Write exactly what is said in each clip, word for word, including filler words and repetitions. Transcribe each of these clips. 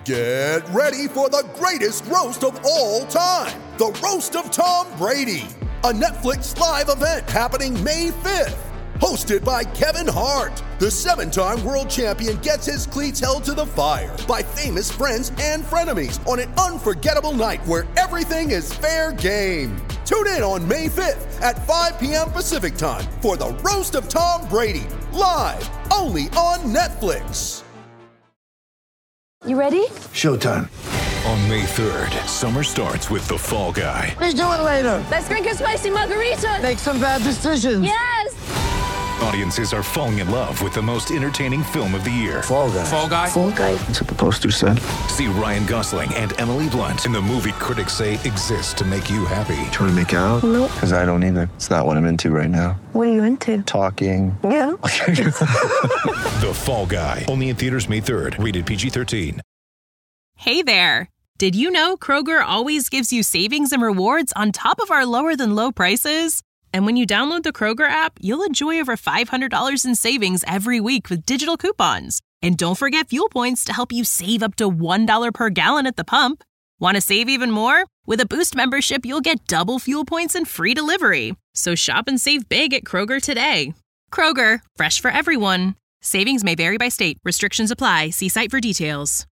Get ready for the greatest roast of all time, the Roast of Tom Brady, a Netflix live event happening May fifth. Hosted by Kevin Hart, the seven-time world champion gets his cleats held to the fire by famous friends and frenemies on an unforgettable night where everything is fair game. Tune in on May fifth at five p.m. Pacific time for the Roast of Tom Brady, live only on Netflix. You ready? Showtime. On May third, summer starts with The Fall Guy. Let's do it later. Let's drink a spicy margarita. Make some bad decisions. Yes! Audiences are falling in love with the most entertaining film of the year. Fall Guy. Fall Guy? Fall Guy. That's what the poster said. See Ryan Gosling and Emily Blunt in the movie critics say exists to make you happy. Trying to make it out? Nope. Because I don't either. It's not what I'm into right now. What are you into? Talking. Yeah. The Fall Guy. Only in theaters May third. Rated P G thirteen. Hey there. Did you know Kroger always gives you savings and rewards on top of our lower than low prices? And when you download the Kroger app, you'll enjoy over five hundred dollars in savings every week with digital coupons. And don't forget fuel points to help you save up to one dollar per gallon at the pump. Want to save even more? With a Boost membership, you'll get double fuel points and free delivery. So shop and save big at Kroger today. Kroger, fresh for everyone. Savings may vary by state. Restrictions apply. See site for details.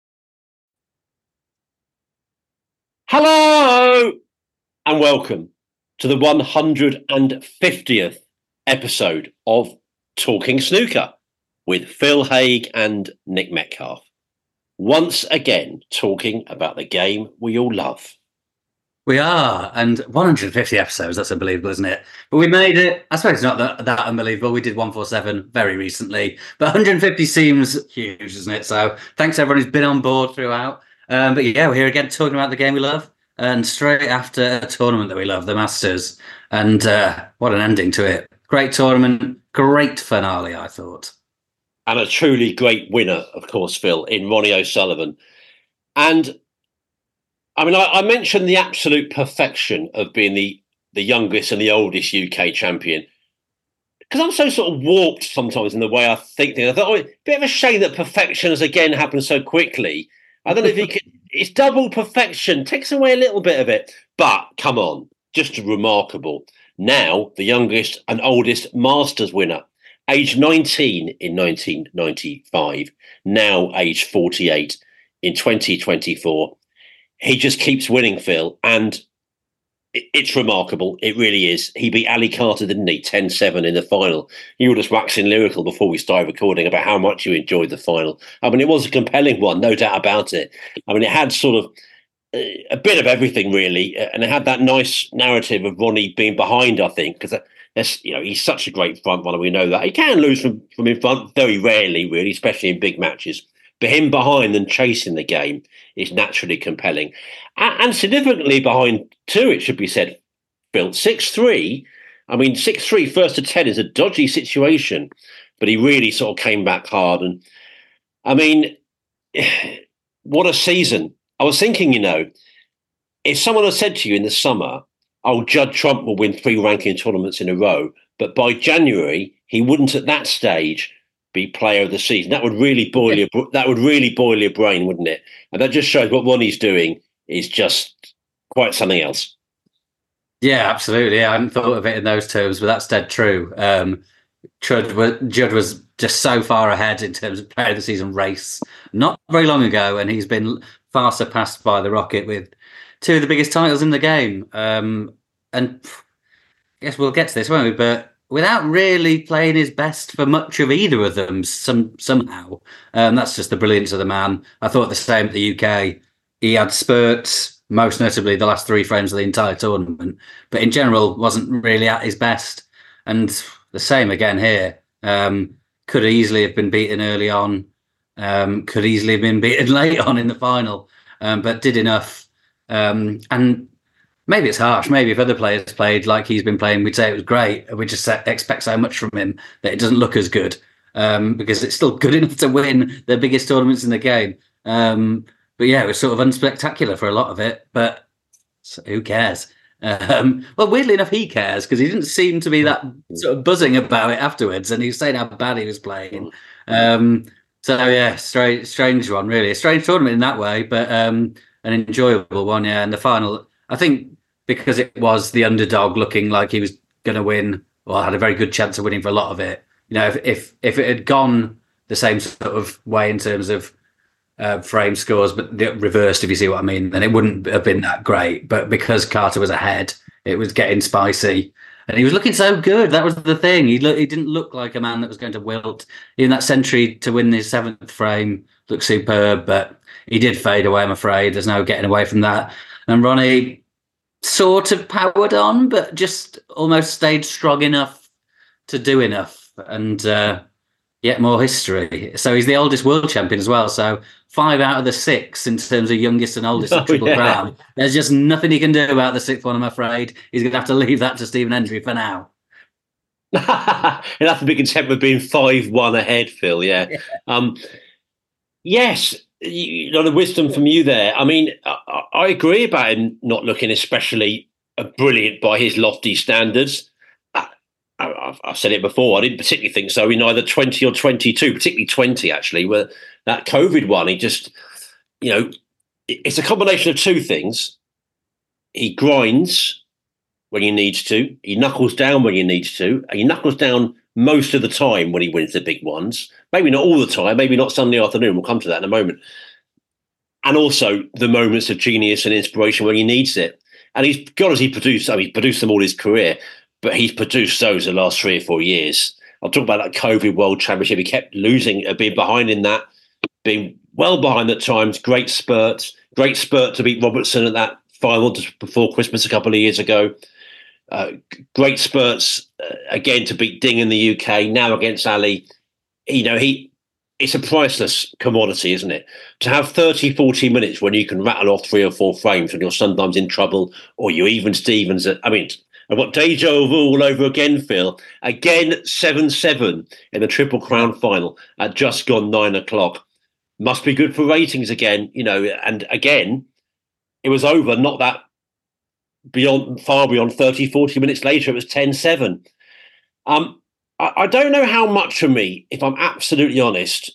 Hello and welcome to the one hundred fiftieth episode of Talking Snooker with Phil Haigh and Nick Metcalf. Once again, talking about the game we all love. We are, and one hundred fifty episodes, that's unbelievable, isn't it? But we made it. I suppose it's not that, that unbelievable. We did one forty-seven very recently, but one hundred fifty seems huge, isn't it? So thanks to everyone who's been on board throughout. Um, but yeah, we're here again talking about the game we love, and straight after a tournament that we love, the Masters. And uh, what an ending to it. Great tournament, great finale, I thought. And a truly great winner, of course, Phil, in Ronnie O'Sullivan. And I mean, I, I mentioned the absolute perfection of being the, the youngest and the oldest U K champion. Because I'm so sort of warped sometimes in the way I think things. I thought, oh, it's a bit of a shame that perfection has again happened so quickly. I don't know if you could, it's double perfection, takes away a little bit of it. But come on, just remarkable. Now, the youngest and oldest Masters winner, aged nineteen in nineteen ninety-five, now aged forty-eight in twenty twenty-four. He just keeps winning, Phil, and it's remarkable. It really is. He beat Ali Carter, didn't he? ten seven in the final. You were just waxing lyrical before we started recording about how much you enjoyed the final. I mean, it was a compelling one, no doubt about it. I mean, it had sort of a bit of everything, really. And it had that nice narrative of Ronnie being behind, I think, because that's, you know, he's such a great front runner. We know that. He can lose from, from in front very rarely, really, especially in big matches. But him behind and chasing the game is naturally compelling. And significantly behind, too, it should be said, Phil, six three. I mean, six three, first to ten is a dodgy situation, but he really sort of came back hard. And, I mean, what a season. I was thinking, you know, if someone had said to you in the summer, oh, Judd Trump will win three ranking tournaments in a row, but by January, he wouldn't at that stage be player of the season. That would really boil your that would really boil your brain, wouldn't it? And that just shows what Ronnie's doing is just quite something else. Yeah, absolutely. Yeah, I hadn't thought of it in those terms, but that's dead true. Um, Judd, was, Judd was just so far ahead in terms of player of the season race not very long ago, and he's been far surpassed by the Rocket with two of the biggest titles in the game. Um, and I guess we'll get to this, won't we? But without really playing his best for much of either of them some somehow. Um, that's just the brilliance of the man. I thought the same at the U K. He had spurts, most notably the last three frames of the entire tournament, but in general wasn't really at his best. And the same again here. Um, could easily have been beaten early on, um, could easily have been beaten late on in the final, um, but did enough. Um, and maybe it's harsh. Maybe if other players played like he's been playing, we'd say it was great. We just expect so much from him that it doesn't look as good, um, because it's still good enough to win the biggest tournaments in the game. Um, but yeah, it was sort of unspectacular for a lot of it, but who cares? Um, well, weirdly enough, he cares because he didn't seem to be that sort of buzzing about it afterwards, and he was saying how bad he was playing. Um, So yeah, strange, strange one, really. A strange tournament in that way, but um, an enjoyable one, yeah. And the final, I think, because it was the underdog looking like he was going to win, or had a very good chance of winning for a lot of it. You know, if if, if it had gone the same sort of way in terms of uh, frame scores, but the reversed, if you see what I mean, then it wouldn't have been that great. But because Carter was ahead, it was getting spicy. And he was looking so good. That was the thing. He look, he didn't look like a man that was going to wilt. Even that century to win his seventh frame looked superb, but he did fade away, I'm afraid. There's no getting away from that. And Ronnie sort of powered on, but just almost stayed strong enough to do enough. And uh, yet more history. So he's the oldest world champion as well. So five out of the six in terms of youngest and oldest at Oh, Triple yeah. Crown. There's just nothing he can do about the sixth one, I'm afraid. He's going to have to leave that to Stephen Hendry for now. He'll have to be content with being five one ahead, Phil. Yeah. yeah. Um, yes, you know, the wisdom from you there. I mean, I, I agree about him not looking especially uh, brilliant by his lofty standards. I, I, I've said it before. I didn't particularly think so in either twenty or twenty-two, particularly twenty, actually, where that COVID one, he just, you know, it, it's a combination of two things. He grinds when he needs to. He knuckles down when he needs to. And he knuckles down most of the time when he wins the big ones. Maybe not all the time. Maybe not Sunday afternoon. We'll come to that in a moment. And also the moments of genius and inspiration when he needs it. And he's, God, as he produced, I mean, he's produced them all his career, but he's produced those the last three or four years. I'll talk about that COVID World Championship. He kept losing, uh, being behind in that, being well behind at times. Great spurts. Great spurt to beat Robertson at that final just before Christmas a couple of years ago. Uh, great spurts uh, again to beat Ding in the U K. Now against Ali, you know, he it's a priceless commodity, isn't it? To have thirty, forty minutes when you can rattle off three or four frames when you're sometimes in trouble, or you even Stevens. At, I mean, I've got deja vu all over again, Phil. Again, seven seven in the Triple Crown final at just gone nine o'clock. Must be good for ratings again, you know. And again, it was over, not that beyond, far beyond thirty, forty minutes later. It was ten seven. Um, I, I don't know how much for me, if I'm absolutely honest,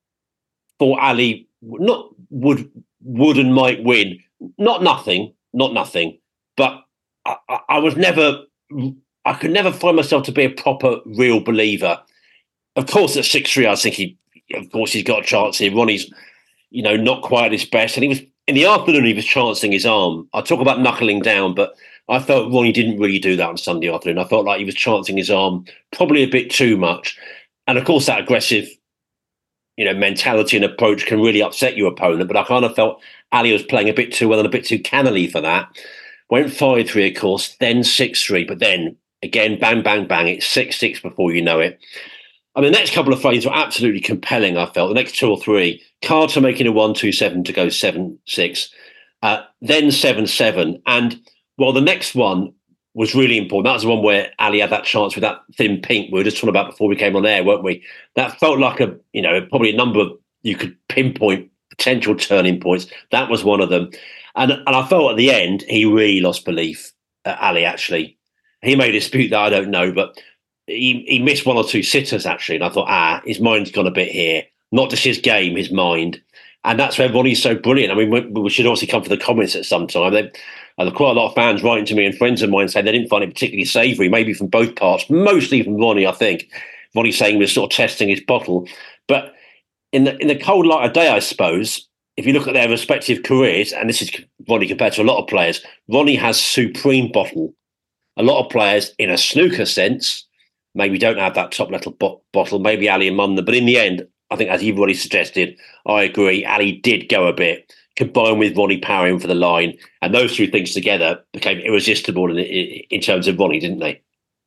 for Ali, not would would and might win. Not nothing, not nothing, but I, I, I was never, I could never find myself to be a proper, real believer. Of course, at six three, I was thinking, of course, he's got a chance here. Ronnie's, you know, not quite at his best. And he was, in the afternoon, he was chancing his arm. I talk about knuckling down, but I felt Ronnie didn't really do that on Sunday afternoon. I felt like he was chancing his arm probably a bit too much. And of course, that aggressive, you know, mentality and approach can really upset your opponent. But I kind of felt Ali was playing a bit too well and a bit too cannily for that. Went five three, of course, then six three. But then, again, bang, bang, bang, it's six six before you know it. I mean, the next couple of frames were absolutely compelling, I felt. The next two or three, Carter making a one two seven to go seven six, uh, then seven seven. And while the next one was really important, that was the one where Ali had that chance with that thin pink we were just talking about before we came on air, weren't we? That felt like a, you know, probably a number of, you could pinpoint potential turning points. That was one of them. And, and I felt at the end, he really lost belief, uh, Ali, actually. He made a dispute that I don't know, but He, he missed one or two sitters, actually. And I thought, ah, his mind's gone a bit here. Not just his game, his mind. And that's where Ronnie's so brilliant. I mean, we, we should obviously come for the comments at some time. There are quite a lot of fans writing to me and friends of mine saying they didn't find it particularly savoury, maybe from both parts, mostly from Ronnie, I think. Ronnie saying he was sort of testing his bottle. But in the in the cold light of day, I suppose, if you look at their respective careers, and this is Ronnie compared to a lot of players, Ronnie has supreme bottle. A lot of players, in a snooker sense, maybe don't have that top little bo- bottle, maybe Ali and Munda. But in the end, I think, as you've already suggested, I agree, Ali did go a bit, combined with Ronnie powering for the line. And those two things together became irresistible in, in terms of Ronnie, didn't they?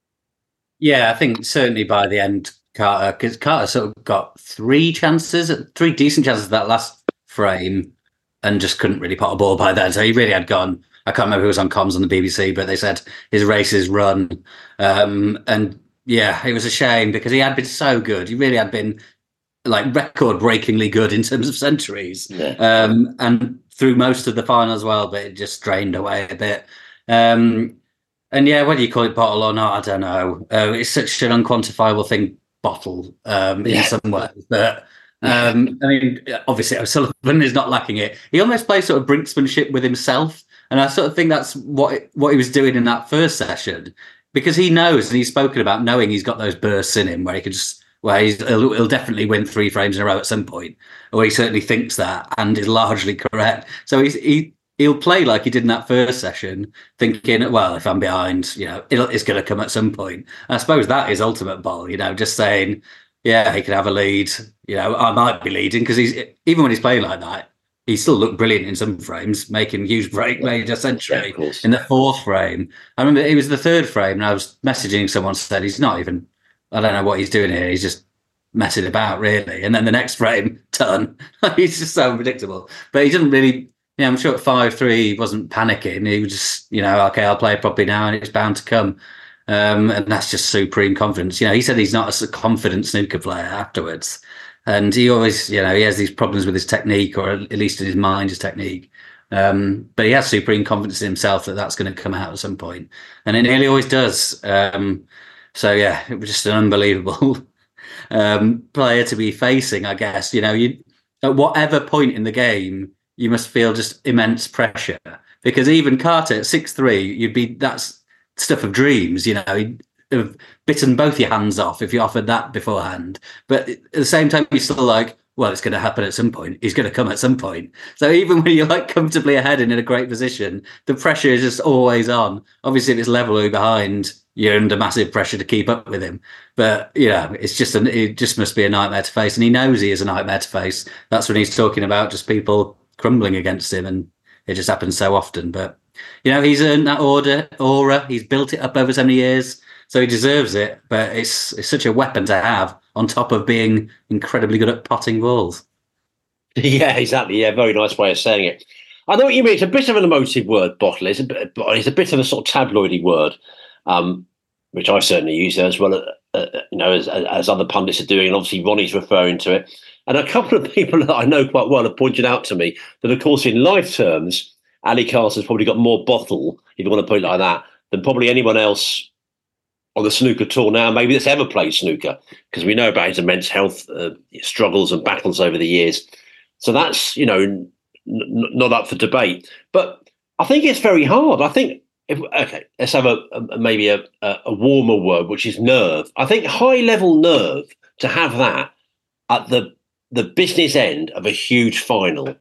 Yeah, I think certainly by the end, Carter, because Carter sort of got three chances, three decent chances that last frame and just couldn't really pot a ball by then. So he really had gone. I can't remember who was on comms on the B B C, but they said his race is run. Um, and yeah, it was a shame because he had been so good. He really had been like record-breakingly good in terms of centuries, yeah. um, and through most of the final as well. But it just drained away a bit. Um, and yeah, whether you call it bottle or not, I don't know. Uh, it's such an unquantifiable thing, bottle, um, yeah. in some ways. But Um, I mean, obviously O'Sullivan is not lacking it. He almost plays sort of brinksmanship with himself, and I sort of think that's what what he was doing in that first session, because he knows, and he's spoken about knowing he's got those bursts in him where he can just, well, he's, he'll, he'll definitely win three frames in a row at some point, or he certainly thinks that, and is largely correct. So he's, he he'll play like he did in that first session, thinking, well, if I'm behind, you know, it'll, it's going to come at some point. And I suppose that is ultimate ball, you know, just saying, yeah, he could have a lead. You know, I might be leading, because he's even when he's playing like that, he still looked brilliant in some frames, making huge break, made a century yeah, in the fourth frame. I remember it was the third frame, and I was messaging someone, said he's not even, I don't know what he's doing here. He's just messing about, really. And then the next frame, done. He's just so unpredictable. But he didn't really, yeah, I'm sure at five three he wasn't panicking. He was just, you know, okay, I'll play properly now, and it's bound to come. Um, and that's just supreme confidence. You know, he said he's not a confident snooker player afterwards. And he always, you know, he has these problems with his technique, or at least in his mind, his technique. Um, but he has supreme confidence in himself that that's going to come out at some point. And it nearly always does. Um, so, yeah, it was just an unbelievable um, player to be facing, I guess. You know, you at whatever point in the game, you must feel just immense pressure. Because even Carter at six three, you'd be, that's stuff of dreams, you know. He'd have bitten both your hands off if you offered that beforehand. But at the same time, you're still like, well, it's going to happen at some point. He's going to come at some point. So even when you're like comfortably ahead and in a great position, the pressure is just always on. Obviously, if it's level or behind, you're under massive pressure to keep up with him. But, you know, it's just an, it just must be a nightmare to face. And he knows he is a nightmare to face. That's when he's talking about just people crumbling against him. And it just happens so often. But, you know, he's earned that order, aura. He's built it up over so many years. So he deserves it, but it's it's such a weapon to have on top of being incredibly good at potting balls. Yeah, exactly. Yeah, very nice way of saying it. I know what you mean. It's a bit of an emotive word, bottle. It's a bit, it's a bit of a sort of tabloidy word, um, which I certainly use as well, uh, you know, as, as other pundits are doing. And obviously, Ronnie's referring to it. And a couple of people that I know quite well have pointed out to me that, of course, in life terms, Ali Carter's probably got more bottle, if you want to put it like that, than probably anyone else on the snooker tour now, maybe that's ever played snooker, because we know about his immense health uh, struggles and battles over the years. So that's, you know, n- n- not up for debate. But I think it's very hard. I think, if, okay, let's have a, a maybe a, a warmer word, which is nerve. I think high level nerve, to have that at the the business end of a huge final,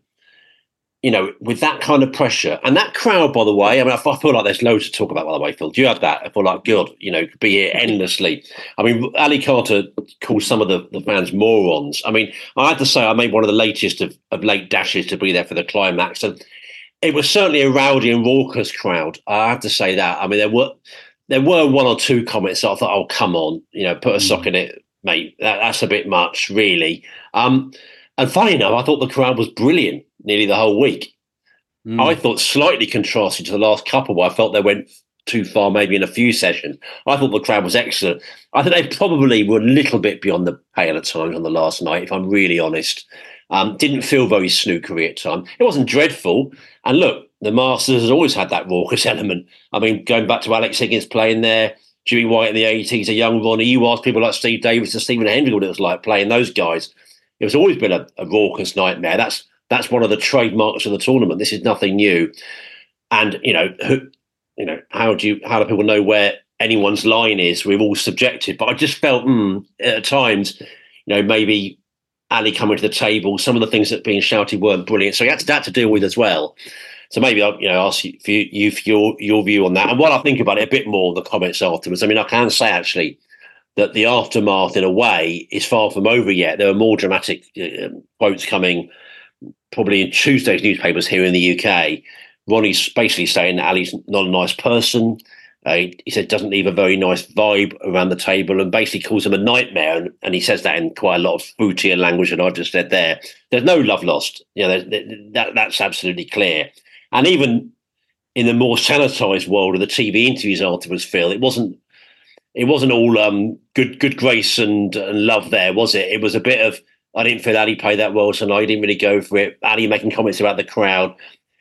you know, with that kind of pressure and that crowd, by the way, I mean, I feel like there's loads to talk about, by the way, Phil. Do you have that? I feel like, God, you know, could be here endlessly. I mean, Ali Carter calls some of the, the fans morons. I mean, I have to say, I made one of the latest of, of late dashes to be there for the climax. And it was certainly a rowdy and raucous crowd. I have to say that. I mean, there were there were one or two comments that I thought, oh, come on, you know, put a sock in it, mate. That, that's a bit much, really. Um, and funny enough, I thought the crowd was brilliant nearly the whole week. Mm. I thought slightly contrasted to the last couple where I felt they went too far maybe in a few sessions. I thought the crowd was excellent. I think they probably were a little bit beyond the pale at times on the last night, if I'm really honest. Um, didn't feel very snookery at times. It wasn't dreadful. And look, the Masters has always had that raucous element. I mean, going back to Alex Higgins playing there, Jimmy White in the eighties, a young Ronnie, you asked people like Steve Davis and Stephen Hendry what it was like playing those guys. It was always been a, a raucous nightmare. That's That's one of the trademarks of the tournament. This is nothing new. And, you know, who, you know, how do you, how do people know where anyone's line is? We're all subjective. But I just felt, mm, at times, you know, maybe Ali coming to the table, some of the things that are being shouted weren't brilliant. So he had to, that to deal with as well. So maybe I'll, you know, ask you for, you, you for your, your view on that. And while I think about it a bit more, the comments afterwards, I mean, I can say actually that the aftermath in a way is far from over yet. There are more dramatic uh, quotes coming probably in Tuesday's newspapers here in the U K. Ronnie's basically saying that Ali's not a nice person. Uh, he, he said doesn't leave a very nice vibe around the table and basically calls him a nightmare. And, and he says that in quite a lot of fruitier language than I've just said there. There's no love lost. You know, that, that's absolutely clear. And even in the more sanitised world of the T V interviews afterwards, Phil, it wasn't it wasn't all um, good good grace and, and love there, was it? It was a bit of, I didn't feel Ali played that well tonight. He didn't really go for it. Ali making comments about the crowd.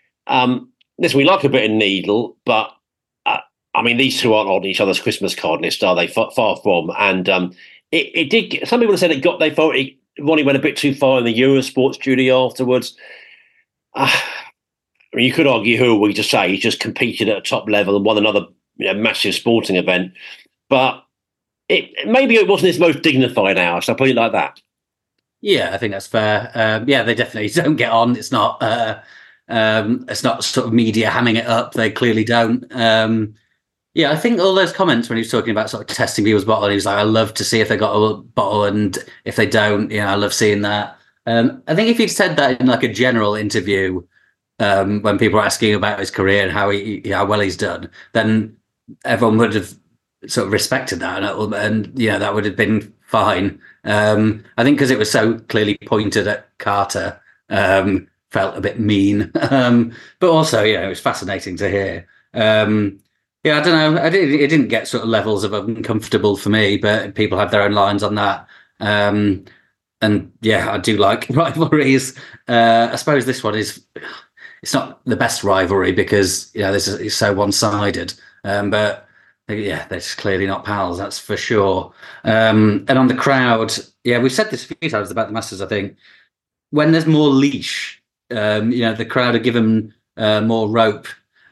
Um, listen, we like a bit of needle, but uh, I mean, these two aren't on each other's Christmas card list, are they? Far, far from. And um, it, it did. Some people have said it got. They felt it Ronnie went a bit too far in the Eurosport studio afterwards. Uh, I mean, you could argue who are we to say? He just competed at a top level and won another you know, massive sporting event. But it, maybe it wasn't his most dignified hour, so I'll put it like that. Yeah, I think that's fair. Um, yeah, they definitely don't get on. It's not uh, um, it's not sort of media hamming it up. They clearly don't. Um, yeah, I think all those comments when he was talking about sort of testing people's bottle, and he was like, I love to see if they got a bottle, and if they don't, you know, I love seeing that. Um, I think if he'd said that in like a general interview, um, when people were asking about his career and how he how well he's done, then everyone would have sort of respected that, and, and you know, that would have been fine. Um, I think because it was so clearly pointed at Carter, um, felt a bit mean. um, but also, you know, it was fascinating to hear. Um, yeah, I don't know. I did, it didn't get sort of levels of uncomfortable for me, but people have their own lines on that. Um, and yeah, I do like rivalries. Uh, I suppose this one is, it's not the best rivalry because, you know, this is it's so one-sided. Um, but yeah, they're just clearly not pals, that's for sure. Um, and on the crowd, yeah, we've said this a few times about the Masters, I think. When there's more leash, um, you know, the crowd are given uh, more rope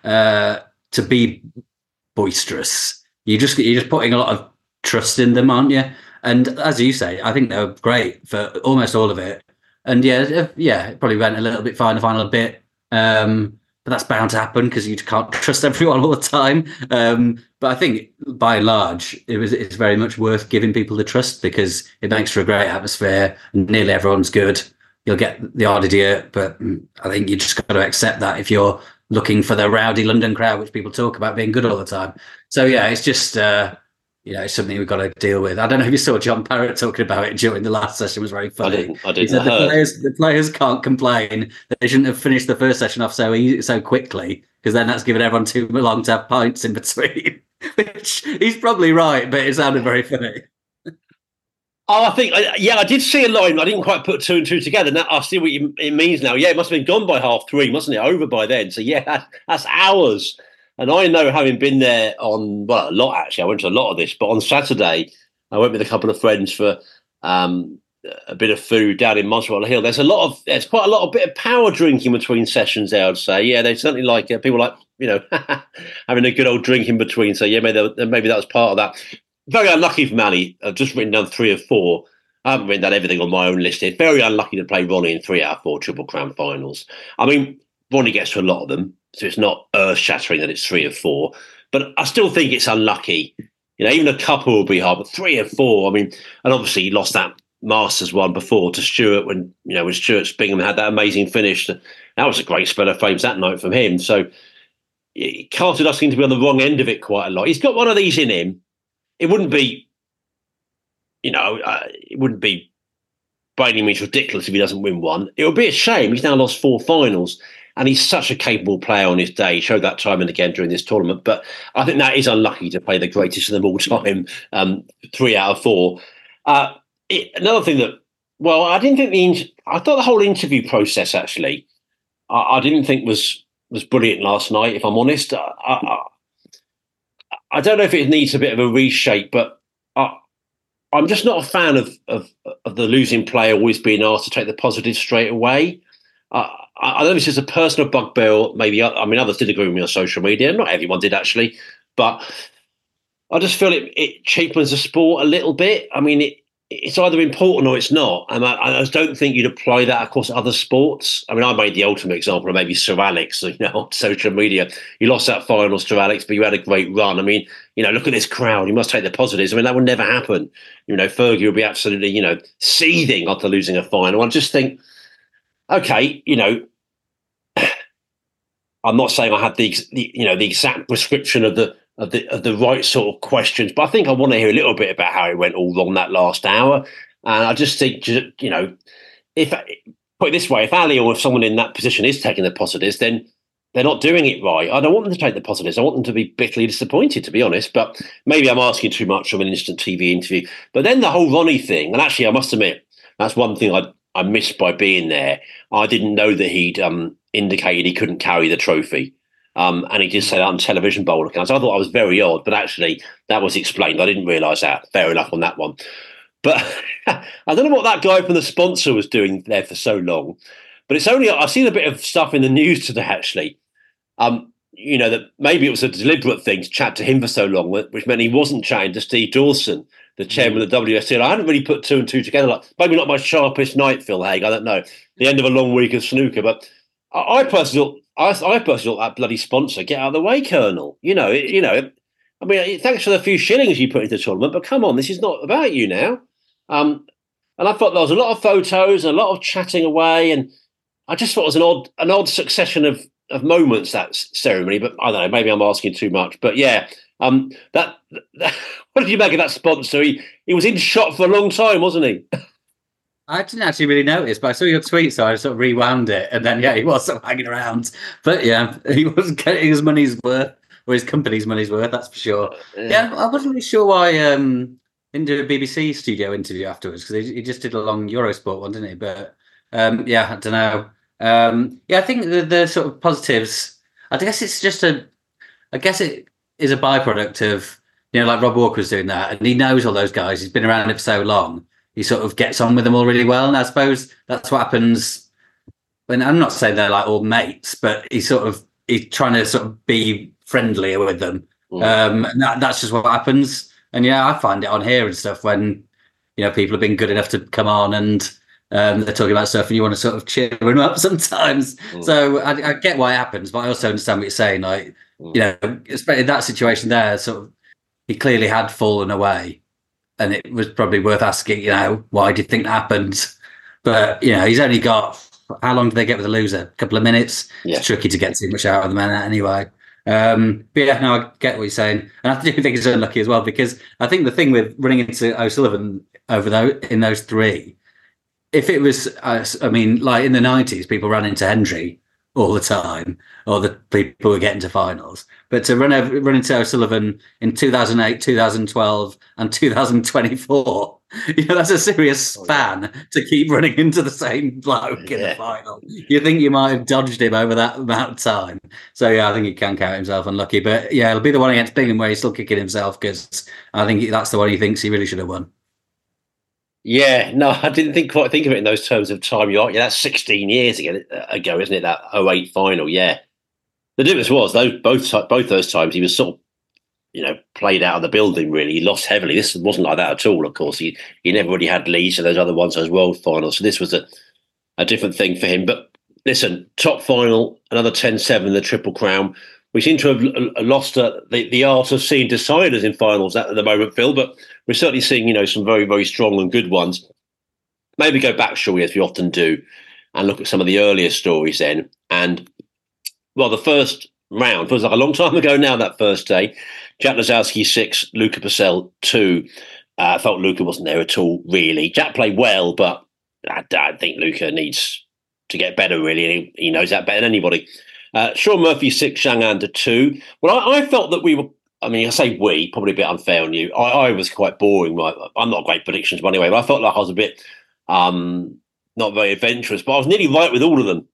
uh, to be boisterous. You just, you're just putting a lot of trust in them, aren't you? And as you say, I think they were great for almost all of it. And yeah, yeah, it probably went a little bit far in the final a bit. Um, but that's bound to happen because you can't trust everyone all the time. Um, but I think by and large, it was it's very much worth giving people the trust because it makes for a great atmosphere. Nearly everyone's good. You'll get the odd idiot, but I think you just got to accept that if you're looking for the rowdy London crowd, which people talk about being good all the time. So yeah, it's just uh, you know, it's something we've got to deal with. I don't know if you saw John Parrott talking about it during the last session. It was very funny. I didn't. I didn't. He said the players, the players can't complain. They shouldn't have finished the first session off so easy, so quickly because then that's given everyone too long to have pints in between. Which he's probably right, but it sounded very funny. Oh, I think, yeah, I did see a line. I didn't quite put two and two together. Now I see what it means now. Yeah, it must have been gone by half three, mustn't it? Over by then. So, yeah, that's, that's hours. And I know, having been there on, well, a lot, actually. I went to a lot of this. But on Saturday, I went with a couple of friends for um, a bit of food down in Muswell Hill. There's a lot of, there's quite a lot of bit of power drinking between sessions there, I'd say. Yeah, they certainly like, uh, people like, you know, having a good old drink in between. So, yeah, maybe, maybe that was part of that. Very unlucky for Manny. I've just written down three of four. I haven't written down everything on my own list. It's very unlucky to play Ronnie in three out of four Triple Crown finals. I mean, Ronnie gets to a lot of them, so it's not earth-shattering that it's three of four. But I still think it's unlucky. You know, even a couple will be hard, but three of four. I mean, and obviously he lost that Masters one before to Stuart when, you know, when Stuart Bingham had that amazing finish. That was a great spell of flames that night from him. So Carter does seem to be on the wrong end of it quite a lot. He's got one of these in him. It wouldn't be, you know, uh, it wouldn't be by any means ridiculous if he doesn't win one. It would be a shame. He's now lost four finals, and he's such a capable player on his day. He showed that time and again during this tournament. But I think that is unlucky to play the greatest of them all time, um, three out of four. Uh, it, another thing that, well, I didn't think the, I thought the whole interview process actually, I, I didn't think was was brilliant last night. If I'm honest, I, I, I don't know if it needs a bit of a reshape, but I, I'm just not a fan of, of of the losing player always being asked to take the positive straight away. Uh, I, I don't know if it's just a personal bugbear. Maybe I mean others did agree with me on social media. Not everyone did actually, but I just feel it, it cheapens the sport a little bit. I mean, it, it's either important or it's not, and I, I just don't think you'd apply that across other sports. I mean, I made the ultimate example of maybe Sir Alex, you know, on social media. You lost that finals to Alex, but you had a great run. I mean, you know, look at this crowd. You must take the positives. I mean, that would never happen. You know, Fergie would be absolutely, you know, seething after losing a final. I just think, okay, you know, I'm not saying I had the, the you know, the exact prescription of the Of the, of the right sort of questions. But I think I want to hear a little bit about how it went all wrong that last hour. And I just think, you know, if put it this way, if Ali or if someone in that position is taking the positives, then they're not doing it right. I don't want them to take the positives. I want them to be bitterly disappointed, to be honest. But maybe I'm asking too much from an instant T V interview. But then the whole Ronnie thing, and actually I must admit, that's one thing I I missed by being there. I didn't know that he'd um, indicated he couldn't carry the trophy. Um, and he did say that on television bowl accounts. I thought I was very odd, but actually that was explained. I didn't realise that. Fair enough on that one. But I don't know what that guy from the sponsor was doing there for so long. But it's only, I've seen a bit of stuff in the news today, actually. Um, you know, that maybe it was a deliberate thing to chat to him for so long, which meant he wasn't chatting to Steve Dawson, the chairman mm. of the W S L. I hadn't really put two and two together. Like, maybe not my sharpest night, Phil Haig. I don't know. The end of a long week of snooker. But I, I personally thought, I, I personally thought that bloody sponsor, get out of the way, Colonel. You know, it, you know, I mean, thanks for the few shillings you put into the tournament, but come on, this is not about you now. Um, and I thought there was a lot of photos, a lot of chatting away, and I just thought it was an odd, an odd succession of of moments, that ceremony. But I don't know, maybe I'm asking too much. But yeah, um, that, that what did you make of that sponsor? He he was in shot for a long time, wasn't he? I didn't actually really notice, but I saw your tweet, so I sort of rewound it, and then yeah, he was sort of hanging around. But yeah, he was getting his money's worth, or his company's money's worth, that's for sure. Yeah, I wasn't really sure why um didn't do a B B C studio interview afterwards, because he, he just did a long Eurosport one, didn't he? But um, yeah, I don't know. Um, yeah, I think the, the sort of positives, I guess it's just a, I guess it is a byproduct of, you know, like Rob Walker was doing that, and he knows all those guys. He's been around it for so long. He sort of gets on with them all really well. And I suppose that's what happens when, I'm not saying they're like all mates, but he's sort of, he's trying to sort of be friendlier with them. Mm. Um, and that, that's just what happens. And yeah, I find it on here and stuff when, you know, people have been good enough to come on and, Um, they're talking about stuff and you want to sort of cheer them up sometimes. Mm. So I, I get why it happens, but I also understand what you're saying. Like, mm. you know, especially in that situation there, sort of, he clearly had fallen away and it was probably worth asking, you know, why do you think that happened? But, you know, he's only got, how long do they get with the loser? A couple of minutes? Yeah. It's tricky to get too much out of the man anyway. Um, but yeah, no, I get what you're saying. And I do think he's unlucky as well, because I think the thing with running into O'Sullivan over those, in those three, if it was, uh, I mean, like in the nineties, people ran into Hendry all the time, or the people were getting to finals. But to run over, run into O'Sullivan in two thousand eight, two thousand twelve, and two thousand twenty-four, you know, that's a serious span oh, yeah. to keep running into the same bloke yeah. in the final. You think you might have dodged him over that amount of time. So yeah, I think he can count himself unlucky. But yeah, it'll be the one against Bingham where he's still kicking himself, because I think that's the one he thinks he really should have won. Yeah, no, I didn't think quite think of it in those terms of time. You're, yeah, that's sixteen years ago, ago, isn't it? That oh eight final, yeah. The difference was those both both those times he was sort of, you know, played out of the building. Really, he lost heavily. This wasn't like that at all. Of course, he he never really had leads to those other ones, those world finals. So this was a a different thing for him. But listen, top final, another ten seven in the Triple Crown. We seem to have lost uh, the, the art of seeing deciders in finals at the moment, Phil, but we're certainly seeing, you know, some very, very strong and good ones. Maybe go back, shall we, as we often do, and look at some of the earlier stories then. And, well, the first round feels like a long time ago now, that first day. Jack Lisowski, six, Luca Purcell, two. I uh, felt Luca wasn't there at all, really. Jack played well, but I, I think Luca needs to get better, really, and he, he knows that better than anybody. Uh, Sean Murphy, six, Zhang Anda, two. Well, I, I felt that we were, I mean, I say we, probably a bit unfair on you. I, I was quite boring. Right? I'm not great predictions, but anyway, but I felt like I was a bit um, not very adventurous, but I was nearly right with all of them.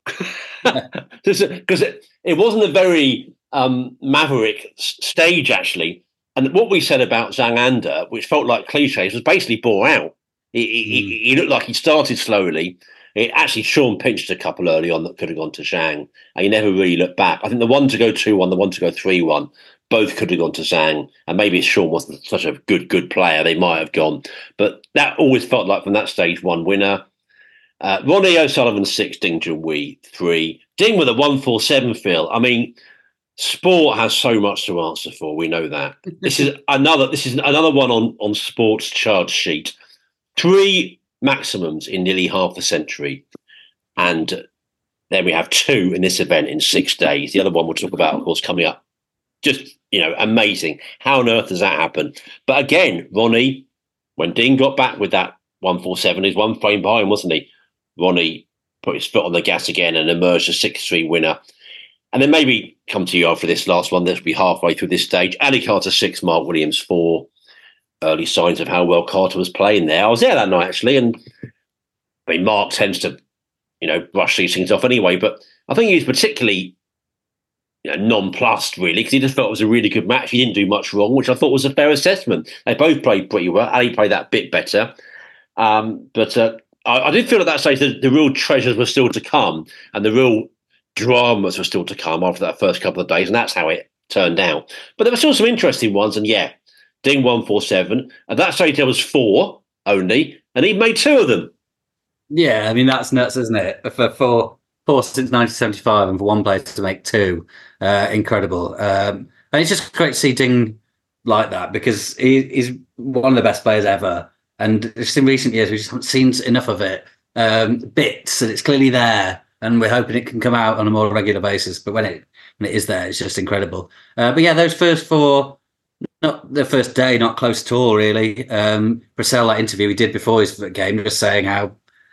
Because it, it wasn't a very um, maverick stage, actually. And what we said about Zhang Anda, which felt like cliches, was basically bore out. He, mm. he, he looked like he started slowly. It actually, Sean pinched a couple early on that could have gone to Zhang, and he never really looked back. I think the one to go two one, the one to go three one, both could have gone to Zhang, and maybe if Sean wasn't such a good, good player, they might have gone. But that always felt like from that stage one winner. Uh, Ronnie O'Sullivan, six, Ding Junhui, three. Ding with a one four seven, Phil. I mean, sport has so much to answer for. We know that. This is another. This is another one on on sports charge sheet. Three maximums in nearly half a century, and then we have two in this event in six days. The other one we'll talk about, of course, coming up. Just, you know, amazing. How on earth does that happen? But again, Ronnie, when Ding got back with that one four seven, he's one frame behind, wasn't he? Ronnie put his foot on the gas again and emerged a six three winner. And then maybe come to you after this last one. This will be halfway through this stage. Ali Carter, six, Mark Williams, four. Early signs of how well Carter was playing there. I was there that night, actually, and I mean, Mark tends to, you know, brush these things off anyway, but I think he was particularly, you know, nonplussed, really, because he just felt it was a really good match. He didn't do much wrong, which I thought was a fair assessment. They both played pretty well. Ali played that bit better. Um, but uh, I, I did feel at that stage that the real treasures were still to come and the real dramas were still to come after that first couple of days, and that's how it turned out. But there were still some interesting ones, and yeah, Ding one four seven. At that stage, there was four only, and he made two of them. Yeah, I mean, that's nuts, isn't it? For four, four since nineteen seventy-five, and for one player to make two, uh, incredible. Um, and it's just great to see Ding like that, because he, he's one of the best players ever. And just in recent years, we just haven't seen enough of it. Um, bits, and it's clearly there, and we're hoping it can come out on a more regular basis. But when it when it is there, it's just incredible. Uh, but yeah, those first four, not the first day, not close at all, really. Um, Purcell, that interview he did before his game, just saying how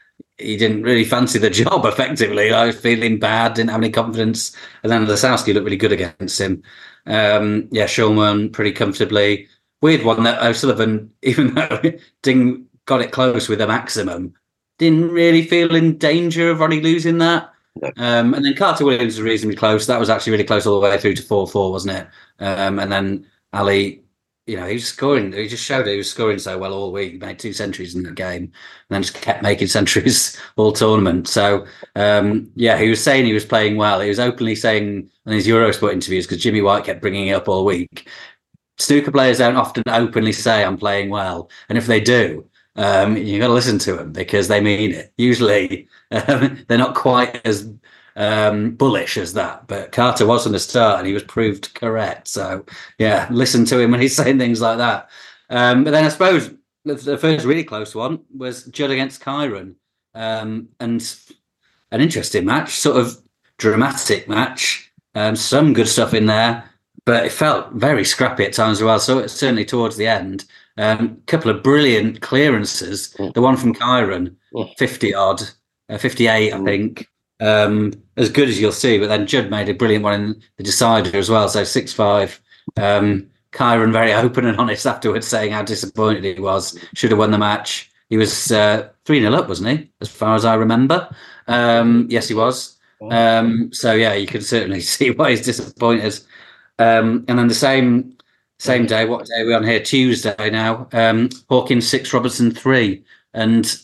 he didn't really fancy the job, effectively. I was feeling bad, didn't have any confidence. And then Lasowski looked really good against him. Um, yeah, Shulman pretty comfortably. Weird one that O'Sullivan, even though Ding got it close with a maximum, didn't really feel in danger of Ronnie losing that. No. Um, and then Carter Williams was reasonably close. That was actually really close all the way through to four four, wasn't it? Um, and then Ali, you know, he was scoring. He just showed he was scoring so well all week. He made two centuries in the game, and then just kept making centuries all tournament. So, um, yeah, he was saying he was playing well. He was openly saying in his Eurosport interviews, because Jimmy White kept bringing it up all week, snooker players don't often openly say I'm playing well. And if they do, um, you've got to listen to them, because they mean it. Usually um, they're not quite as um, bullish as that. But Carter was from the start, and he was proved correct. So, yeah, listen to him when he's saying things like that. Um, but then I suppose the, the first really close one was Judd against Kyren. Um, and an interesting match, sort of dramatic match. Um, some good stuff in there, but it felt very scrappy at times as well. So it's certainly towards the end. A um, couple of brilliant clearances. Mm. The one from Kyren, mm. fifty odd, uh, fifty-eight, mm. I think. Um, as good as you'll see. But then Judd made a brilliant one in the decider as well. So six five. Um, Kyren very open and honest afterwards, saying how disappointed he was. Should have won the match. He was uh, three nil up, wasn't he? As far as I remember. Um, yes, he was. Um, so, yeah, you can certainly see why he's disappointed. Um, and then the same same day, what day are we on here? Tuesday now. Um, Hawkins six, Robertson three. And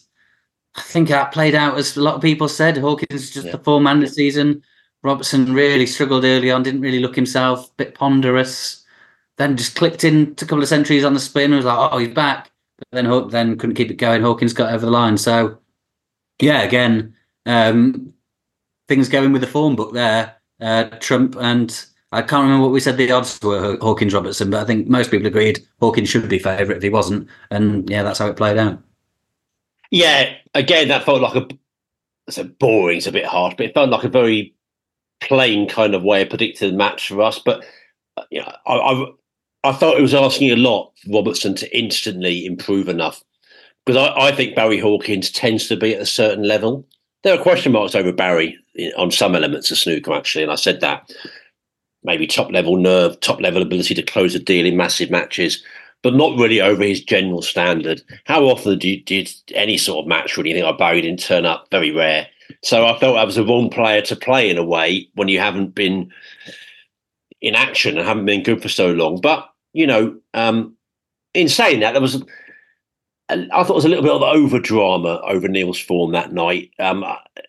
I think that played out as a lot of people said. Hawkins is just yeah. the four man this season. Robertson really struggled early on, didn't really look himself, bit ponderous. Then just clicked in, took a couple of centuries on the spin. Was like, oh, he's back. But then Haw- then couldn't keep it going. Hawkins got over the line. So, yeah, again, um, things going with the form book there. Uh, Trump and I can't remember what we said the odds were, Hawkins Robertson, but I think most people agreed Hawkins should be favourite if he wasn't. And yeah, that's how it played out. Yeah, again, that felt like a, so boring's a bit harsh, but it felt like a very plain kind of way of predicting the match for us. But you know, I, I, I felt it was asking a lot for Robertson to instantly improve enough, because I, I think Barry Hawkins tends to be at a certain level. There are question marks over Barry on some elements of snooker, actually, and I said that. Maybe top level nerve, top level ability to close a deal in massive matches, but not really over his general standard. How often do you, do you any sort of match really think, oh, Barry didn't turn up? Very rare. So I felt I was the wrong player to play in a way when you haven't been in action and haven't been good for so long. But, you know, um, in saying that, there was, I thought there was a little bit of over drama over Neil's form that night. Um,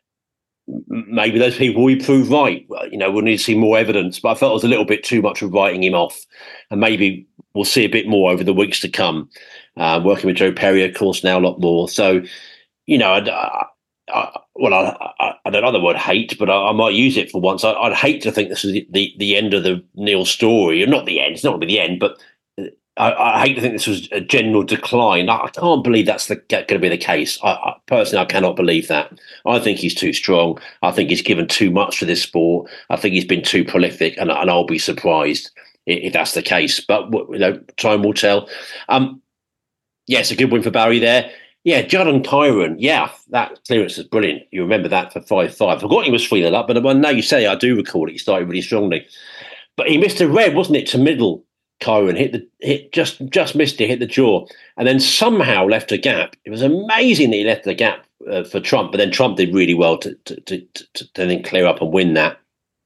maybe those people we prove right. You know, we'll need to see more evidence, but I felt it was a little bit too much of writing him off. And maybe we'll see a bit more over the weeks to come. Uh, working with Joe Perry, of course, now a lot more. So, you know, I'd, I, I, well, I, I, I don't know the word hate, but I, I might use it for once. I, I'd hate to think this is the, the, the end of the Neil story. Or not the end, it's not going to be the end, but I, I hate to think this was a general decline. I, I can't believe that's the, going to be the case. I, I, personally, I cannot believe that. I think he's too strong. I think he's given too much to this sport. I think he's been too prolific, and, and I'll be surprised if, if that's the case. But you know, time will tell. Um, yes, a good win for Barry there. Yeah, Judd and Kyren. Yeah, that clearance is brilliant. You remember that for five five. I forgot he was three nil up, but now you say I do recall it. He started really strongly. But he missed a red, wasn't it, to middle Kyren, hit the hit just just missed it, hit the jaw, and then somehow left a gap. It was amazing that he left the gap uh, for Trump, but then Trump did really well to to, to to to then clear up and win that.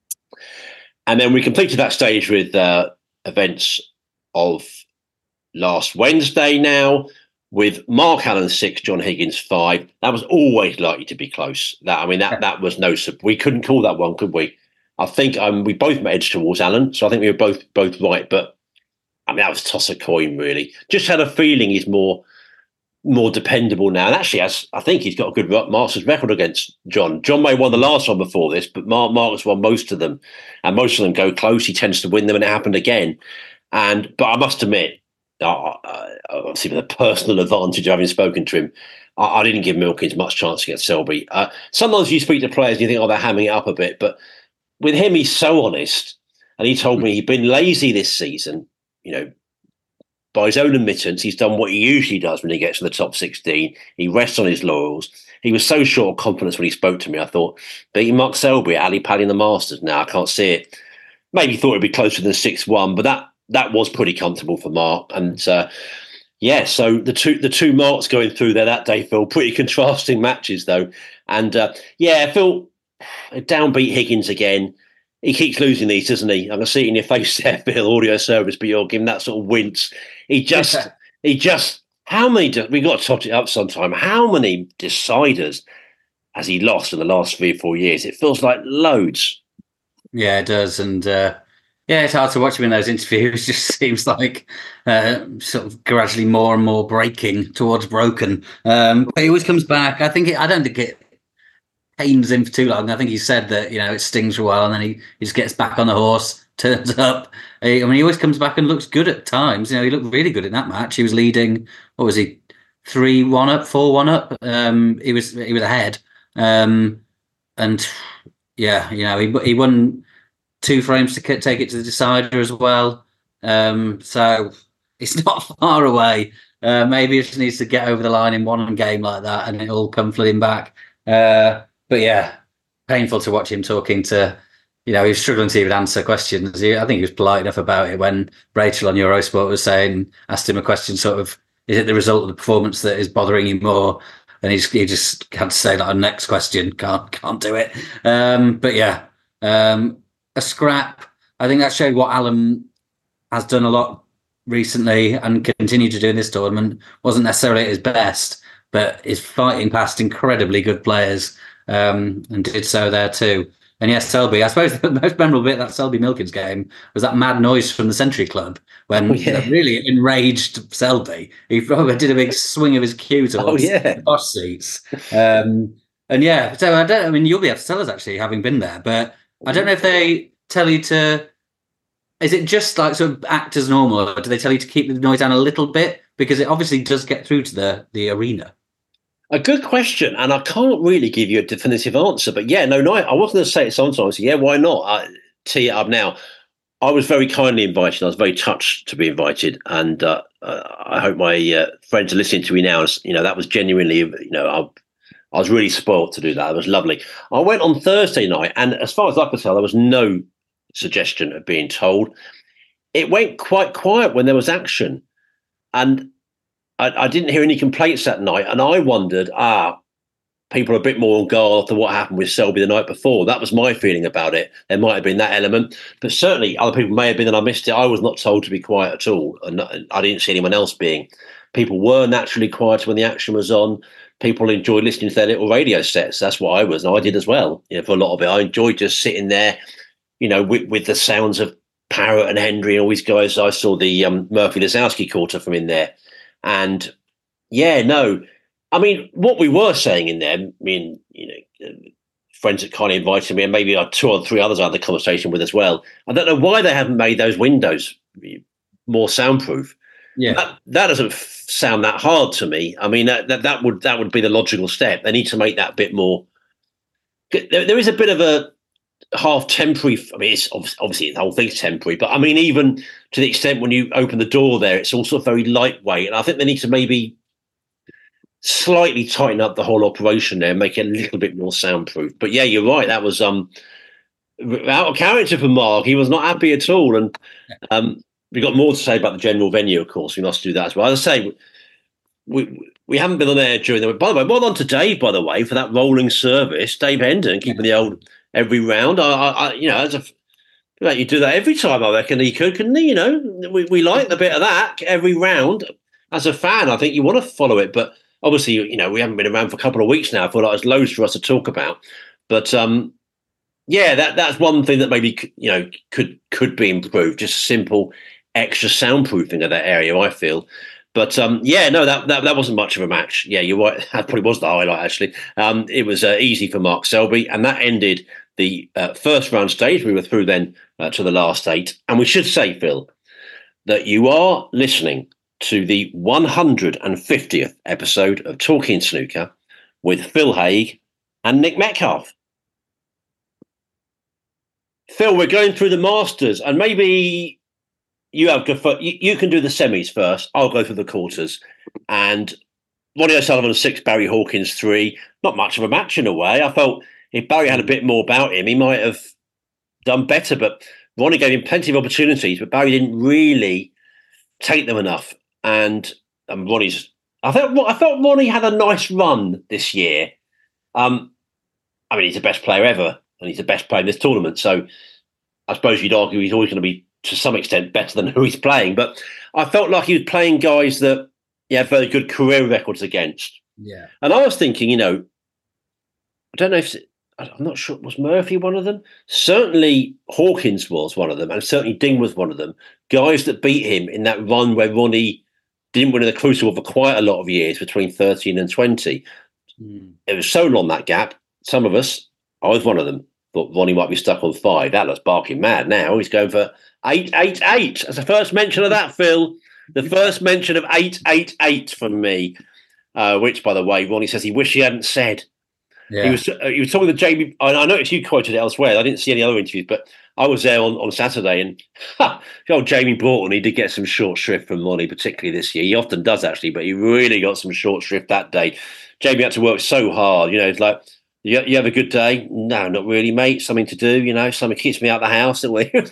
And then we completed that stage with uh, events of last Wednesday. Now with Mark Allen six, John Higgins five. That was always likely to be close. That I mean, that that was no. We couldn't call that one, could we? I think um, we both edged towards Allen, so I think we were both both right. But I mean, that was toss a coin, really. Just had a feeling he's more more dependable now. And actually, as I think he's got a good Masters record against John. John may have won the last one before this, but Mark Mark's won most of them, and most of them go close. He tends to win them, and it happened again. And but I must admit. Uh, obviously, with a personal advantage, having spoken to him, I, I didn't give Milkins much chance against Selby. Uh, sometimes you speak to players and you think, oh, they're hamming it up a bit. But with him, he's so honest. And he told me he'd been lazy this season. You know, by his own admittance, he's done what he usually does when he gets to the top sixteen. He rests on his laurels. He was so short of confidence when he spoke to me. I thought, beating Mark Selby at Ali Pally in the Masters now, I can't see it. Maybe thought it'd be closer than six one, but that That was pretty comfortable for Mark, and uh, yeah. So the two the two Marks going through there that day, Phil, pretty contrasting matches though. And uh, yeah, Phil downbeat Higgins again. He keeps losing these, doesn't he? I can see it in your face there, Phil. Audio service, but you're giving that sort of wince. He just, he just. How many? We got to tot it up sometime. How many deciders has he lost in the last three or four years? It feels like loads. Yeah, it does, and. Uh... Yeah, it's hard to watch him in those interviews. It just seems like uh, sort of gradually more and more breaking towards broken. Um, but he always comes back. I think it, I don't think it pains him for too long. I think he said that, you know, it stings for a while and then he, he just gets back on the horse, turns up. I mean, he always comes back and looks good at times. You know, he looked really good in that match. He was leading, what was he, three one up, four one up. Um, he was he was ahead. Um, and yeah, you know, he he won two frames to take it to the decider as well. Um, so it's not far away. Uh, maybe it just needs to get over the line in one game like that and it'll come flooding back. Uh, but yeah, painful to watch him talking to, you know, he was struggling to even answer questions. He, I think he was polite enough about it when Rachel on Eurosport was saying, asked him a question sort of, is it the result of the performance that is bothering you more? And he just, he just had to say that on next question, can't, can't do it. Um, but yeah, um, a scrap. I think that showed what Allen has done a lot recently and continue to do in this tournament. Wasn't necessarily at his best, but is fighting past incredibly good players um, and did so there too. And yes, Selby, I suppose the most memorable bit of that Selby Milkins game was that mad noise from the Century Club when oh, yeah. really enraged Selby. He probably did a big swing of his cue towards oh, yeah. the boss seats. Um, and yeah, so I don't, I mean, you'll be able to tell us actually, having been there, but I don't know if they tell you to, is it just like sort of act as normal, or do they tell you to keep the noise down a little bit? Because it obviously does get through to the, the arena. A good question, and I can't really give you a definitive answer. But yeah, no, no, I wasn't going to say it sometimes. Yeah, why not? I tee it up now. I was very kindly invited. I was very touched to be invited, and uh, uh, I hope my uh, friends are listening to me now. You know, that was genuinely, you know, I, I was really spoiled to do that. It was lovely. I went on Thursday night, and as far as I could tell, there was no suggestion of being told. It went quite quiet when there was action, and I, I didn't hear any complaints that night. And I wondered, ah, people are a bit more on guard after what happened with Selby the night before. That was my feeling about it. There might have been that element, but certainly other people may have been, and I missed it. I was not told to be quiet at all, and I didn't see anyone else being. People were naturally quiet when the action was on. People enjoyed listening to their little radio sets. That's what I was, and I did as well. You know, for a lot of it, I enjoyed just sitting there, you know, with, with the sounds of Parrott and Hendry and all these guys. I saw the um, Murphy Lisowski quarter from in there, and yeah, no, I mean, what we were saying in there. I mean, you know, friends that kind of invited me, and maybe two or three others I had the conversation with as well. I don't know why they haven't made those windows more soundproof. Yeah, that, that doesn't f- sound that hard to me. I mean, that, that that would that would be the logical step. They need to make that bit more. There, there is a bit of a half temporary. I mean, it's obviously the whole thing's temporary, but I mean, even to the extent when you open the door there, it's also very lightweight, and I think they need to maybe slightly tighten up the whole operation there, and make it a little bit more soundproof. But yeah, you're right. That was um out of character for Mark. He was not happy at all, and um. We've got more to say about the general venue, of course. We must do that as well. As I say, we we haven't been on air during the... By the way, well done to Dave, by the way, for that rolling service. Dave Hendon, keeping the old every round. I, I you know, as a... You do that every time, I reckon he could, couldn't he? You know, we, we like the bit of that every round. as a fan, I think you want to follow it. But obviously, you know, we haven't been around for a couple of weeks now. I feel like there's loads for us to talk about. But um, yeah, that that's one thing that maybe, you know, could could be improved. Just simple extra soundproofing of that area, I feel. But um, yeah, no, that, that that wasn't much of a match. Yeah, you're right. That probably was the highlight, actually. Um, it was uh, easy for Mark Selby, and that ended the uh, first round stage. We were through then uh, to the last eight. And we should say, Phil, that you are listening to the one hundred fiftieth episode of Talking Snooker with Phil Haigh and Nick Metcalfe. Phil, we're going through the Masters, and maybe you have you, you can do the semis first. I'll go through the quarters. And Ronnie O'Sullivan six, Barry Hawkins three. Not much of a match in a way. I felt if Barry had a bit more about him, he might have done better. But Ronnie gave him plenty of opportunities, but Barry didn't really take them enough. And um, Ronnie's, I thought, I thought Ronnie had a nice run this year. Um, I mean, he's the best player ever, and he's the best player in this tournament. So I suppose you'd argue he's always going to be, to some extent, better than who he's playing. But I felt like he was playing guys that he had very good career records against. Yeah. And I was thinking, you know, I don't know if, I'm not sure, was Murphy one of them? Certainly Hawkins was one of them, and certainly Ding was one of them. Guys that beat him in that run where Ronnie didn't win in the Crucible for quite a lot of years, between thirteen and twenty. Mm. It was so long, that gap. Some of us, I was one of them, thought Ronnie might be stuck on five. That looks barking mad now. He's going for eight eight eight. As the first mention of that, Phil. The first mention of eight eight eight from me, uh, which, by the way, Ronnie says he wished he hadn't said. Yeah. He was uh, he was talking to Jamie. I, I noticed you quoted it elsewhere. I didn't see any other interviews, but I was there on, on Saturday, and ha, old Jamie Broughton, he did get some short shrift from Ronnie, particularly this year. He often does, actually, but he really got some short shrift that day. Jamie had to work so hard. You know, it's like, you, you have a good day? No, not really, mate. Something to do, you know. Something keeps me out of the house. It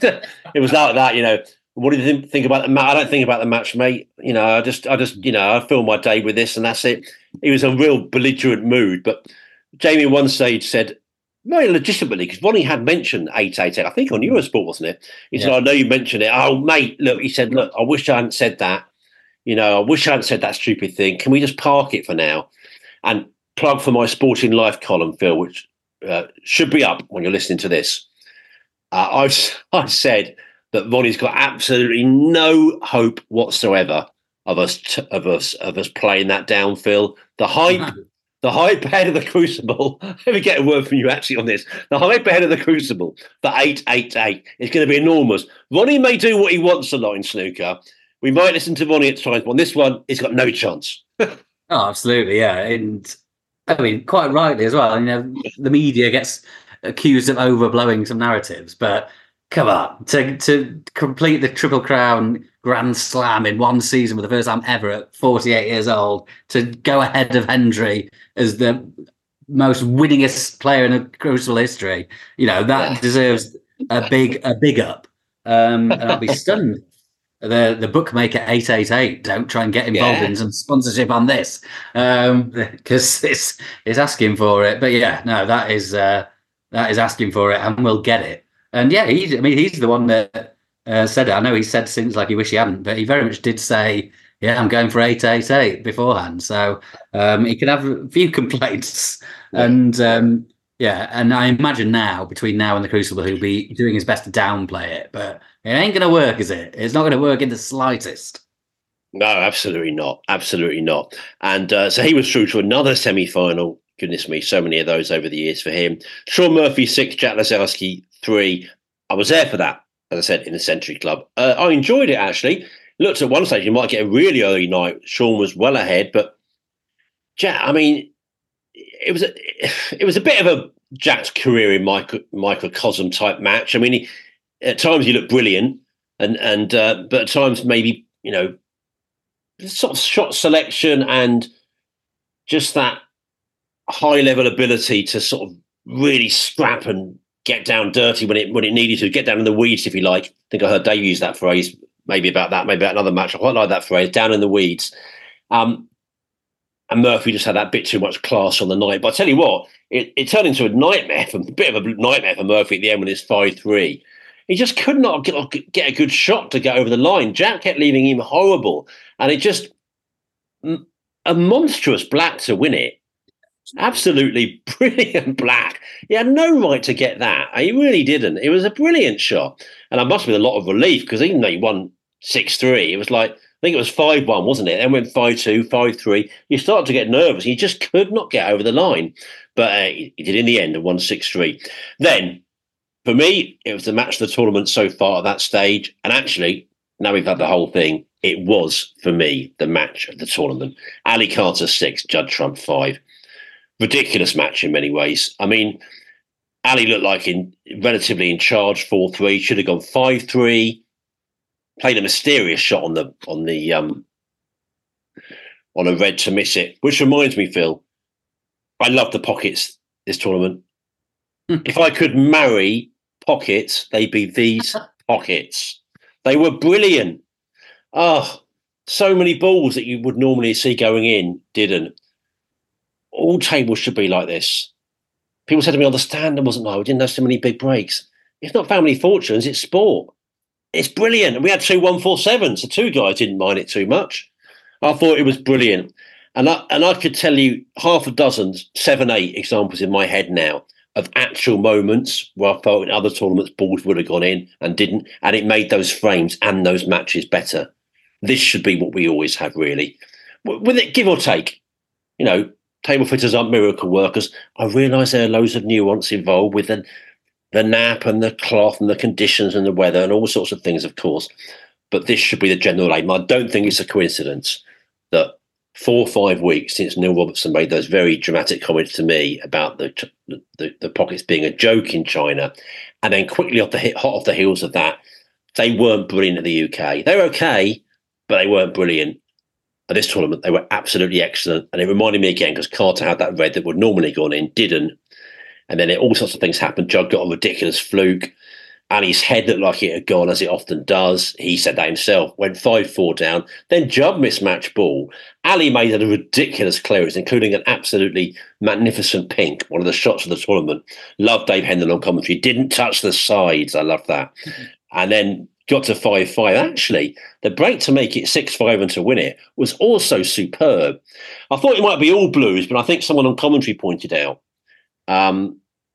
was like that, you know. What do you think about the match? I don't think about the match, mate. You know, I just, I just, you know, I fill my day with this, and that's it. It was a real belligerent mood, but Jamie at one stage said, very legitimately, because Ronnie had mentioned eight eight eight, I think on Eurosport, wasn't it? He yeah. said, I know you mentioned it. Oh, mate, look, he said, look, I wish I hadn't said that. You know, I wish I hadn't said that stupid thing. Can we just park it for now? And plug for my Sporting Life column, Phil, which uh, should be up when you're listening to this. Uh, I've, I've said that Ronnie's got absolutely no hope whatsoever of us, t- of us, of us playing that down, Phil. The hype... The hype ahead of the Crucible, let me get a word from you actually on this. The hype ahead of the Crucible for eight eight eight is going to be enormous. Ronnie may do what he wants a lot in snooker. We might listen to Ronnie at times, but on this one, he's got no chance. Oh, absolutely, yeah. And I mean, quite rightly as well. You know, the media gets accused of overblowing some narratives, but come on, to to complete the Triple Crown Grand Slam in one season for the first time ever at forty-eight years old, to go ahead of Hendry as the most winningest player in the Crucible history, you know, that yeah. deserves a big a big up. Um, and I'll be stunned. The the bookmaker eight eight eight don't try and get involved yeah. in some sponsorship on this, um, because it's it's asking for it. But yeah, no, that is uh, that is asking for it, and we'll get it. And yeah, he's I mean he's the one that uh, said it. I know he said things like he wish he hadn't, but he very much did say, yeah, I'm going for eight eight eight beforehand. So um, he can have a few complaints. Yeah. And um, yeah, and I imagine now, between now and the Crucible, he'll be doing his best to downplay it. But it ain't going to work, is it? It's not going to work in the slightest. No, absolutely not. Absolutely not. And uh, so he was through to another semi-final. Goodness me, so many of those over the years for him. Sean Murphy, six, Jack Lazowski, three. I was there for that, as I said, in the Century Club. Uh, I enjoyed it, actually. Looked at one stage, you might get a really early night. Sean was well ahead, but Jack, I mean, it was a, it was a bit of a Jack's career in micro, microcosm type match. I mean, he, at times he looked brilliant, and and uh, but at times maybe, you know, sort of shot selection and just that high level ability to sort of really scrap and get down dirty when it when it needed to, get down in the weeds, if you like. I think I heard Dave use that phrase, maybe about that, maybe about another match. I quite like that phrase, down in the weeds. Um, and Murphy just had that bit too much class on the night. But I tell you what, it, it turned into a nightmare, for, a bit of a nightmare for Murphy at the end with his five three. He just could not get, get a good shot to get over the line. Jack kept leaving him horrible. And it just, a monstrous black to win it. Absolutely brilliant black. He had no right to get that. He really didn't. It was a brilliant shot. And I must have been a lot of relief because even though he won six three, it was like, I think it was five one, wasn't it? Then went five two, five three. You start to get nervous. He just could not get over the line. But uh, he did in the end and won six three. Then, for me, it was the match of the tournament so far at that stage. And actually, now we've had the whole thing, it was, for me, the match of the tournament. Ali Carter six, Judd Trump five. Ridiculous match in many ways. I mean, Ali looked like in relatively in charge, four three, should have gone five three. Played a mysterious shot on the on the um on a red to miss it, which reminds me, Phil, I love the pockets this tournament. If I could marry pockets, they'd be these pockets. They were brilliant. Oh, so many balls that you would normally see going in didn't. All tables should be like this. People said to me on the stand, there wasn't, no, we didn't have so many big breaks. It's not family fortunes, it's sport. It's brilliant. And we had two one four sevens. The two guys didn't mind it too much. I thought it was brilliant. And I, and I could tell you half a dozen, seven, eight examples in my head now of actual moments where I felt in other tournaments balls would have gone in and didn't. And it made those frames and those matches better. This should be what we always have, really. With it, give or take, you know, table fitters aren't miracle workers. I realise there are loads of nuance involved with the, the nap and the cloth and the conditions and the weather and all sorts of things, of course. But this should be the general aim. I don't think it's a coincidence that four or five weeks since Neil Robertson made those very dramatic comments to me about the the, the pockets being a joke in China, and then quickly off the hit, hot off the heels of that, they weren't brilliant at the U K. They were okay, but they weren't brilliant. At this tournament, they were absolutely excellent. And it reminded me again, because Carter had that red that would normally gone in, didn't. And then it, all sorts of things happened. Judd got a ridiculous fluke. Ali's head looked like it had gone, as it often does. He said that himself. Went five four down. Then Judd mismatched ball. Ali made a ridiculous clearance, including an absolutely magnificent pink, one of the shots of the tournament. Loved Dave Hendon on commentary. Didn't touch the sides. I love that. And then got to five five. Actually, the break to make it six five and to win it was also superb. I thought it might be all blues, but I think someone on commentary pointed out, um,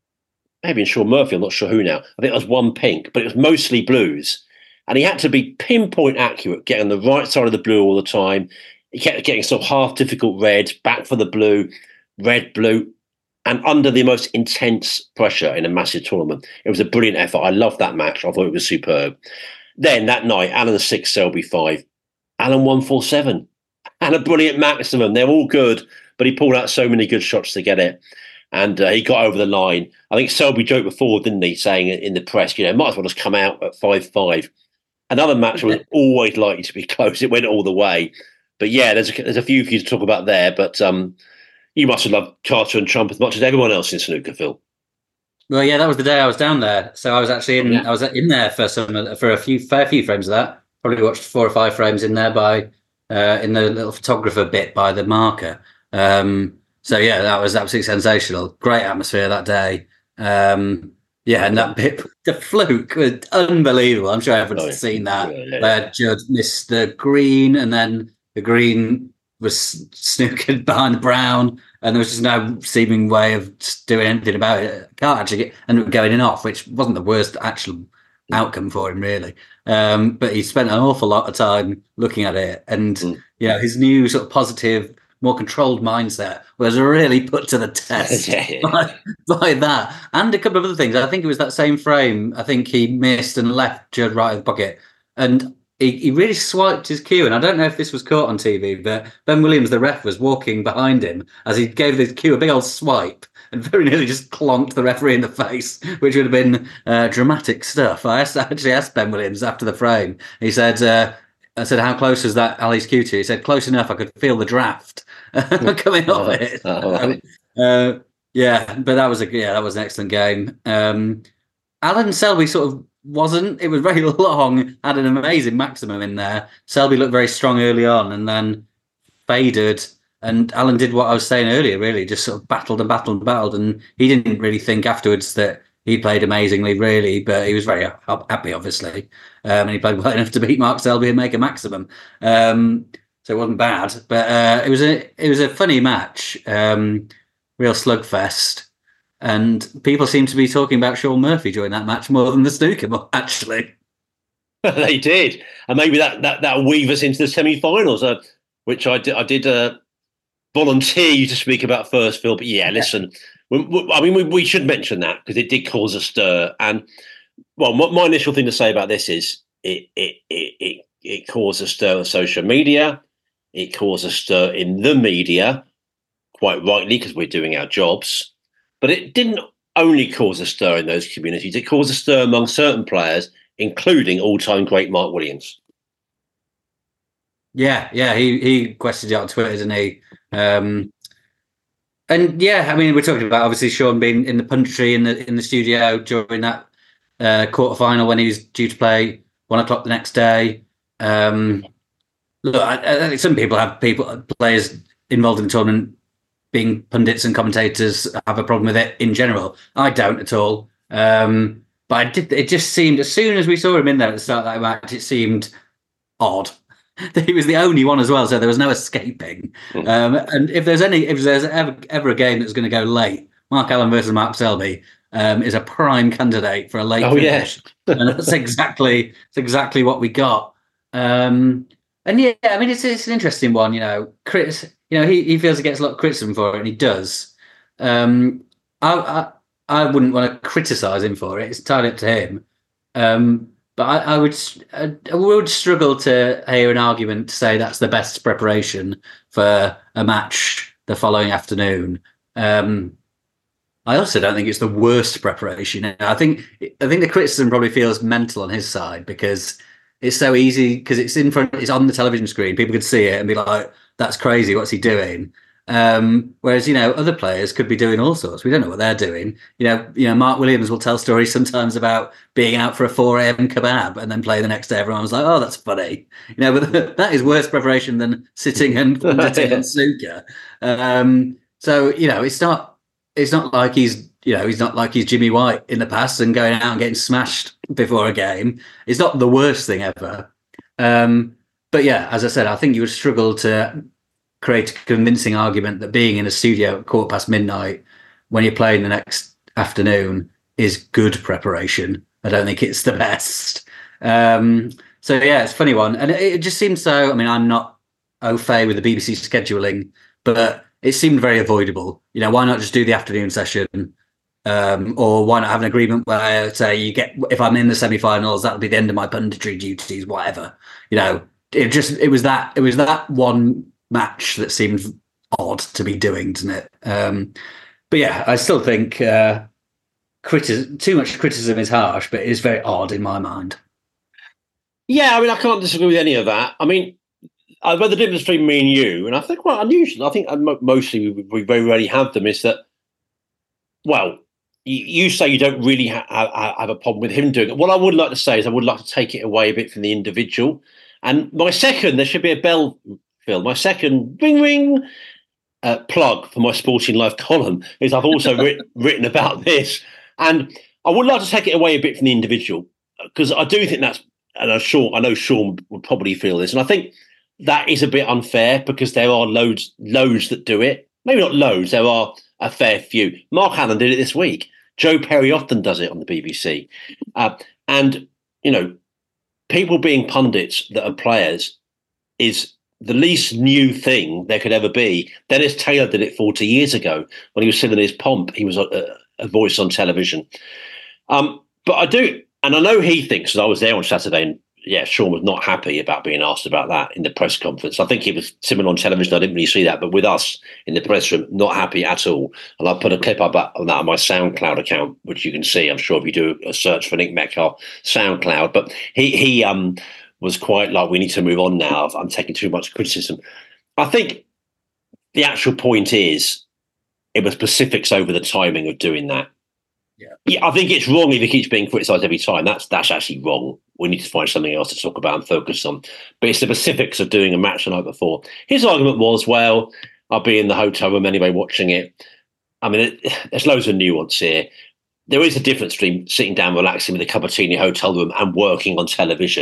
maybe in Sean Murphy, I'm not sure who now, I think it was one pink, but it was mostly blues. And he had to be pinpoint accurate, getting the right side of the blue all the time. He kept getting sort of half difficult red, back for the blue, red, blue, and under the most intense pressure in a massive tournament. It was a brilliant effort. I loved that match. I thought it was superb. Then that night, Alan six, Selby five, Alan one four seven, and a brilliant maximum. They're all good, but he pulled out so many good shots to get it. And uh, he got over the line. I think Selby joked before, didn't he, saying in the press, you know, might as well just come out at five five. Another match was always likely to be close. It went all the way. But yeah, there's a, there's a few for you to talk about there. But um, you must have loved Carter and Trump as much as everyone else in snooker, Phil. Well, yeah, that was the day I was down there. So I was actually in. Yeah. I was in there for some for a few fair few frames of that. Probably watched four or five frames in there by uh, in the little photographer bit by the marker. Um, so yeah, that was absolutely sensational. Great atmosphere that day. Um, yeah, and that bit, the fluke was unbelievable. I'm sure everyone's Oh, yeah. seen that. Yeah, yeah. Where Judd missed the green, and then the green was snookered behind the brown, and there was just no seeming way of just doing anything about it. Can't actually get, end up going in off, which wasn't the worst actual outcome for him, really. Um, but he spent an awful lot of time looking at it, and Mm. you know, his new sort of positive, more controlled mindset was really put to the test Yeah, yeah. by, by that, and a couple of other things. I think it was that same frame. I think he missed and left Judd right in the pocket, and he, he really swiped his cue. And I don't know if this was caught on T V, but Ben Williams, the ref, was walking behind him as he gave the cue a big old swipe and very nearly just clonked the referee in the face, which would have been uh, dramatic stuff. I asked, actually asked Ben Williams after the frame. He said, uh, I said, how close was that Ali's cue to? He said, close enough. I could feel the draft coming off it. Oh, right. Uh, yeah, but that was a yeah, that was an excellent game. Um, Alan Selby sort of wasn't. It was very long. Had an amazing maximum in there. Selby looked very strong early on, and then faded. And Alan did what I was saying earlier. Really, just sort of battled and battled and battled, and he didn't really think afterwards that he played amazingly, really. But he was very happy, obviously, um, and he played well enough to beat Mark Selby and make a maximum. Um, so it wasn't bad. But uh, it was a it was a funny match, um, real slugfest. And people seem to be talking about Sean Murphy during that match more than the snooker, actually. They did, and maybe that that that weave us into the semi-finals, uh, which I did. I did uh, volunteer you to speak about first, Phil. But yeah, listen, we, we, I mean, we, we should mention that because it did cause a stir. And well, my, my initial thing to say about this is it it it it, it caused a stir on social media. It caused a stir in the media, quite rightly, because we're doing our jobs. But it didn't only cause a stir in those communities. It caused a stir among certain players, including all-time great Mark Williams. Yeah, yeah, he he questioned it on Twitter, didn't he? Um, and yeah, I mean, we're talking about obviously Sean being in the punditry in the in the studio during that uh, quarter final when he was due to play one o'clock the next day. Um, look, I, I think some people have people players involved in the tournament being pundits and commentators have a problem with it in general. I don't at all. Um, but I did. It just seemed, as soon as we saw him in there at the start of that match, it seemed odd. He was the only one as well, so there was no escaping. Mm. Um, and if there's any, if there's ever ever a game that's going to go late, Mark Allen versus Mark Selby um, is a prime candidate for a late oh, finish, yeah. And that's exactly that's exactly what we got. Um, and yeah, I mean, it's it's an interesting one. You know, Chris. You know, he, he feels he gets a lot of criticism for it, and he does. Um, I, I I wouldn't want to criticise him for it. It's entirely up to him. Um, but I, I would I, I would struggle to hear an argument to say that's the best preparation for a match the following afternoon. Um, I also don't think it's the worst preparation. I think I think the criticism probably feels mental on his side because it's so easy because it's in front, it's on the television screen. People could see it and be like, that's crazy. What's he doing? Um, whereas, you know, other players could be doing all sorts. We don't know what they're doing. You know, you know, Mark Williams will tell stories sometimes about being out for a four a.m. kebab and then play the next day. Everyone's like, oh, that's funny. You know, but that is worse preparation than sitting and conducting on snooker. Um, so, you know, it's not, it's not like he's, you know, he's not like he's Jimmy White in the past and going out and getting smashed before a game. It's not the worst thing ever. Um, But yeah, as I said, I think you would struggle to create a convincing argument that being in a studio at quarter past midnight when you're playing the next afternoon is good preparation. I don't think it's the best. Um, so yeah, it's a funny one. And it, it just seems so, I mean, I'm not au fait with the B B C scheduling, but it seemed very avoidable. You know, why not just do the afternoon session? Um, or why not have an agreement where, say, you get, if I'm in the semi-finals, that'll be the end of my punditry duties, whatever, you know. It just it was that it was that one match that seemed odd to be doing, didn't it? Um, but yeah, I still think uh, criti- too much criticism is harsh, but it is very odd in my mind. Yeah, I mean, I can't disagree with any of that. I mean, I've read the difference between me and you, and I think quite unusual. I think mostly we, we very rarely have them. Is that well? You, you say you don't really ha- ha- have a problem with him doing it. What I would like to say is I would like to take it away a bit from the individual. And my second, there should be a bell, Phil, my second ring ring uh, plug for my Sporting Life column is I've also writ- written about this. And I would like to take it away a bit from the individual because I do think that's, and I'm sure, I know Sean would probably feel this, and I think that is a bit unfair because there are loads, loads that do it. Maybe not loads, there are a fair few. Mark Allen did it this week. Joe Perry often does it on the B B C. Uh, and, you know, people being pundits that are players is the least new thing there could ever be. Dennis Taylor did it forty years ago when he was still in his pomp. He was a, a voice on television. Um, but I do, and I know he thinks, because I was there on Saturday, and yeah, Sean was not happy about being asked about that in the press conference. I think he was similar on television. I didn't really see that, but with us in the press room, not happy at all. And I put a clip up on that on my SoundCloud account, which you can see. I'm sure if you do a search for Nick Metcalfe SoundCloud, but he he um was quite like, we need to move on now. I'm taking too much criticism. I think the actual point is it was specifics over the timing of doing that. Yeah, yeah, I think it's wrong if he keeps being criticised every time. That's that's actually wrong. We need to find something else to talk about and focus on. But it's the specifics of doing a match the night before. His argument was, well, I'll be in the hotel room anyway watching it. I mean, it, there's loads of nuance here. There is a difference between sitting down, relaxing with a cup of tea in your hotel room and working on television.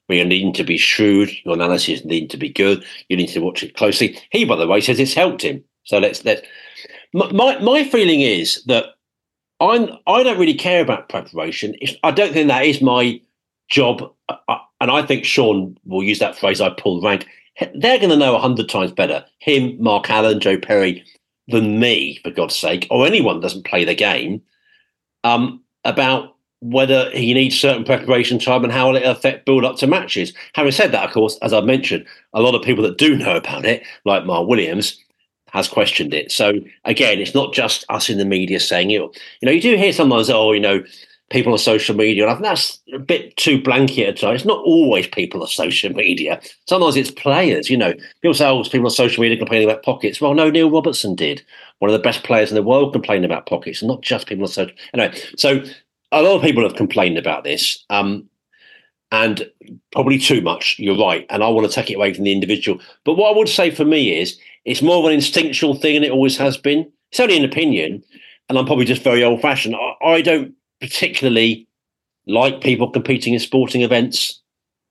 where you need to be shrewd, your analysis needs to be good, you need to watch it closely. He, by the way, says it's helped him. So let's let my, my my feeling is that I'm I don't really care about preparation. It's, I don't think that is my job, I, and I think Sean will use that phrase. I pull rank. They're going to know a hundred times better, him, Mark Allen, Joe Perry, than me, for God's sake, or anyone who doesn't play the game, um, about whether he needs certain preparation time and how will it affect build up to matches. Having said that, of course, as I've mentioned, a lot of people that do know about it, like Mark Williams, has questioned it. So again, it's not just us in the media saying it. You know, you do hear sometimes, oh, you know, people on social media, and I think that's a bit too blanket at times. It's not always people on social media. Sometimes it's players, you know. People say, oh, it's people on social media complaining about pockets. Well, no, Neil Robertson did. One of the best players in the world complained about pockets, and not just people on social. Anyway, so a lot of people have complained about this, um, and probably too much. You're right, and I want to take it away from the individual. But what I would say for me is, it's more of an instinctual thing, and it always has been. It's only an opinion, and I'm probably just very old-fashioned. I, I don't particularly like people competing in sporting events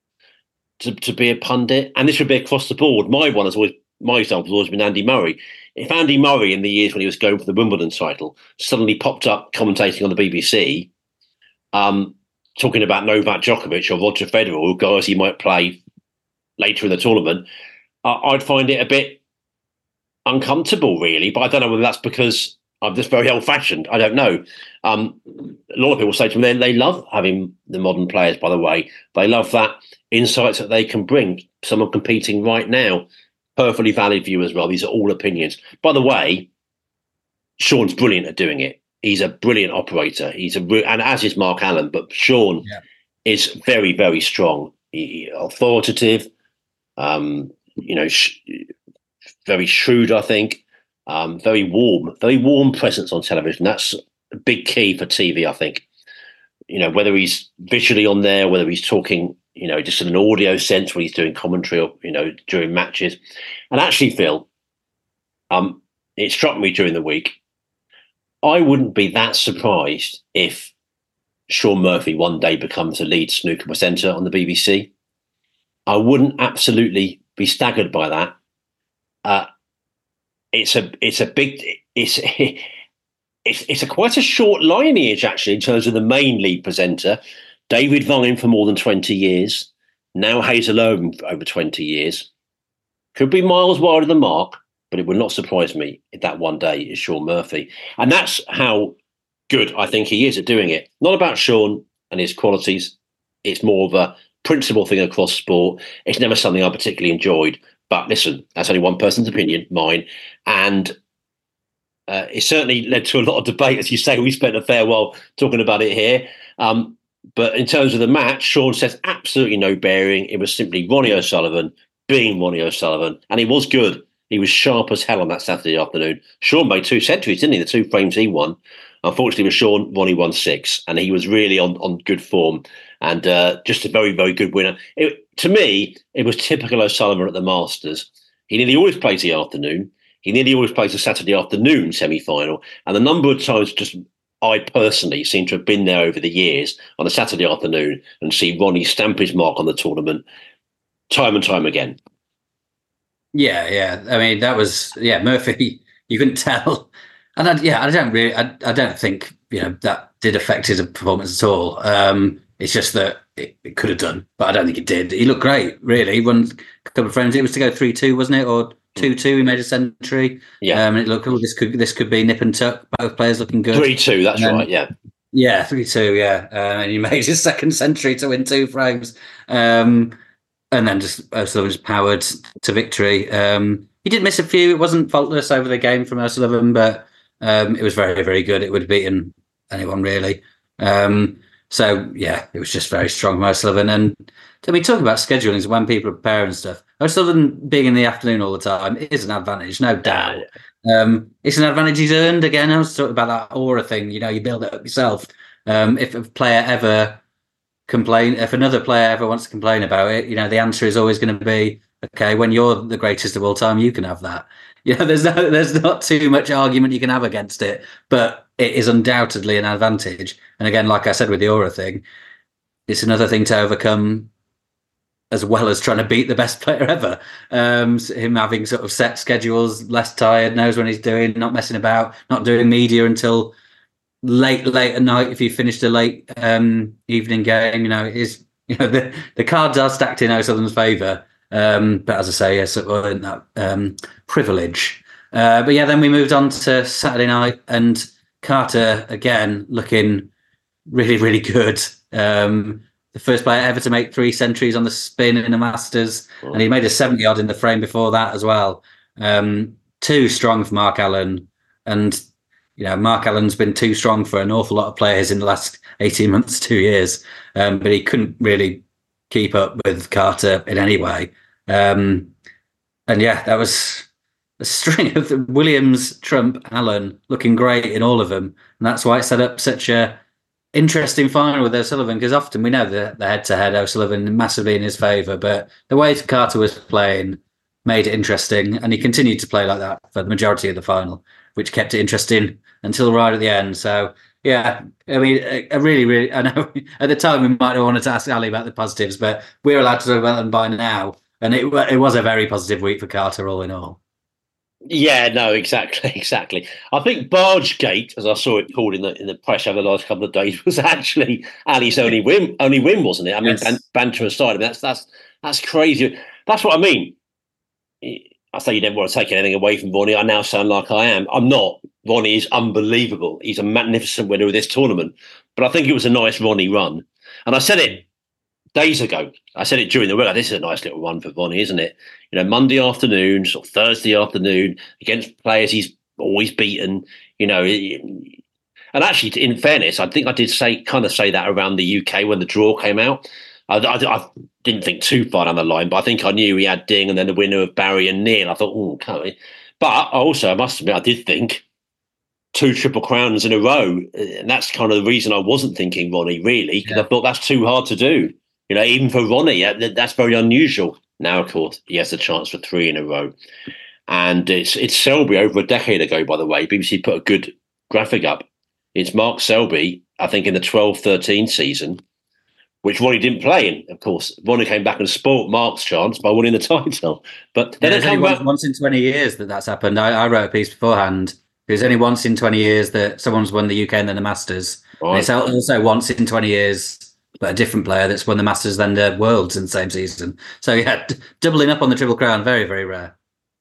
to, to be a pundit, and this would be across the board. My one has always, my example has always been Andy Murray. If Andy Murray, in the years when he was going for the Wimbledon title, suddenly popped up commentating on the B B C, um, talking about Novak Djokovic or Roger Federer, or guys he might play later in the tournament, uh, I'd find it a bit uncomfortable, really. But I don't know whether that's because I'm just very old-fashioned. I don't know. Um, a lot of people say to me they, they love having the modern players, by the way. They love that insights that they can bring. Someone competing right now, perfectly valid view as well. These are all opinions. By the way, Sean's brilliant at doing it. He's a brilliant operator. He's a and as is Mark Allen, but Sean yeah. is very, very strong, he, authoritative, um, you know, sh- very shrewd, I think. Um, very warm, very warm presence on television. That's a big key for T V, I think. You know, whether he's visually on there, whether he's talking, you know, just in an audio sense when he's doing commentary or, you know, during matches. And actually, Phil, um, it struck me during the week, I wouldn't be that surprised if Shaun Murphy one day becomes a lead snooker presenter on the B B C. I wouldn't absolutely be staggered by that. Uh, It's a it's a big it's it's it's a quite a short lineage actually in terms of the main lead presenter. David Vine for more than twenty years, now Hazel Irvine for over twenty years. Could be miles wide of the mark, but it would not surprise me if that one day is Shaun Murphy. And that's how good I think he is at doing it. Not about Shaun and his qualities. It's more of a principle thing across sport. It's never something I particularly enjoyed. But listen, that's only one person's opinion, mine. And uh, it certainly led to a lot of debate. As you say, we spent a fair while talking about it here. Um, but in terms of the match, Sean says absolutely no bearing. It was simply Ronnie O'Sullivan being Ronnie O'Sullivan. And he was good. He was sharp as hell on that Saturday afternoon. Sean made two centuries, didn't he? The two frames he won. Unfortunately, with Sean, Ronnie won six. And he was really on, on good form. And uh, just a very, very good winner. It, to me, it was typical O'Sullivan at the Masters. He nearly always plays the afternoon. He nearly always plays the Saturday afternoon semi-final. And the number of times just I personally seem to have been there over the years on a Saturday afternoon and see Ronnie stamp his mark on the tournament time and time again. Yeah, yeah. I mean, that was, yeah, Murphy, you couldn't tell. And I, yeah, I don't really, I, I don't think, you know, that did affect his performance at all. Um, It's just that it, it could have done, but I don't think it did. He looked great, really. He won a couple of frames. It was to go three two, wasn't it? Or two two, he made a century. Yeah. Um, and it looked, oh, this could this could be nip and tuck. Both players looking good. three two, that's then, right, yeah. Yeah, three two, yeah. Um, and he made his second century to win two frames. Um, and then just O'Sullivan just powered to victory. Um, he did miss a few. It wasn't faultless over the game from O'Sullivan, but um, it was very, very good. It would have beaten anyone, really. Um So, yeah, it was just very strong from O'Sullivan. And I mean, talking about scheduling when people prepare and stuff, O'Sullivan being in the afternoon all the time is an advantage, no doubt. Um, it's an advantage he's earned. Again, I was talking about that aura thing. You know, you build it up yourself. Um, if a player ever complain, if another player ever wants to complain about it, you know, the answer is always going to be, okay, when you're the greatest of all time, you can have that. You know, there's no, there's not too much argument you can have against it, but it is undoubtedly an advantage. And again, like I said with the aura thing, it's another thing to overcome as well as trying to beat the best player ever. Um, him having sort of set schedules, less tired, knows when he's doing, not messing about, not doing media until late, late at night. If you finished a late um, evening game, you know, it is, you know, the, the cards are stacked in O'Sullivan's favour. Um, but as I say, yes, it wasn't that um, privilege. Uh, but yeah, then we moved on to Saturday night, and Carter again looking really, really good. Um, the first player ever to make three centuries on the spin in the Masters, oh. and he made a seventy odd in the frame before that as well. Um, too strong for Mark Allen, and you know Mark Allen's been too strong for an awful lot of players in the last eighteen months, two years. Um, but he couldn't really keep up with Carter in any way. Um, and yeah, that was a string of the Williams, Trump, Allen looking great in all of them, and that's why it set up such a interesting final with O'Sullivan, because often we know the, the head-to-head O'Sullivan massively in his favour, but the way Carter was playing made it interesting, and he continued to play like that for the majority of the final, which kept it interesting until right at the end. So, yeah, I mean, I really, really, I know at the time we might have wanted to ask Ali about the positives, but we're allowed to talk about them by now, and it, it was a very positive week for Carter all in all. Yeah, no, exactly, exactly. I think Bargegate, as I saw it called in the in the press over the last couple of days, was actually Ali's only win, only win, wasn't it? I mean, yes. ban- banter aside, I mean, that's that's that's crazy. That's what I mean. I say you never want to take anything away from Ronnie. I now sound like I am. I'm not. Ronnie is unbelievable. He's a magnificent winner of this tournament. But I think it was a nice Ronnie run, and I said it days ago. I said it during the week. This is a nice little run for Ronnie, isn't it? You know, Monday afternoon, sort of Thursday afternoon, against players he's always beaten. You know, and actually, in fairness, I think I did say kind of say that around the U K when the draw came out. I, I, I didn't think too far down the line, but I think I knew he had Ding and then the winner of Barry and Neil. I thought, oh, can't we? But also, I must admit, I did think two Triple Crowns in a row, and that's kind of the reason I wasn't thinking Ronnie, really, because yeah. I thought that's too hard to do. You know, even for Ronnie, that's very unusual. Now, of course, he has a chance for three in a row. And it's it's Selby over a decade ago, by the way. B B C put a good graphic up. It's Mark Selby, I think, in the twelve thirteen season, which Ronnie didn't play in, of course. Ronnie came back and spoilt Mark's chance by winning the title. But then yeah, only back- once in twenty years that that's happened. I, I wrote a piece beforehand. There's only once in twenty years that someone's won the U K and then the Masters. Right. And it's also once in twenty years, but a different player that's won the Masters than the Worlds in the same season. So, yeah, d- doubling up on the Triple Crown, very, very rare.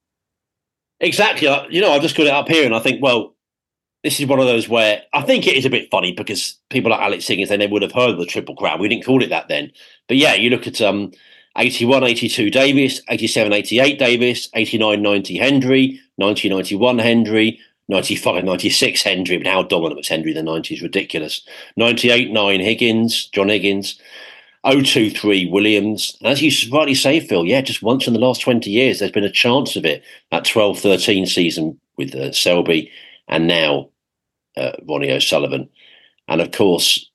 Exactly. You know, I've just got it up here and I think, well, this is one of those where I think it is a bit funny because people like Alex Higgins, they would have heard of the Triple Crown. We didn't call it that then. But, yeah, you look at um, eighty-one eighty-two Davis, eighty-seven eighty-eight Davis, eighty-nine ninety Hendry, ninety ninety-one Hendry, ninety-five ninety-six Hendry, but how dominant was Hendry in the nineties? Ridiculous. ninety-eight nine Higgins, John Higgins. oh two three Williams. And as you rightly say, Phil, yeah, just once in the last twenty years, there's been a chance of it. That twelve thirteen season with uh, Selby and now uh, Ronnie O'Sullivan. And of course,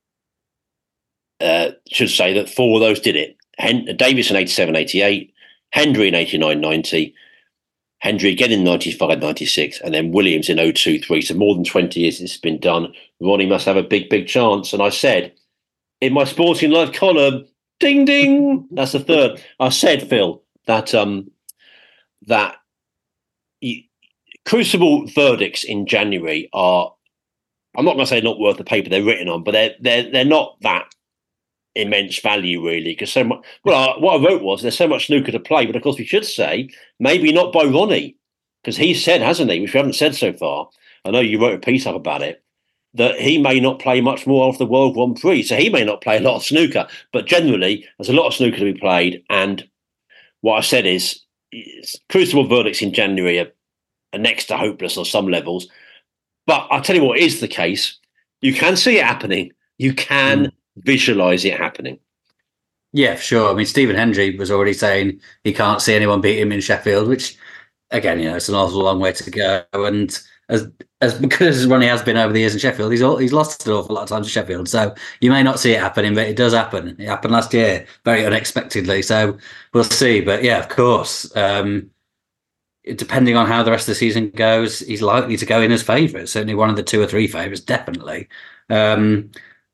uh, should say that four of those did it. Hen- Davis in eighty-seven eighty-eight, Hendry in eighty-nine ninety, Hendry again in ninety-five ninety-six, and then Williams in oh two three. So more than twenty years it's been done. Ronnie must have a big, big chance. And I said, in my Sporting Life column, ding, ding, that's the third. I said, Phil, that um, that you, crucible verdicts in January are, I'm not going to say not worth the paper they're written on, but they're, they're, they're not that immense value, really, because so much. Well, I, what I wrote was there's so much snooker to play, but of course we should say maybe not by Ronnie, because he said, hasn't he, which we haven't said so far. I know you wrote a piece up about it, that he may not play much more after the World Grand Prix, so he may not play a lot of snooker. But generally, there's a lot of snooker to be played, and what I said is, crucible verdicts in January are, are next to hopeless on some levels. But I'll tell you what is the case: you can see it happening. You can. Mm. Visualize it happening. Yeah, for sure. I mean, Stephen Hendry was already saying he can't see anyone beat him in Sheffield, which, again, you know, it's an awful long way to go. And as as good as Ronnie has been over the years in Sheffield, he's all, he's lost an awful lot of times in Sheffield. So you may not see it happening, but it does happen. It happened last year, very unexpectedly. So we'll see. But yeah, of course, um, depending on how the rest of the season goes, he's likely to go in as favourite. Certainly one of the two or three favourites, definitely. Um,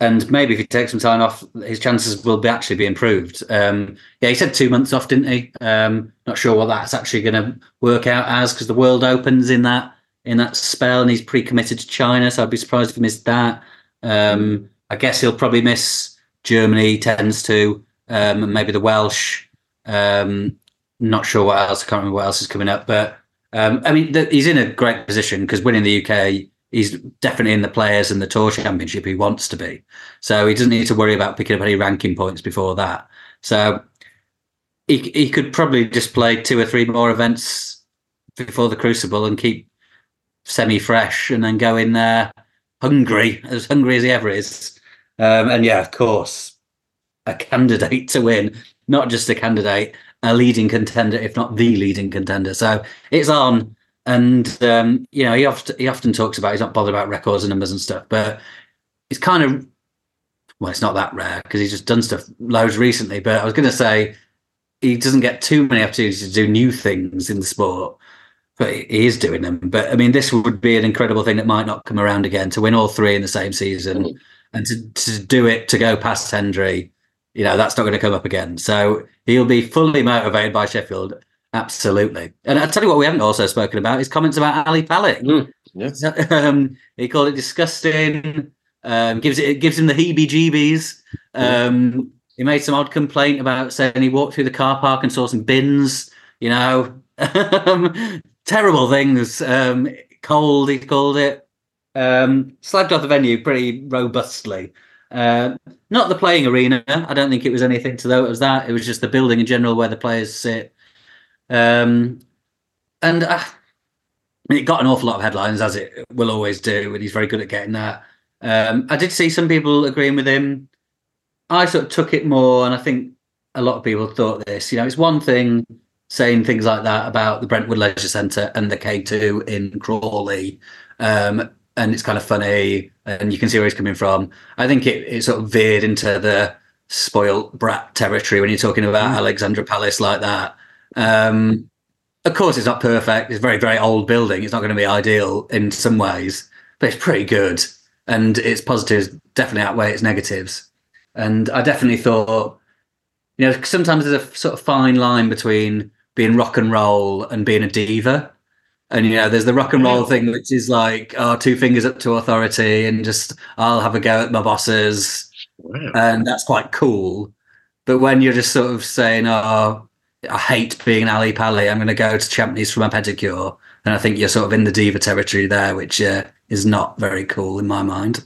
and maybe if he takes some time off, his chances will be actually be improved. Um, yeah, he said two months off, didn't he? Um, not sure what that's actually going to work out as, because the World Opens in that in that spell, and he's pre-committed to China, so I'd be surprised if he missed that. Um, I guess he'll probably miss Germany, tends to, um, and maybe the Welsh. Um, not sure what else. I can't remember what else is coming up, but um, I mean, the, he's in a great position because winning the U K. He's definitely in the Players and the Tour Championship he wants to be. So he doesn't need to worry about picking up any ranking points before that. So he he could probably just play two or three more events before the Crucible and keep semi-fresh and then go in there hungry, as hungry as he ever is. Um, and yeah, of course, a candidate to win, not just a candidate, a leading contender, if not the leading contender. So it's on. And, um, you know, he often, he often talks about, he's not bothered about records and numbers and stuff, but it's kind of, well, it's not that rare because he's just done stuff loads recently. But I was going to say, he doesn't get too many opportunities to do new things in the sport, but he is doing them. But I mean, this would be an incredible thing that might not come around again, to win all three in the same season mm. and to, to do it, to go past Hendry, you know, that's not going to come up again. So he'll be fully motivated by Sheffield. Absolutely. And I'll tell you what we haven't also spoken about is comments about Ali Pally. Mm, yeah. um, he called it disgusting, um, gives it, it gives him the heebie-jeebies. Um, he made some odd complaint about saying he walked through the car park and saw some bins, you know. Terrible things. Um, cold, he called it. Um, slagged off the venue pretty robustly. Uh, not the playing arena. I don't think it was anything to that. It was that. It was just the building in general where the players sit. Um, and uh, it got an awful lot of headlines, as it will always do, and he's very good at getting that. Um, I did see some people agreeing with him. I sort of took it more, and I think a lot of people thought this. You know, it's one thing saying things like that about the Brentwood Leisure Centre and the K two in Crawley, um, and it's kind of funny, and you can see where he's coming from. I think it, it sort of veered into the spoilt brat territory when you're talking about mm. Alexandra Palace like that. Um, of course, it's not perfect. It's a very, very old building. It's not going to be ideal in some ways, but it's pretty good. And its positives definitely outweigh its negatives. And I definitely thought, you know, sometimes there's a sort of fine line between being rock and roll and being a diva. And, you know, there's the rock and roll thing, which is like, oh, two fingers up to authority and just, I'll have a go at my bosses. Wow. And that's quite cool. But when you're just sort of saying, oh, I hate being an Ali Pally, I'm going to go to Champneys for my pedicure. And I think you're sort of in the diva territory there, which uh, is not very cool in my mind.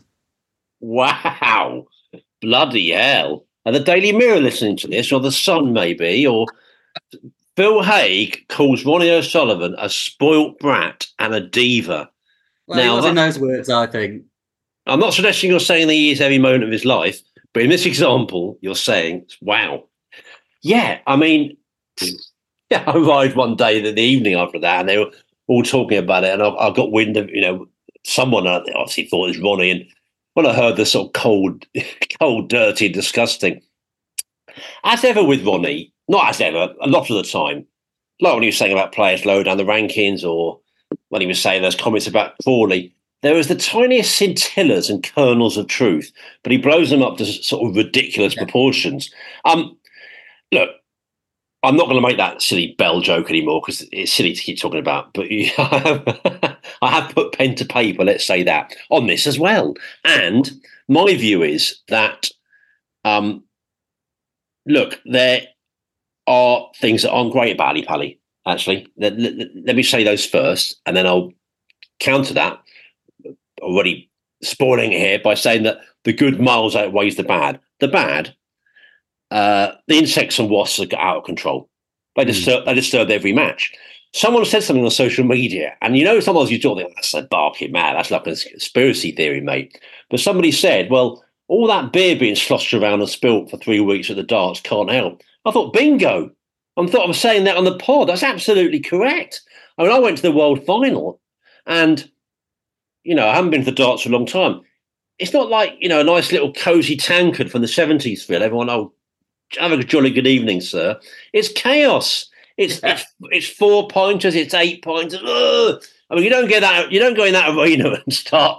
Wow. Bloody hell. Are the Daily Mirror listening to this, or the Sun maybe? Or Phil Haig calls Ronnie O'Sullivan a spoilt brat and a diva. Well, now, he wasn't those words, I think. I'm not suggesting you're saying that he is every moment of his life, but in this example, you're saying, wow. Yeah, I mean... Yeah, I arrived one day, the, the evening after that, and they were all talking about it. And I, I got wind of, you know, someone obviously thought it was Ronnie. And when I heard the sort of cold, cold, dirty, disgusting, as ever with Ronnie, not as ever, a lot of the time, like when he was saying about players low down the rankings, or when he was saying those comments about Crawley, there was the tiniest scintillas and kernels of truth, but he blows them up to sort of ridiculous yeah. proportions. Um, look. I'm not going to make that silly Bell joke anymore because it's silly to keep talking about. But I have put pen to paper, let's say that, on this as well. And my view is that, um, look, there are things that aren't great about Ali Pally, actually. Let, let, let me say those first, and then I'll counter that, already spoiling it here, by saying that the good miles outweighs the bad. The bad... Uh, the insects and wasps are out of control. They disturb, mm. they disturb every match. Someone said something on social media, and you know, sometimes you talk, that's a barking mad, that's like a conspiracy theory, mate. But somebody said, well, all that beer being sloshed around and spilt for three weeks at the darts can't help. I thought, bingo. I thought I was saying that on the pod. That's absolutely correct. I mean, I went to the world final, and, you know, I haven't been to the darts for a long time. It's not like, you know, a nice little cosy tankard from the seventies, Phil. Everyone, oh, have a jolly good evening, sir. It's chaos. It's it's, it's four pointers. It's eight pointers. Ugh. I mean, you don't get that. You don't go in that arena and start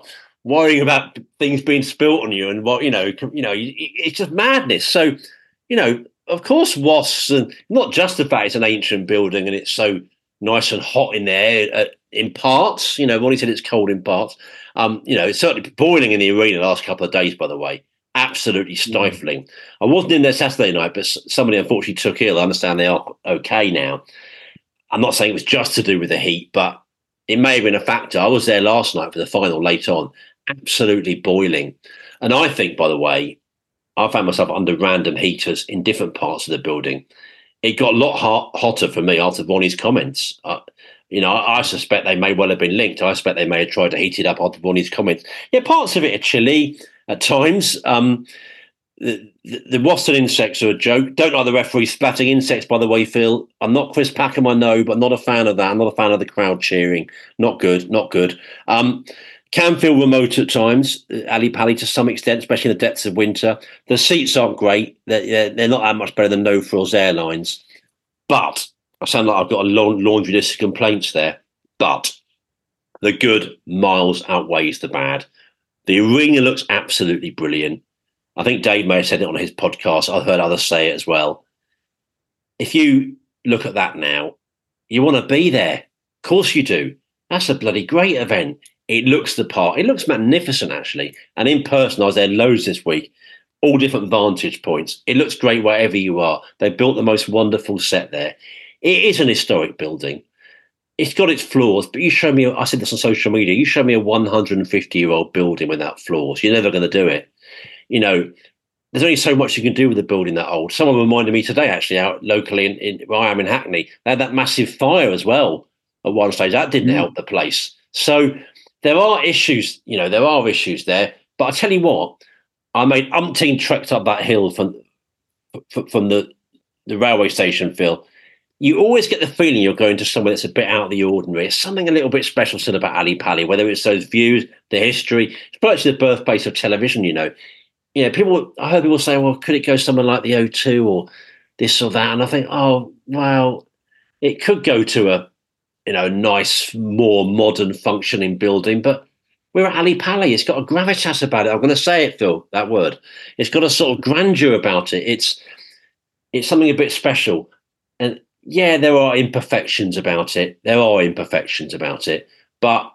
worrying about things being spilt on you and what you know, you know, it's just madness. So, you know, of course, wasps, and not just the fact it's an ancient building and it's so nice and hot in there uh, in parts. You know, Ronnie said it's cold in parts. Um, you know, it's certainly boiling in the arena the last couple of days, by the way. Absolutely stifling. Mm. I wasn't in there Saturday night, but somebody unfortunately took ill. I understand they are okay now. I'm not saying it was just to do with the heat, but it may have been a factor. I was there last night for the final late on, absolutely boiling. And I think, by the way, I found myself under random heaters in different parts of the building. It got a lot hot, hotter for me after Ronnie's comments. Uh, you know, I, I suspect they may well have been linked. I suspect they may have tried to heat it up after Ronnie's comments. Yeah, parts of it are chilly at times. Um, the, the, the wasps and insects are a joke. Don't like the referee splatting insects, by the way, Phil. I'm not Chris Packham, I know, but not a fan of that. I'm not a fan of the crowd cheering. Not good, not good. Um, can feel remote at times, Ali Pally to some extent, especially in the depths of winter. The seats aren't great. They're, they're not that much better than No Frills Airlines. But I sound like I've got a laundry list of complaints there. But the good miles outweighs the bad. The arena looks absolutely brilliant. I think Dave may have said it on his podcast. I've heard others say it as well. If you look at that now, you want to be there. Of course you do. That's a bloody great event. It looks the part. It looks magnificent, actually. And in person, I was there loads this week. All different vantage points. It looks great wherever you are. They built the most wonderful set there. It is an historic building. It's got its flaws, but you show me, I said this on social media, you show me a one hundred fifty year old building without flaws. You're never going to do it. You know, there's only so much you can do with a building that old. Someone reminded me today, actually, out locally in, in where I am in Hackney, they had that massive fire as well at one stage. That didn't mm. help the place. So there are issues, you know, there are issues there. But I tell you what, I made umpteen treks up that hill from from the, the railway station, Phil. You always get the feeling you're going to somewhere that's a bit out of the ordinary. It's something a little bit special still about Ali Pally, whether it's those views, the history. It's probably actually the birthplace of television, you know. You know, people, I heard people say, well, could it go somewhere like the O two or this or that? And I think, oh, well, it could go to a, you know, nice, more modern functioning building, but we're at Ali Pally. It's got a gravitas about it. I'm going to say it, Phil, that word. It's got a sort of grandeur about it. It's, it's something a bit special. And yeah, there are imperfections about it. There are imperfections about it. But,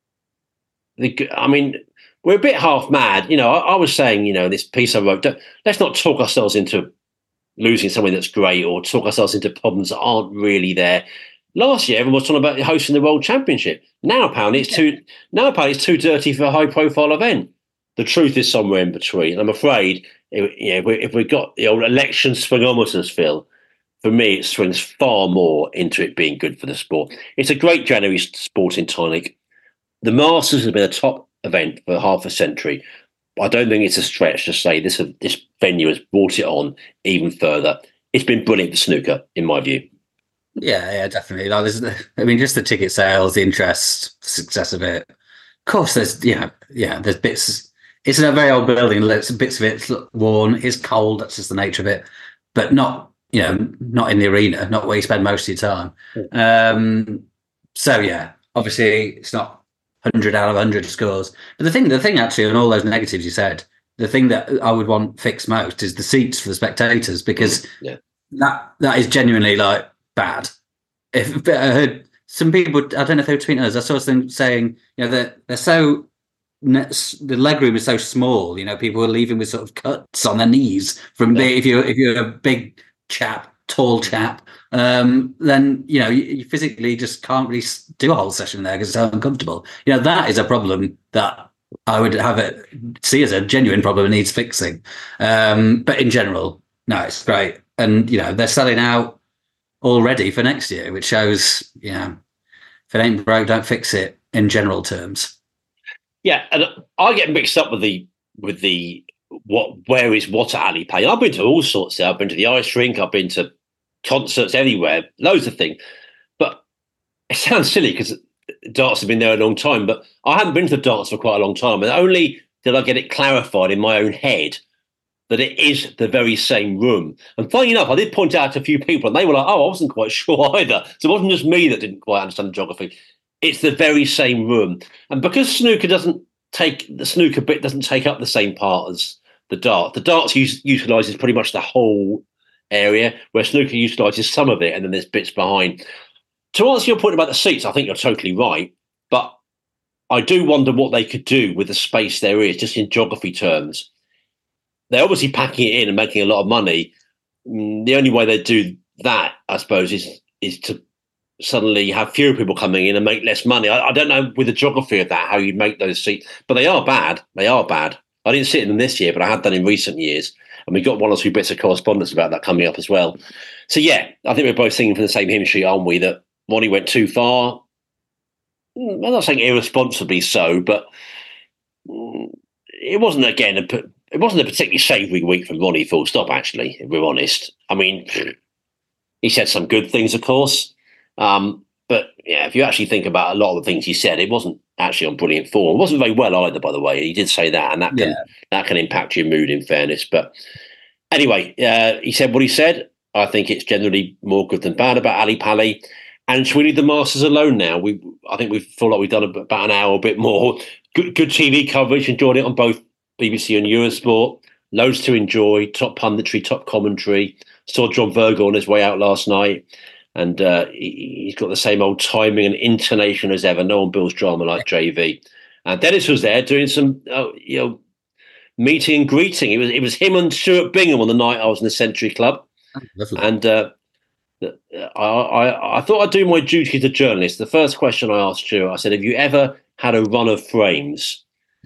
the, I mean, we're a bit half mad. You know, I, I was saying, you know, this piece I wrote, let's not talk ourselves into losing something that's great or talk ourselves into problems that aren't really there. Last year, everyone was talking about hosting the World Championship. Now, apparently, it's too now apparently it's too dirty for a high-profile event. The truth is somewhere in between. I'm afraid, you know, if we've got the old election swingometers, Phil, for me, it swings far more into it being good for the sport. It's a great January sporting tonic. The Masters has been a top event for half a century. I don't think it's a stretch to say this this venue has brought it on even further. It's been brilliant for snooker, in my view. Yeah, yeah, definitely. Like, there's, I mean, just the ticket sales, the interest, the success of it. Of course, there's yeah, yeah, there's bits. It's in a very old building. Bits of it's worn. It's cold. That's just the nature of it. But not, you know, not in the arena. Not where you spend most of your time. Um, so yeah, obviously, it's not one hundred out of one hundred scores. But the thing, the thing actually, on all those negatives you said, the thing that I would want fixed most is the seats for the spectators, because yeah. that that is genuinely like bad. If I heard some people, I don't know if they were tweeting us, I saw them saying, you know, that they're, they're so, the leg room is so small, you know, people are leaving with sort of cuts on their knees from yeah. if you're if you're a big chap, tall chap, um, then, you know, you, you physically just can't really do a whole session there because it's so uncomfortable. You know, that is a problem that I would have it see as a genuine problem and needs fixing. Um, but in general, no, it's great. And, you know, they're selling out already for next year, which shows, you know, if it ain't broke, don't fix it in general terms. Yeah, and I get mixed up with the with the what where is what at Ali Pally. I've been to all sorts there. I've been to the ice rink, I've been to concerts everywhere, loads of things. But it sounds silly because darts have been there a long time, but I haven't been to the darts for quite a long time, and only did I get it clarified in my own head that it is the very same room. And funny enough, I did point out to a few people, and they were like, oh, I wasn't quite sure either. So it wasn't just me that didn't quite understand the geography. It's the very same room. And because snooker doesn't take the snooker bit doesn't take up the same part as the dart. The darts use, utilises pretty much the whole area, where snooker utilises some of it, and then there's bits behind. To answer your point about the seats, I think you're totally right, but I do wonder what they could do with the space there is, just in geography terms. They're obviously packing it in and making a lot of money. The only way they do that, I suppose, is is to suddenly have fewer people coming in and make less money. I, I don't know with the geography of that how you make those seats, but they are bad. They are bad. I didn't sit in them this year, but I had done in recent years, and we got one or two bits of correspondence about that coming up as well. So yeah, I think we're both singing from the same hymn sheet, aren't we? That Ronnie went too far. I'm not saying irresponsibly so, but it wasn't again. A, it wasn't a particularly savoury week from Ronnie. Full stop. Actually, if we're honest. I mean, he said some good things, of course, um, but yeah, if you actually think about a lot of the things he said, it wasn't actually on brilliant form. It wasn't very well either, by the way. He did say that, and that can yeah. that can impact your mood. In fairness, but anyway, uh, he said what he said. I think it's generally more good than bad about Ali Pali. And should we leave the Masters alone now? We, I think we feel like we've done about an hour, a bit more. Good, good T V coverage. Enjoyed it on both B B C and Eurosport. Loads to enjoy. Top punditry, top commentary. Saw John Virgo on his way out last night, and uh, he, he's got the same old timing and intonation as ever. No one builds drama like J V. And Dennis was there doing some, uh, you know, meeting and greeting. It was it was him and Stuart Bingham on the night I was in the Century Club, oh, and. Uh, I, I, I thought I'd do my duty as a journalist. The first question I asked you, I said, have you ever had a run of frames?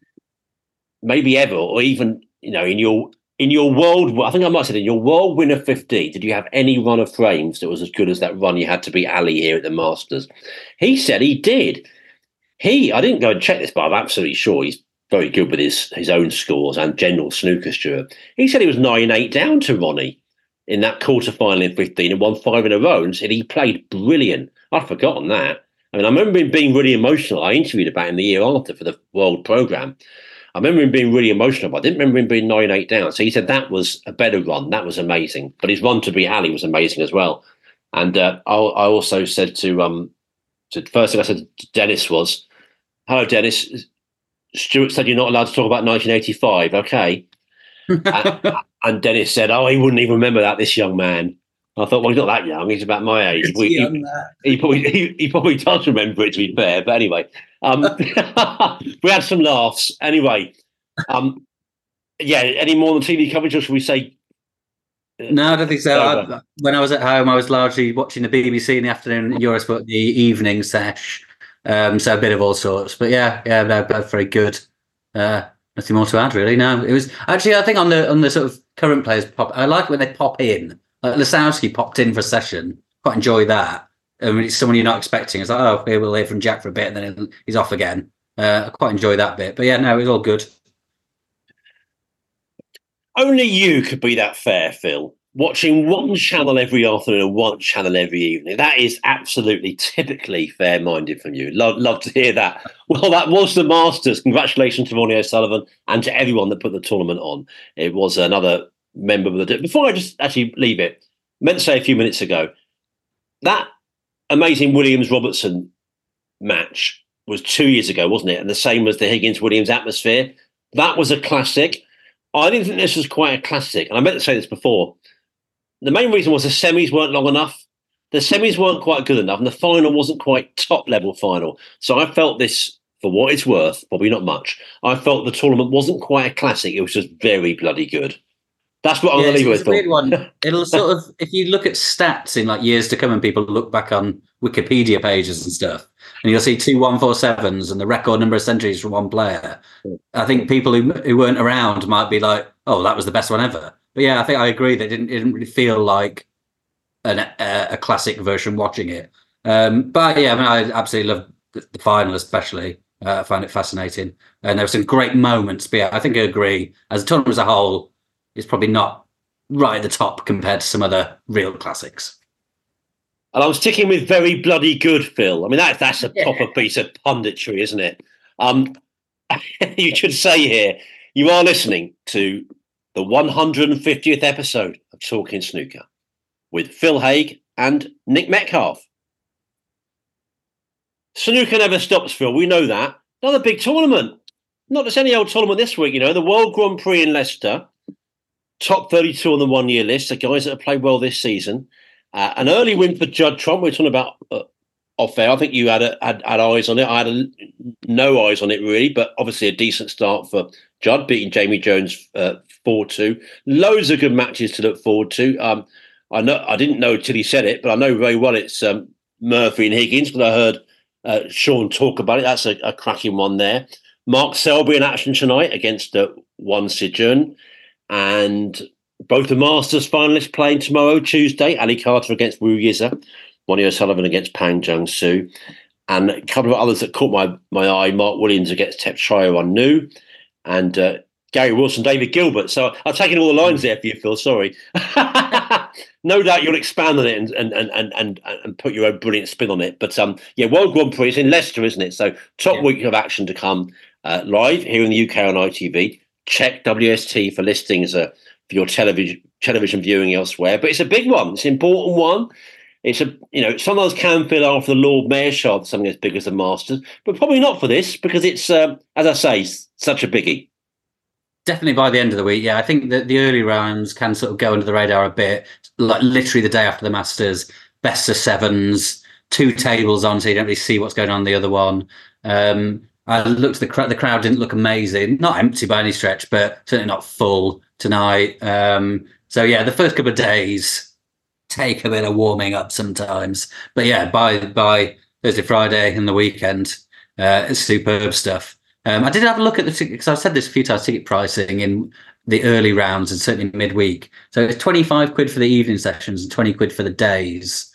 Maybe ever, or even, you know, in your in your world, I think I might have said in your World Winner fifty, did you have any run of frames that was as good as that run you had to beat Ali here at the Masters? He said he did. He, I didn't go and check this, but I'm absolutely sure he's very good with his, his own scores and general snooker, Stuart. He said he was nine eight down to Ronnie in that quarter-final in fifteen and won five in a row, and said he played brilliant. I'd forgotten that. I mean, I remember him being really emotional. I interviewed about him the year after for the World Programme. I remember him being really emotional, but I didn't remember him being nine eight down. So he said that was a better run. That was amazing. But his run to beat Ali was amazing as well. And uh, I, I also said to, um, to the first thing I said to Dennis was, hello, Dennis. Stuart said you're not allowed to talk about nineteen eighty-five. Okay. and, and Dennis said, oh, he wouldn't even remember that, this young man. I thought, well, he's not that young. He's about my age. We, he, he, probably, he, he probably does remember it, to be fair. But anyway, um, we had some laughs. Anyway, um, yeah, any more on the T V coverage, or should we say? Uh, no, I don't think so. I, when I was at home, I was largely watching the B B C in the afternoon, Eurosport the evening sesh. Um, so a bit of all sorts. But yeah, yeah, they're both very good. Uh, Nothing more to add, really. No, it was actually, I think on the on the sort of current players pop. I like when they pop in. Like Lasowski popped in for a session. Quite enjoy that. I mean, it's someone you're not expecting. It's like, oh, here we'll hear from Jack for a bit, and then he's off again. Uh, I quite enjoy that bit. But yeah, no, it was all good. Only you could be that fair, Phil. Watching one channel every afternoon and one channel every evening. That is absolutely typically fair-minded from you. Love, love to hear that. Well, that was the Masters. Congratulations to Ronnie O'Sullivan and to everyone that put the tournament on. It was another member of the... Before I just actually leave it, I meant to say a few minutes ago, that amazing Williams-Robertson match was two years ago, wasn't it? And the same as the Higgins-Williams atmosphere. That was a classic. I didn't think this was quite a classic. And I meant to say this before. The main reason was the semis weren't long enough. The semis weren't quite good enough, and the final wasn't quite top-level final. So I felt this, for what it's worth, probably not much, I felt the tournament wasn't quite a classic. It was just very bloody good. That's what I'm yeah, going to leave it with. It's a weird one. It'll sort of, if you look at stats in like years to come and people look back on Wikipedia pages and stuff, and you'll see two one four sevens and the record number of centuries from one player, I think people who, who weren't around might be like, oh, that was the best one ever. But yeah, I think I agree that it didn't, it didn't really feel like an, a, a classic version watching it. Um, but yeah, I mean, I absolutely love the, the final especially. Uh, I found it fascinating. And there were some great moments. But yeah, I think I agree. As a tournament as a whole, it's probably not right at the top compared to some other real classics. And I was sticking with very bloody good, Phil. I mean, that, that's a yeah. proper piece of punditry, isn't it? Um, you should say here, you are listening to the one hundred fiftieth episode of Talking Snooker with Phil Haigh and Nick Metcalf. Snooker never stops, Phil. We know that. Another big tournament. not just any old tournament this week, you know, the World Grand Prix in Leicester, top thirty-two on the one-year list, the guys that have played well this season. Uh, an early win for Judd Trump. We we're talking about uh, off air. I think you had, a, had had eyes on it. I had a, no eyes on it, really, but obviously a decent start for Judd, beating Jamie Jones uh, four two. Loads of good matches to look forward to. Um, I know I didn't know till he said it, but I know very well it's um, Murphy and Higgins, because I heard uh, Sean talk about it. That's a, a cracking one there. Mark Selby in action tonight against uh, Juan Sijun. And both the Masters finalists playing tomorrow, Tuesday. Ali Carter against Wu Yiza. Ronnie O'Sullivan against Pang Jung Soo. And a couple of others that caught my, my eye. Mark Williams against Tepchaya Anu. And uh, Gary Wilson, David Gilbert. So I've taken all the lines there for you, Phil. Sorry. No doubt you'll expand on it and and, and, and, and put your own brilliant spin on it. But um, yeah, World Grand Prix is in Leicester, isn't it? So top yeah. week of action to come uh, live here in the U K on I T V. Check W S T for listings uh, for your television television viewing elsewhere. But it's a big one. It's an important one. It's a you know sometimes can feel after the Lord Mayor shot something as big as the Masters, but probably not for this because it's uh, as I say such a biggie. Definitely by the end of the week, yeah. I think that the early rounds can sort of go under the radar a bit, like literally the day after the Masters, best of sevens, two tables on, so you don't really see what's going on in the other one. Um, I looked at the crowd. The crowd didn't look amazing, not empty by any stretch, but certainly not full tonight. Um, so yeah, the first couple of days take a bit of warming up sometimes, but yeah, by by Thursday, Friday, and the weekend, uh, it's superb stuff. Um, I did have a look at the ticket because I've said this a few times. Ticket pricing in the early rounds and certainly midweek. So it's twenty-five quid for the evening sessions and twenty quid for the days.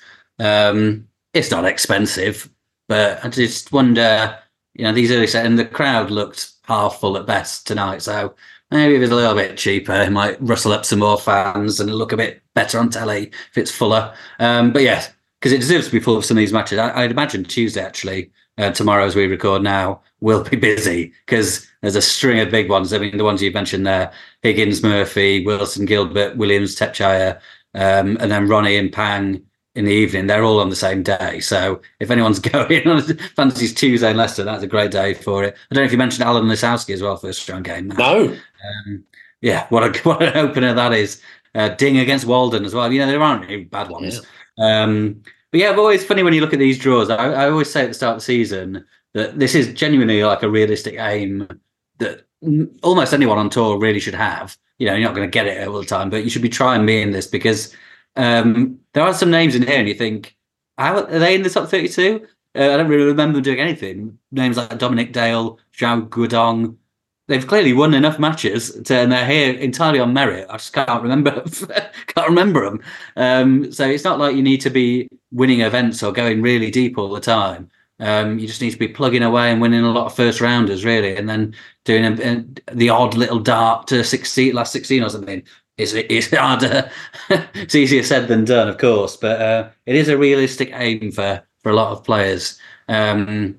Um, it's not expensive, but I just wonder. You know, these early set and the crowd looked half full at best tonight. So maybe if it's a little bit cheaper, it might rustle up some more fans and look a bit better on telly if it's fuller. Um, but yeah, because it deserves to be full of some of these matches. I, I'd imagine Tuesday, actually, uh, tomorrow as we record now, will be busy because there's a string of big ones. I mean, the ones you mentioned there, Higgins, Murphy, Wilson, Gilbert, Williams, Tepchaya, um, and then Ronnie and Pang in the evening. They're all on the same day. So if anyone's going on Fantasy's Tuesday in Leicester, that's a great day for it. I don't know if you mentioned Alan Lisowski as well, first round game. No. Um, yeah, what, a, what an opener that is. Uh, Ding against Walden as well. You know, there aren't any bad ones. Yeah. Um, but yeah, but always funny when you look at these draws. I, I always say at the start of the season that this is genuinely like a realistic aim that almost anyone on tour really should have. You know, you're not going to get it all the time, but you should be trying me in this because Um, there are some names in here, and you think, how, are they in the top thirty-two? Uh, I don't really remember them doing anything. Names like Dominic Dale, Zhao Guodong. They've clearly won enough matches, to, and they're here entirely on merit. I just can't remember, can't remember them. Um, so it's not like you need to be winning events or going really deep all the time. Um, you just need to be plugging away and winning a lot of first rounders, really, and then doing a, a, the odd little dart to sixteen, last sixteen or something. It's, it's harder. It's easier said than done, of course, but uh, it is a realistic aim for, for a lot of players. Um,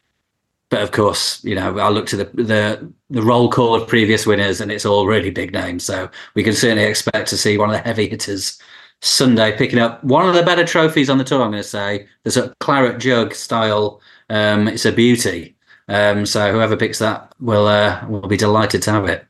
but of course, you know, I look to the, the the roll call of previous winners, and it's all really big names. So we can certainly expect to see one of the heavy hitters Sunday picking up one of the better trophies on the tour. I'm going to say the sort of claret jug style. Um, it's a beauty. Um, so whoever picks that will uh, will be delighted to have it.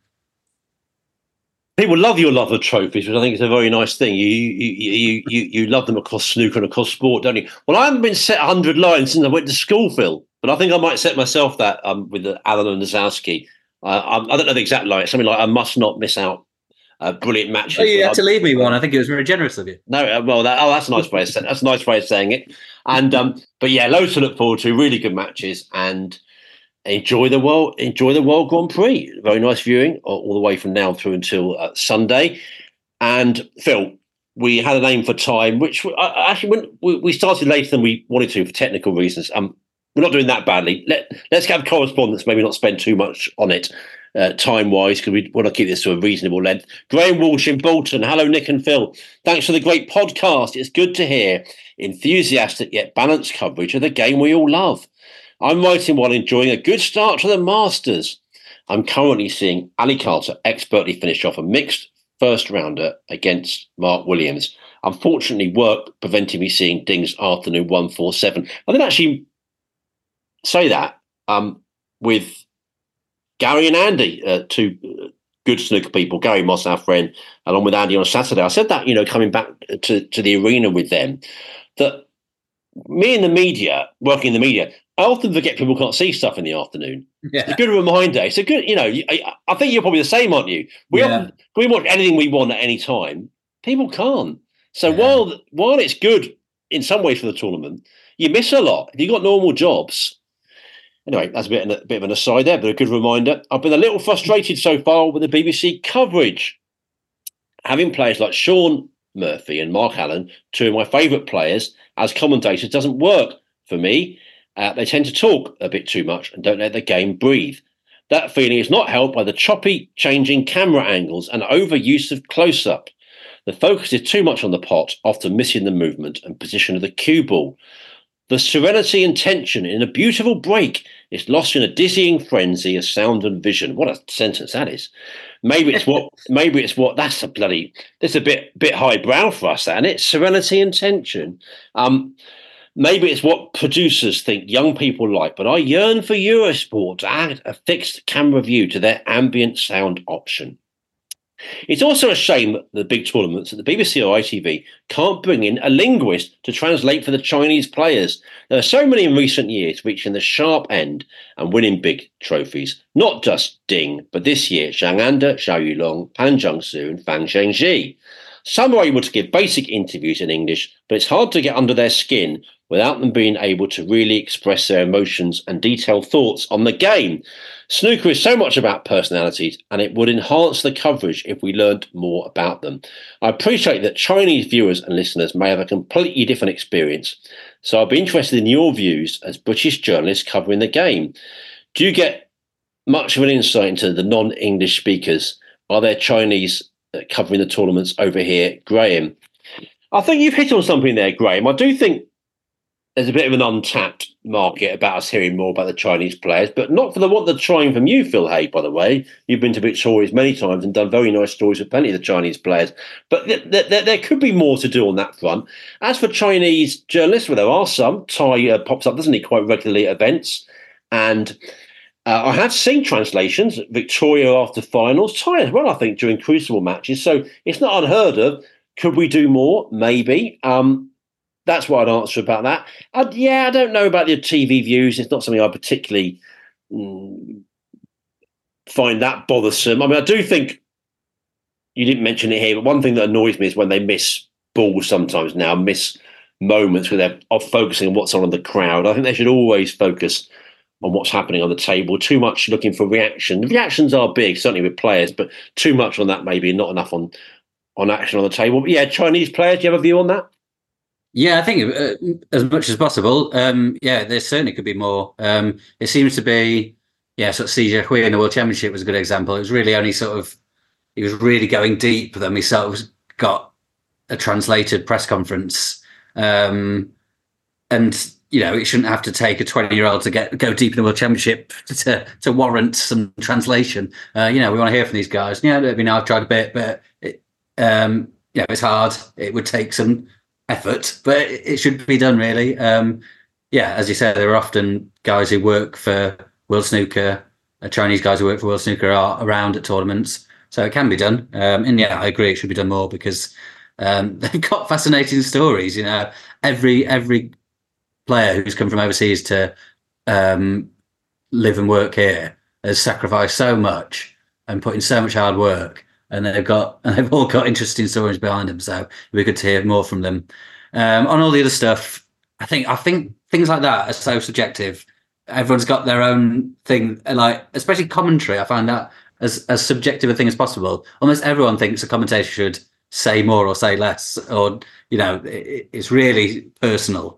People love your love of trophies, which I think is a very nice thing. You you you you you love them across snooker and across sport, don't you? Well, I haven't been set one hundred lines since I went to school, Phil, but I think I might set myself that um, with the Alan and Lisowski. Uh, I, I don't know the exact line. Something like I must not miss out uh, brilliant matches. Oh, you had to leave me one. I think it was very generous of you. No, uh, well, that, oh, that's a nice way of saying, that's a nice way of saying it. And um, but yeah, loads to look forward to. Really good matches and. Enjoy the world. Enjoy the World Grand Prix. Very nice viewing all the way from now through until uh, Sunday. And Phil, we had an aim for time, which uh, actually when we started later than we wanted to for technical reasons. Um, we're not doing that badly. Let Let's have correspondence. Maybe not spend too much on it uh, time wise because we want to keep this to a reasonable length. Graham Walsh in Bolton. Hello, Nick and Phil. Thanks for the great podcast. It's good to hear enthusiastic yet balanced coverage of the game we all love. I'm writing while enjoying a good start to the Masters. I'm currently seeing Ali Carter expertly finish off a mixed first rounder against Mark Williams. Unfortunately, work prevented me seeing Ding's afternoon one four seven. I didn't actually say that um, with Gary and Andy, uh, two good snooker people, Gary Moss, our friend, along with Andy on Saturday. I said that, you know, coming back to, to the arena with them, that me in the media, working in the media, I often forget people can't see stuff in the afternoon. Yeah. It's a good reminder. It's a good, you know, I, I think you're probably the same, aren't you? We yeah. often, we watch anything we want at any time. People can't. So yeah. while while it's good in some ways for the tournament, you miss a lot. If you've got normal jobs. Anyway, that's a bit, a bit of an aside there, but a good reminder. I've been a little frustrated so far with the B B C coverage. Having players like Sean Murphy and Mark Allen, two of my favourite players, as commentators doesn't work for me. Uh, they tend to talk a bit too much and don't let the game breathe. That feeling is not helped by the choppy, changing camera angles and overuse of close-up. The focus is too much on the pot, often missing the movement and position of the cue ball. The serenity and tension in a beautiful break is lost in a dizzying frenzy of sound and vision. What a sentence that is. Maybe it's what, maybe it's what, that's a bloody, that's a bit, bit highbrow for us, that, isn't it? Serenity and tension. Um, maybe it's what producers think young people like, but I yearn for Eurosport to add a fixed camera view to their ambient sound option. It's also a shame that the big tournaments at the B B C or I T V can't bring in a linguist to translate for the Chinese players. There are so many in recent years reaching the sharp end and winning big trophies. Not just Ding, but this year, Zhang Anda, Zhao Yulong, Pan Jiangsu and Fang Zhengzhi. Some are able to give basic interviews in English, but it's hard to get under their skin without them being able to really express their emotions and detailed thoughts on the game. Snooker is so much about personalities, and it would enhance the coverage if we learned more about them. I appreciate that Chinese viewers and listeners may have a completely different experience, so I'll be interested in your views as British journalists covering the game. Do you get much of an insight into the non-English speakers? Are there Chinese covering the tournaments over here? Graham, I think you've hit on something there, Graham. I do think there's a bit of an untapped market about us hearing more about the Chinese players, but not for the want of trying from you, Phil Hay, by the way. You've been to Victoria's many times and done very nice stories with plenty of the Chinese players. But th- th- th- there could be more to do on that front. As for Chinese journalists, well, there are some. Tai uh, pops up, doesn't he, quite regularly at events. And uh, I have seen translations, Victoria after finals, Tai as well, I think, during Crucible matches. So it's not unheard of. Could we do more? Maybe. Um, That's what I'd answer about that. I'd, yeah, I don't know about the T V views. It's not something I particularly mm, find that bothersome. I mean, I do think, you didn't mention it here, but one thing that annoys me is when they miss balls sometimes now, miss moments where they're off focusing on what's on in the crowd. I think they should always focus on what's happening on the table. Too much looking for reaction. The reactions are big, certainly with players, but too much on that maybe, not enough on, on action on the table. But yeah, Chinese players, do you have a view on that? Yeah, I think uh, as much as possible. Um, yeah, there certainly could be more. Um, it seems to be, yeah, sort of C J Hui in the World Championship was a good example. It was really only sort of, he was really going deep. Then he sort of got a translated press conference. Um, and, you know, it shouldn't have to take a twenty-year-old to get go deep in the World Championship to to warrant some translation. Uh, you know, we want to hear from these guys. Yeah, I mean, I've tried a bit, but, it, um, yeah, it's hard. It would take some effort, but it should be done really. Um, yeah, as you said, there are often guys who work for World Snooker, uh, Chinese guys who work for World Snooker are around at tournaments, so it can be done. Um, and yeah, I agree, it should be done more because um, they've got fascinating stories. You know, every every player who's come from overseas to um, live and work here has sacrificed so much and put in so much hard work. And they've got, and they've all got interesting stories behind them. So it'd be good to hear more from them. Um, on all the other stuff, I think, I think things like that are so subjective. Everyone's got their own thing, like especially commentary. I find that as as subjective a thing as possible. Almost everyone thinks a commentator should say more or say less, or you know, it, it's really personal.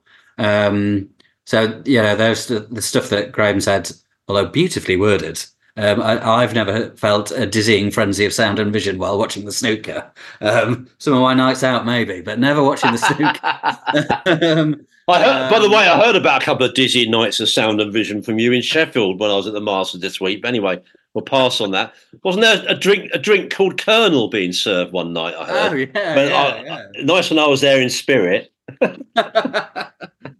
Um, so you know, there's the, the stuff that Graham said, although beautifully worded. Um, I, I've never felt a dizzying frenzy of sound and vision while watching the snooker. Um, some of my nights out, maybe, but never watching the snooker. um, I heard, um, by the way, I heard about a couple of dizzying nights of sound and vision from you in Sheffield when I was at the Masters this week. But anyway, we'll pass on that. Wasn't there a drink a drink called Colonel being served one night? I heard. Oh yeah, but yeah, I, yeah. Nice when I was there in spirit.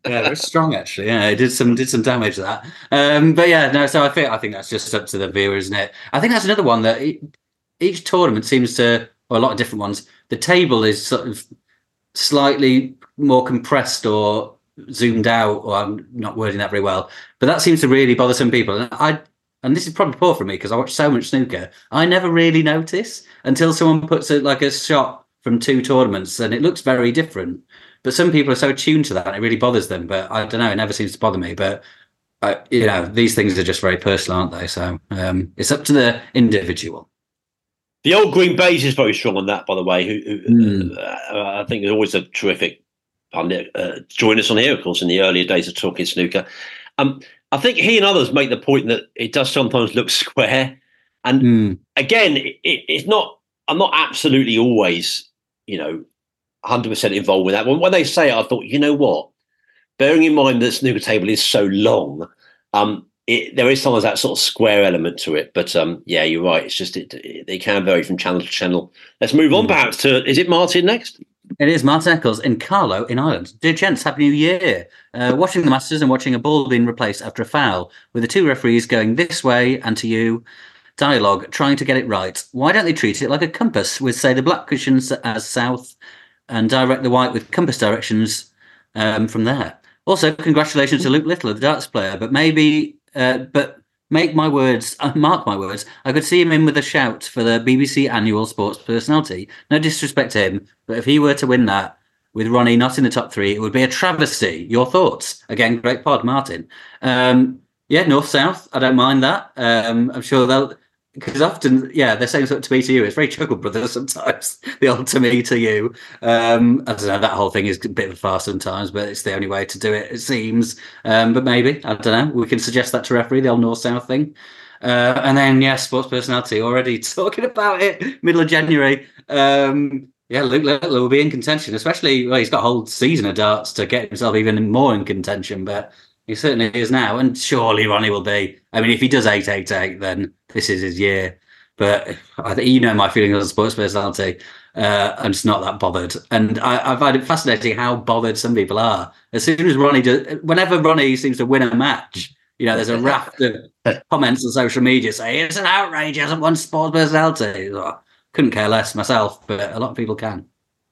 Yeah, very strong actually. Yeah, it did some did some damage to that. Um, but yeah, no. So I think I think that's just up to the viewer, isn't it? I think that's another one that e- each tournament seems to, or a lot of different ones. The table is sort of slightly more compressed or zoomed out, or I'm not wording that very well. But that seems to really bother some people. And I and this is probably poor for me because I watch so much snooker. I never really notice until someone puts a, like a shot from two tournaments, and it looks very different. But some people are so tuned to that, and it really bothers them. But I don't know, it never seems to bother me. But, uh, you know, these things are just very personal, aren't they? So um, it's up to the individual. The old Green Bays is very strong on that, by the way, who, who Mm. uh, I think is always a terrific pundit. Uh, join us on here, of course, in the earlier days of Talking Snooker. Um, I think he and others make the point that it does sometimes look square. And Mm. again, it, it's not, I'm not absolutely always, you know, one hundred percent involved with that. When, when they say it, I thought, you know what? Bearing in mind that the snooker table is so long, um, it, there is sometimes that sort of square element to it. But um, yeah, you're right. It's just, it, it, they can vary from channel to channel. Let's move on Mm. perhaps to, is it Martin next? It is Martin Eccles in Carlow in Ireland. Dear gents, happy new year. Uh, watching the Masters and watching a ball being replaced after a foul with the two referees going this way and to you. Dialogue, trying to get it right. Why don't they treat it like a compass with, say, the black cushions as south and direct the white with compass directions um, from there? Also, congratulations to Luke Little, the darts player, but maybe, uh, but make my words, uh, mark my words, I could see him in with a shout for the B B C annual sports personality. No disrespect to him, but if he were to win that with Ronnie not in the top three, it would be a travesty. Your thoughts? Again, great pod, Martin. Um, yeah, north-south, I don't mind that. Um, I'm sure they'll... Because often, yeah, they're saying something to me to you. It's very Chuckle Brothers sometimes. The old to me to you. Um, I don't know. That whole thing is a bit of a farce sometimes, but it's the only way to do it, it seems. Um, but maybe, I don't know. We can suggest that to referee, the old north-south thing. Uh, and then, yeah, sports personality, already talking about it, middle of January. Um, yeah, Luke Little will be in contention, especially, well, he's got a whole season of darts to get himself even more in contention, but he certainly is now, and surely Ronnie will be. I mean, if he does eight eight eight, then this is his year. But I think you know my feelings on sports personality. Uh, I'm just not that bothered, and I, I find it fascinating how bothered some people are. As soon as Ronnie does, whenever Ronnie seems to win a match, you know, there's a raft of comments on social media saying it's an outrage. He hasn't won sports personality. Oh, couldn't care less myself, but a lot of people can.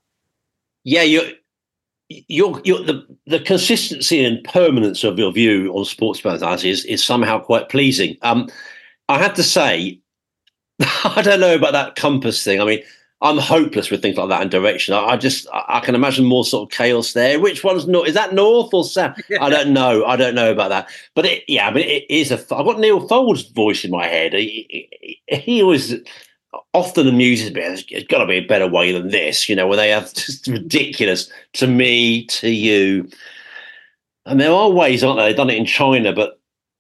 Yeah, you're. Your, your, the, the consistency and permanence of your view on sports personality is, is somehow quite pleasing. Um, I have to say, I don't know about that compass thing. I mean, I'm hopeless with things like that in direction. I, I just, I can imagine more sort of chaos there. Which one's north? Is that north or south? I don't know. I don't know about that. But it, yeah, I mean, it is a. I've got Neil Fold's voice in my head. He, he, he always often amuses me. There's got to be a better way than this, you know, where they have just ridiculous to me, to you. And there are ways, aren't there? They've done it in China, but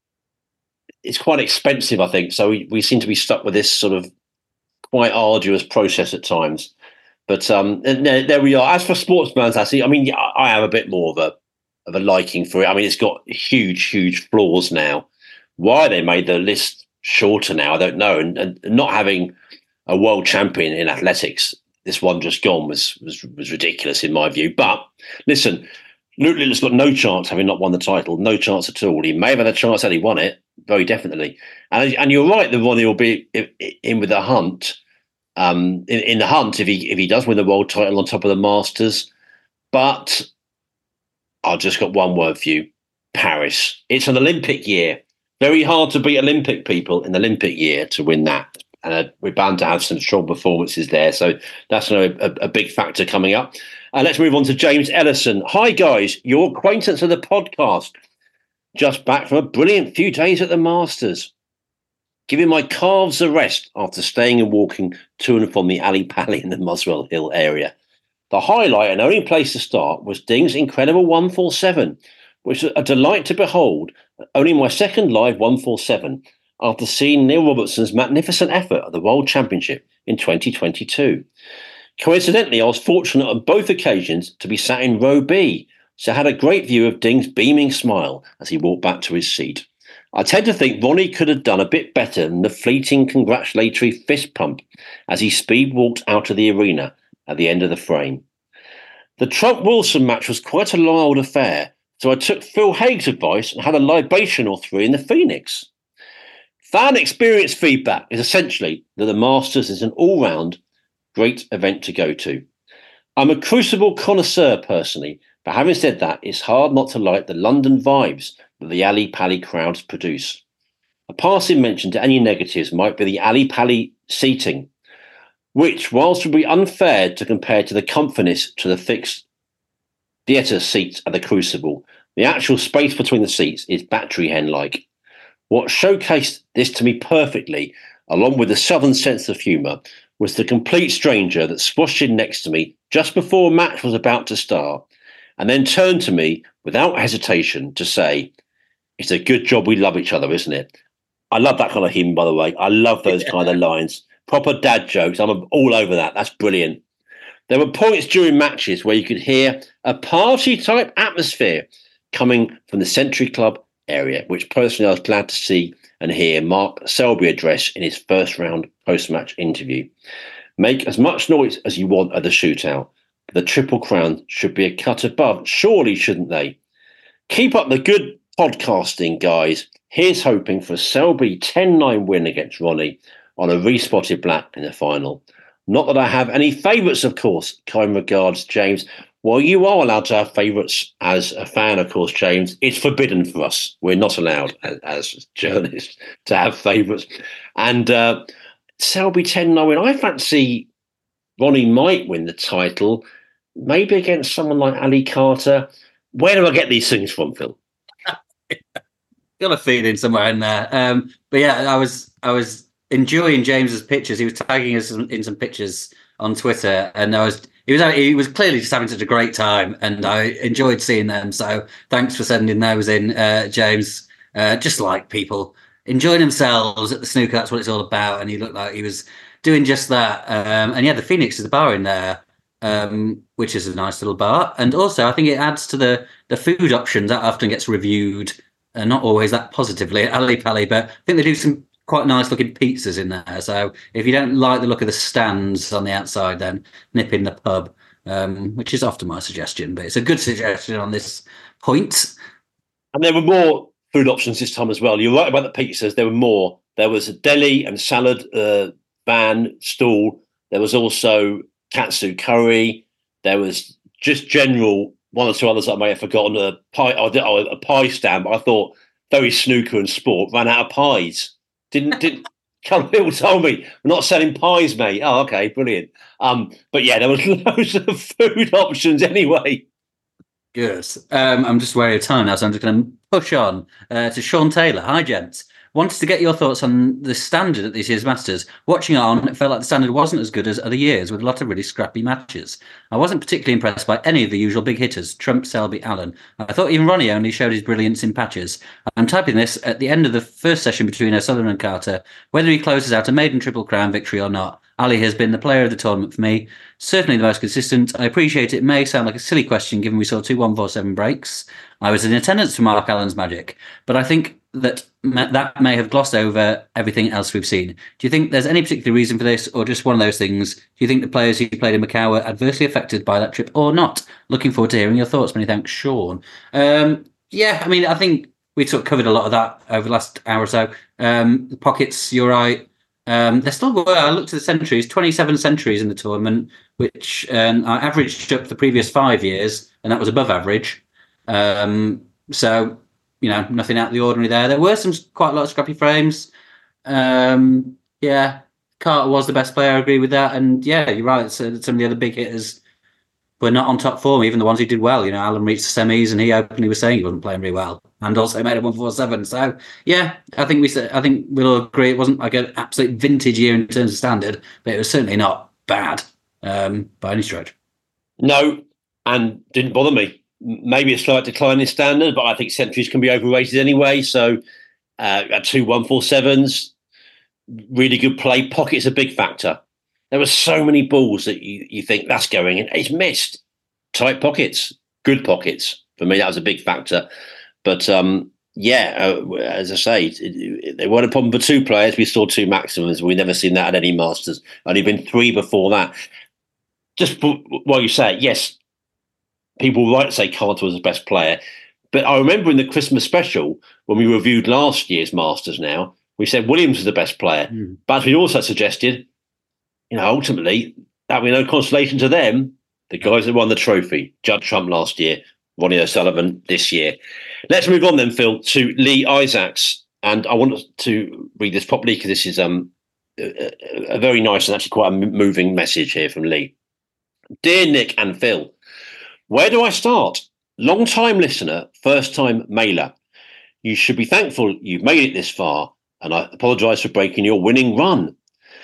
it's quite expensive, I think. So we, we seem to be stuck with this sort of quite arduous process at times. But um, there, there we are. As for sportsman's, I see. I mean, I have a bit more of a of a liking for it. I mean, it's got huge, huge flaws now. Why they made the list shorter now, I don't know. And, and not having a world champion in athletics, this one just gone was, was was ridiculous in my view. But listen, Luke Little's got no chance having not won the title, no chance at all. He may have had a chance had he won it, very definitely. And and you're right, the Ronnie will be in with the hunt, um, in, in the hunt if he if he does win the world title on top of the Masters. But I've just got one word for you: Paris. It's an Olympic year. Very hard to beat Olympic people in the Olympic year to win that. And uh, we're bound to have some strong performances there. So that's a, a, a big factor coming up. Uh, let's move on to James Ellison. Hi, guys. Your acquaintance of the podcast. Just back from a brilliant few days at the Masters. Giving my calves a rest after staying and walking to and from the Ali Pali in the Muswell Hill area. The highlight and only place to start was Ding's incredible one forty-seven, which was a delight to behold. Only my second live one forty-seven. After seeing Neil Robertson's magnificent effort at the World Championship in twenty twenty-two. Coincidentally, I was fortunate on both occasions to be sat in row B, so I had a great view of Ding's beaming smile as he walked back to his seat. I tend to think Ronnie could have done a bit better than the fleeting congratulatory fist pump as he speed walked out of the arena at the end of the frame. The Trump-Wilson match was quite a wild affair, So I took Phil Haig's advice and had a libation or three in the Phoenix. Fan experience feedback is essentially that the Masters is an all-round great event to go to. I'm a Crucible connoisseur personally, but having said that, it's hard not to like the London vibes that the Ali Pali crowds produce. A passing mention to any negatives might be the Ali Pali seating, which, whilst would be unfair to compare to the comfortness to the fixed theatre seats at the Crucible, the actual space between the seats is battery hen-like. What showcased this to me perfectly, along with the southern sense of humour, was the complete stranger that squashed in next to me just before a match was about to start, and then turned to me without hesitation to say, "It's a good job we love each other, isn't it?" I love that kind of hymn, by the way. I love those kind of lines. Proper dad jokes. I'm all over that. That's brilliant. There were points during matches where you could hear a party-type atmosphere coming from the Century Club area, which personally I was glad to see and hear Mark Selby address in his first round post-match interview. Make as much noise as you want at the shootout. The Triple Crown should be a cut above, surely, shouldn't they? Keep up the good podcasting, guys. Here's hoping for a Selby ten nine win against Ronnie on a respotted black in the final. Not that I have any favourites, of course. Kind regards, James. Well, you are allowed to have favourites as a fan, of course, James. It's forbidden for us. We're not allowed as, as journalists to have favourites. And uh, Selby ten nine win. I fancy Ronnie might win the title, maybe against someone like Ali Carter. Where do I get these things from, Phil? Got a feeling somewhere in there. Um, but yeah, I was I was enjoying James's pictures. He was tagging us in some pictures on Twitter, and I was he was he was clearly just having such a great time, and I enjoyed seeing them. So thanks for sending those in, uh, James. Uh, just like people enjoying themselves at the snooker, that's what it's all about. And he looked like he was doing just that. Um, and yeah, the Phoenix is the bar in there, um, which is a nice little bar. And also, I think it adds to the the food options that often gets reviewed. Uh, not always that positively at Ali Pali, but I think they do some quite nice looking pizzas in there. So if you don't like the look of the stands on the outside, then nip in the pub, um, which is often my suggestion, but it's a good suggestion on this point. And there were more food options this time as well. You're right about the pizzas. There were more. There was a deli and salad uh, van stall. There was also katsu curry. There was just general one or two others that I may have forgotten. A pie, oh, a pie stand. But I thought very snooker and sport ran out of pies. Didn't didn't come people told me we're not selling pies, mate. Oh, okay, brilliant. Um, but yeah, there was loads of food options anyway. Good. Um, I'm just wary of time now, so I'm just going to push on uh, to Sean Taylor. Hi, gents. Wanted to get your thoughts on the standard at this year's Masters. Watching it on, it felt like the standard wasn't as good as other years, with a lot of really scrappy matches. I wasn't particularly impressed by any of the usual big hitters, Trump, Selby, Allen. I thought even Ronnie only showed his brilliance in patches. I'm typing this at the end of the first session between O'Sullivan and Carter. Whether he closes out a maiden Triple Crown victory or not, Ali has been the player of the tournament for me. Certainly the most consistent. I appreciate it may sound like a silly question given we saw two one four seven breaks. I was in attendance for Mark Allen's magic, but I think that that may have glossed over everything else we've seen. Do you think there's any particular reason for this, or just one of those things? Do you think the players who played in Macau were adversely affected by that trip or not? Looking forward to hearing your thoughts. Many thanks, Sean. Um, yeah, I mean, I think we sort of covered a lot of that over the last hour or so. Um, the pockets, you're right. Um, there still were, I looked at the centuries, twenty-seven centuries in the tournament, which um, I averaged up the previous five years, and that was above average. Um, so, you know, nothing out of the ordinary there. There were some quite a lot of scrappy frames. Um, yeah, Carter was the best player, I agree with that. And yeah, you're right, so some of the other big hitters were not on top form, even the ones who did well. You know, Allen reached the semis and he openly was saying he wasn't playing very well, and also made a one four seven. So yeah, I think we I think we'll all agree it wasn't like an absolute vintage year in terms of standard, but it was certainly not bad um, by any stretch. No, and didn't bother me. Maybe a slight decline in standard, but I think centuries can be overrated anyway. So uh, at two one four sevens, really good play. Pocket's a big factor. There were so many balls that you, you think that's going in. It's missed. Tight pockets, good pockets. For me, that was a big factor. But um, yeah, uh, as I say, it, it, they weren't a problem for two players. We saw two maximums. We've never seen that at any Masters. Only been three before that. Just while you say it, yes, people right to say Carter was the best player, But I remember in the Christmas special, when we reviewed last year's Masters now, we said Williams was the best player. Mm. But we also suggested, you know, ultimately, that would be no consolation to them, the guys that won the trophy. Judd Trump last year, Ronnie O'Sullivan this year. Let's move on then, Phil, to Lee Isaacs. And I want to read this properly because this is um, a, a very nice and actually quite a moving message here from Lee. Dear Nick and Phil, where do I start? Long-time listener, first-time mailer. You should be thankful you've made it this far, and I apologise for breaking your winning run.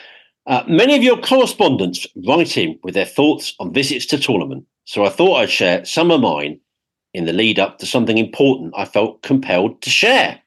Uh, many of your correspondents write in with their thoughts on visits to tournament, so I thought I'd share some of mine in the lead-up to something important I felt compelled to share.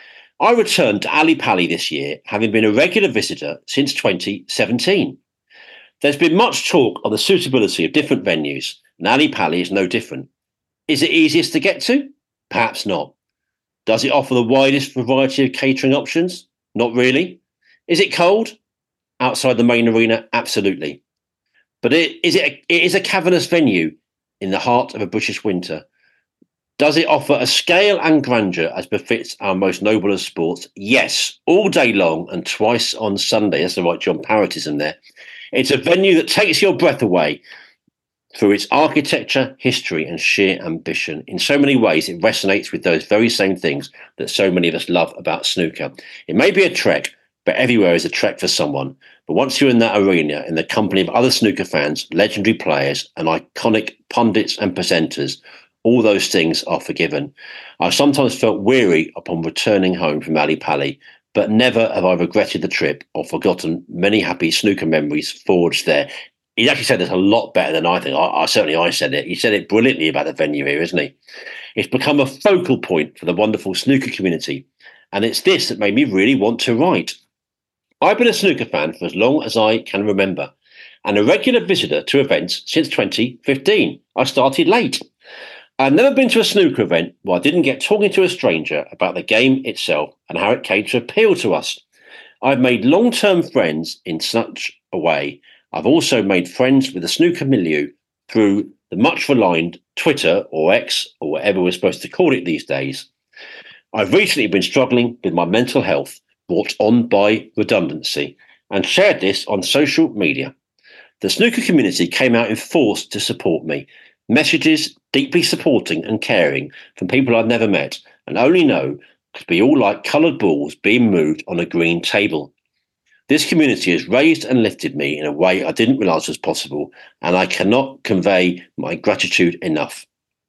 I returned to Ali Pali this year, having been a regular visitor since twenty seventeen. There's been much talk on the suitability of different venues, and Ali Pali is no different. Is it easiest to get to? Perhaps not. Does it offer the widest variety of catering options? Not really. Is it cold? Outside the main arena? Absolutely. But it, is it, a, it is a cavernous venue in the heart of a British winter. Does it offer a scale and grandeur as befits our most noble of sports? Yes, all day long and twice on Sunday. That's the right John Parrotism there. It's a venue that takes your breath away through its architecture, history and sheer ambition. In so many ways, it resonates with those very same things that so many of us love about snooker. It may be a trek, but everywhere is a trek for someone. But once you're in that arena, in the company of other snooker fans, legendary players and iconic pundits and presenters, all those things are forgiven. I've sometimes felt weary upon returning home from Ali Pali, but never have I regretted the trip or forgotten many happy snooker memories forged there. He actually said this a lot better than I think. I, I certainly I said it. He said it brilliantly about the venue here, isn't he? It's become a focal point for the wonderful snooker community, and it's this that made me really want to write. I've been a snooker fan for as long as I can remember, and a regular visitor to events since twenty fifteen. I started late. I've never been to a snooker event where I didn't get talking to a stranger about the game itself and how it came to appeal to us. I've made long-term friends in such a way. I've also made friends with the snooker milieu through the much maligned Twitter or X or whatever we're supposed to call it these days. I've recently been struggling with my mental health brought on by redundancy and shared this on social media. The snooker community came out in force to support me. Messages deeply supporting and caring from people I've never met and only know could be all like coloured balls being moved on a green table. This community has raised and lifted me in a way I didn't realise was possible, and I cannot convey my gratitude enough.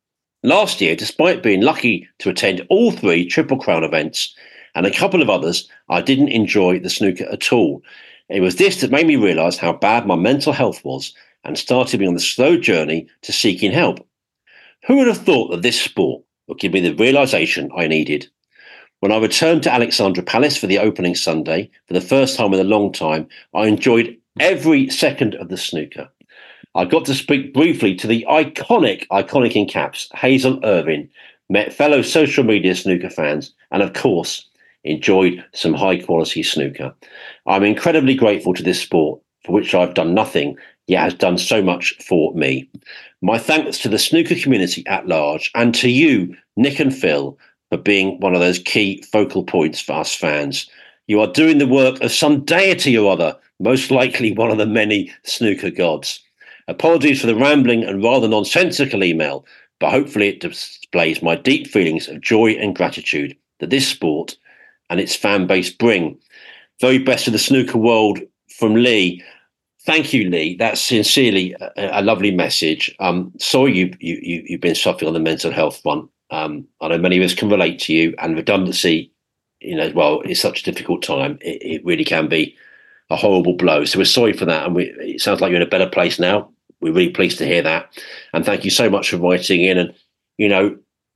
Last year, despite being lucky to attend all three Triple Crown events and a couple of others, I didn't enjoy the snooker at all. It was this that made me realise how bad my mental health was and started me on the slow journey to seeking help. Who would have thought that this sport would give me the realisation I needed? When I returned to Alexandra Palace for the opening Sunday, for the first time in a long time, I enjoyed every second of the snooker. I got to speak briefly to the iconic, iconic in caps, Hazel Irvine, met fellow social media snooker fans, and of course, enjoyed some high-quality snooker. I'm incredibly grateful to this sport, for which I've done nothing, yet has done so much for me. My thanks to the snooker community at large, and to you, Nick and Phil, for being one of those key focal points for us fans. You are doing the work of some deity or other, most likely one of the many snooker gods. Apologies for the rambling and rather nonsensical email, but hopefully it displays my deep feelings of joy and gratitude that this sport and its fan base bring. Very best of the snooker world from Lee. Thank you, Lee. That's sincerely a, a lovely message. Um, sorry you, you, you, you've been suffering on the mental health front. Um, I know many of us can relate to you, and redundancy, you know, well, it's such a difficult time. It, it really can be a horrible blow. So we're sorry for that. And we, it sounds like you're in a better place now. We're really pleased to hear that. And thank you so much for writing in. And, you know,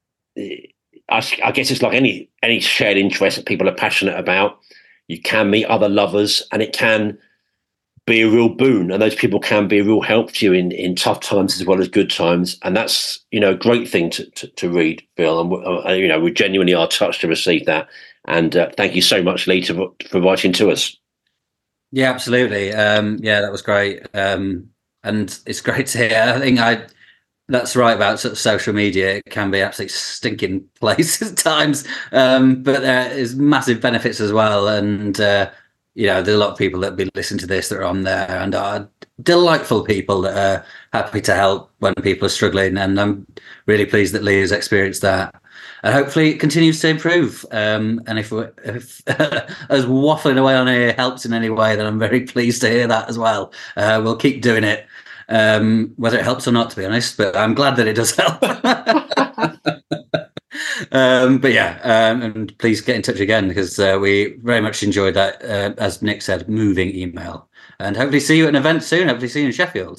I, I guess it's like any, any shared interest that people are passionate about. You can meet other lovers and it can be a real boon, and those people can be a real help to you in, in tough times as well as good times. And that's, you know, a great thing to, to, to read, Phil. And, uh, you know, we genuinely are touched to receive that. And uh, thank you so much, Lee, to, for writing to us. Yeah, absolutely. Um, yeah, that was great. Um, and it's great to hear. I think I, That's right about sort of social media. It can be an absolutely stinking place at times, um, but there is massive benefits as well. And uh, you know, there's a lot of people that be listening to this that are on there and are delightful people that are happy to help when people are struggling. And I'm really pleased that Lee has experienced that. And hopefully it continues to improve. Um, and if, we're, if us waffling away on here helps in any way, then I'm very pleased to hear that as well. Uh, we'll keep doing it. Um, whether it helps or not, to be honest, but I'm glad that it does help. um, but yeah, um, and please get in touch again because uh, we very much enjoyed that, uh, as Nick said, moving email. And hopefully see you at an event soon. Hopefully see you in Sheffield.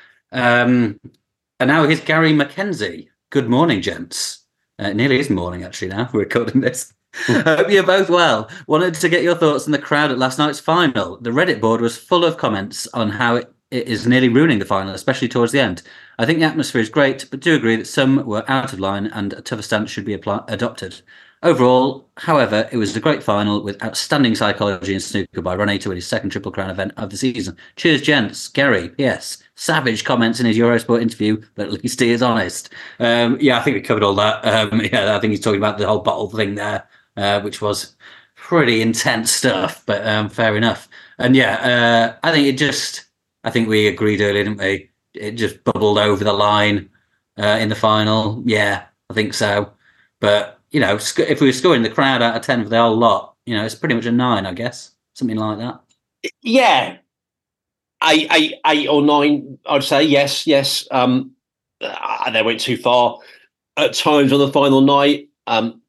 Um, and now here's Gary Mackenzie. Good morning, gents. Uh, it nearly is morning, actually, now we're recording this. Hope you're both well. Wanted to get your thoughts on the crowd at last night's final. The Reddit board was full of comments on how it It is nearly ruining the final, especially towards the end. I think the atmosphere is great, but do agree that some were out of line and a tougher stance should be apply- adopted. Overall, however, it was a great final with outstanding psychology and snooker by Ronnie to win his second Triple Crown event of the season. Cheers, gents. Gary, yes. Savage comments in his Eurosport interview, but at least he is honest. Um, yeah, I think we covered all that. Um, yeah, I think he's talking about the whole bottle thing there, uh, which was pretty intense stuff, but um, fair enough. And yeah, uh, I think it just... I think we agreed earlier, didn't we? It just bubbled over the line uh, in the final. Yeah, I think so. But, you know, if we were scoring the crowd out of ten for the whole lot, you know, it's pretty much a nine, I guess. Something like that. Yeah. Eight, eight, eight or nine, I'd say. Yes, yes. Um, they went too far at times on the final night. Um,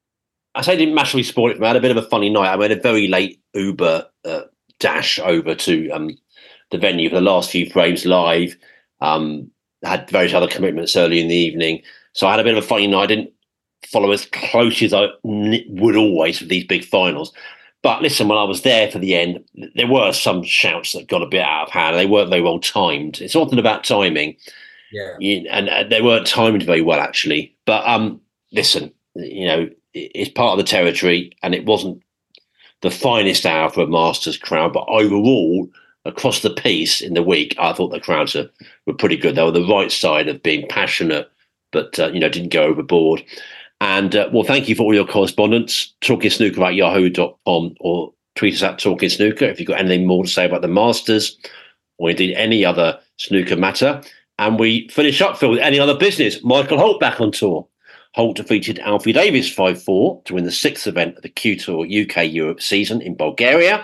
I say it didn't massively spoil it for me. I had a bit of a funny night. I made a very late Uber uh, dash over to... Um, the venue for the last few frames live. Um, had various other commitments early in the evening. So I had a bit of a funny night. I didn't follow as close as I would always with these big finals. But listen, when I was there for the end, there were some shouts that got a bit out of hand. They weren't very well timed. It's often about timing. Yeah. You, and uh, they weren't timed very well, actually. But um, listen, you know, it, it's part of the territory and it wasn't the finest hour for a Masters crowd. But overall, across the piece in the week, I thought the crowds were, were pretty good. They were the right side of being passionate, but, uh, you know, didn't go overboard. And, uh, well, thank you for all your correspondence. Talking Snooker at yahoo dot com or tweet us at Talking Snooker if you've got anything more to say about the Masters or indeed any other snooker matter. And we finish up, Phil, with any other business. Michael Holt back on tour. Holt defeated Alfie Davis five four to win the sixth event of the Q Tour U K Europe season in Bulgaria.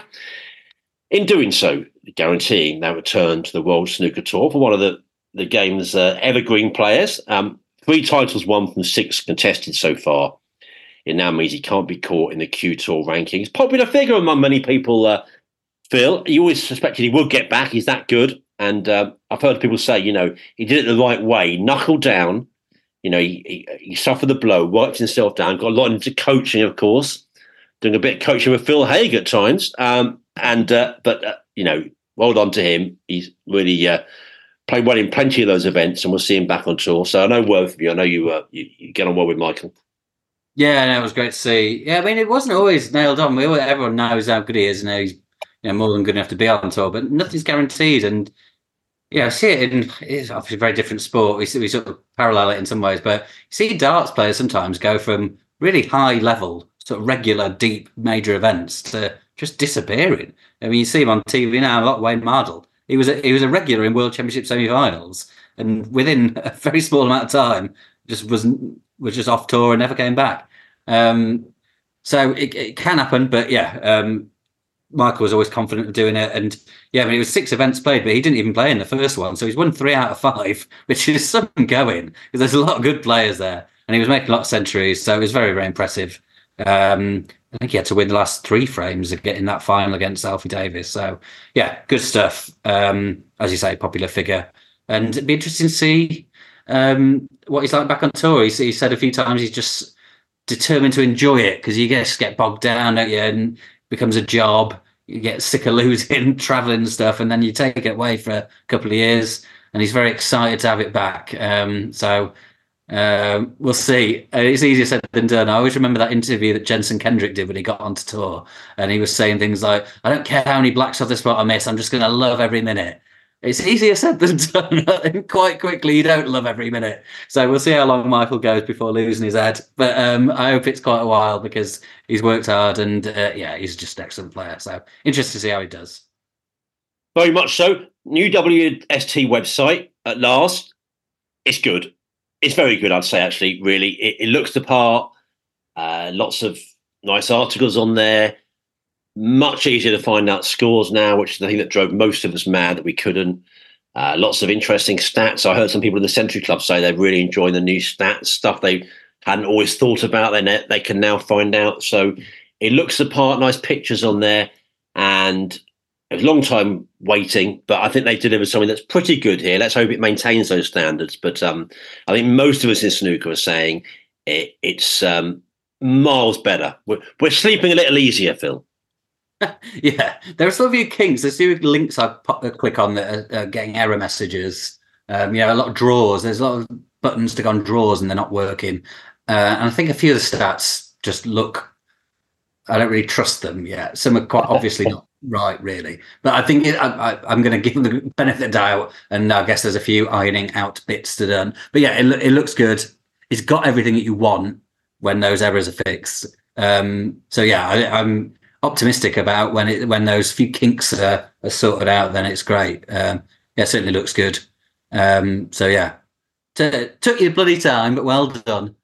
In doing so, guaranteeing their return to the World Snooker Tour for one of the, the game's uh, evergreen players. Um, three titles won from six contested so far. It now means he can't be caught in the Q Tour rankings. Popular figure among many people, uh, Phil. You always suspected he would get back. He's that good. And uh, I've heard people say, you know, he did it the right way. Knuckled down. You know, he, he, he suffered the blow, wiped himself down, got a lot into coaching, of course, doing a bit of coaching with Phil Haig at times. Um, And uh, but uh, you know, well done to him. He's really uh, played well in plenty of those events, and we'll see him back on tour. So I know well from you. I know you, uh, you, you get on well with Michael. Yeah, no, it was great to see. Yeah, I mean, it wasn't always nailed on. We all, everyone knows how good he is, and he's you know more than good enough to be on tour. But nothing's guaranteed, and yeah, I see it in. It's obviously a very different sport. We we sort of parallel it in some ways, but you see darts players sometimes go from really high level, sort of regular, deep, major events to just disappearing. I mean, you see him on T V now a lot. Wayne Mardle, he was a, he was a regular in World Championship semi-finals, and within a very small amount of time, just wasn't was just off tour and never came back. Um, so it, it can happen, but yeah, um, Michael was always confident of doing it. And yeah, I mean, it was six events played, but he didn't even play in the first one, so he's won three out of five, which is something going because there's a lot of good players there, and he was making a lot of centuries, so it was very, very impressive. Um, I think he had to win the last three frames of getting that final against Alfie Davis. So, yeah, good stuff. Um, as you say, popular figure. And it'd be interesting to see um, what he's like back on tour. He, he said a few times he's just determined to enjoy it because you just get bogged down, don't you? And it becomes a job. You get sick of losing, travelling and stuff, and then you take it away for a couple of years. And he's very excited to have it back. Um, so... Um, we'll see. Uh, it's easier said than done. I always remember that interview that Jensen Kendrick did when he got onto tour, and he was saying things like, "I don't care how many blacks off the spot I miss. I'm just going to love every minute." it's easier said than done. Quite quickly, you don't love every minute. So we'll see how long Michael goes before losing his head. But um, I hope it's quite a while because he's worked hard and uh, yeah, he's just an excellent player. So interested to see how he does. Very much so. New W S T website at last. It's good. It's very good, I'd say, actually, really. It, it looks the part. Uh, lots of nice articles on there. Much easier to find out scores now, which is the thing that drove most of us mad that we couldn't. Uh, lots of interesting stats. I heard some people in the Century Club say they're really enjoying the new stats, stuff they hadn't always thought about. They, they can now find out. So it looks the part, nice pictures on there. And it was a long time waiting, but I think they delivered something that's pretty good here. Let's hope it maintains those standards. But um, I think most of us in snooker are saying it, it's um, miles better. We're, we're sleeping a little easier, Phil. Yeah, there are still a few kinks. There's a few links I pop, uh, click on that are uh, getting error messages. Um, you know, a lot of draws. There's a lot of buttons to go on draws and they're not working. Uh, and I think a few of the stats just look, I don't really trust them yet. Some are quite obviously not right, really. But I think it, I, I, I'm going to give them the benefit of the doubt. And I guess there's a few ironing out bits to done. But yeah, it, it looks good. It's got everything that you want when those errors are fixed. Um, so yeah, I, I'm optimistic about when it when those few kinks are, are sorted out. Then it's great. Um, yeah, it certainly looks good. Um, so yeah, T- took you bloody time, but well done.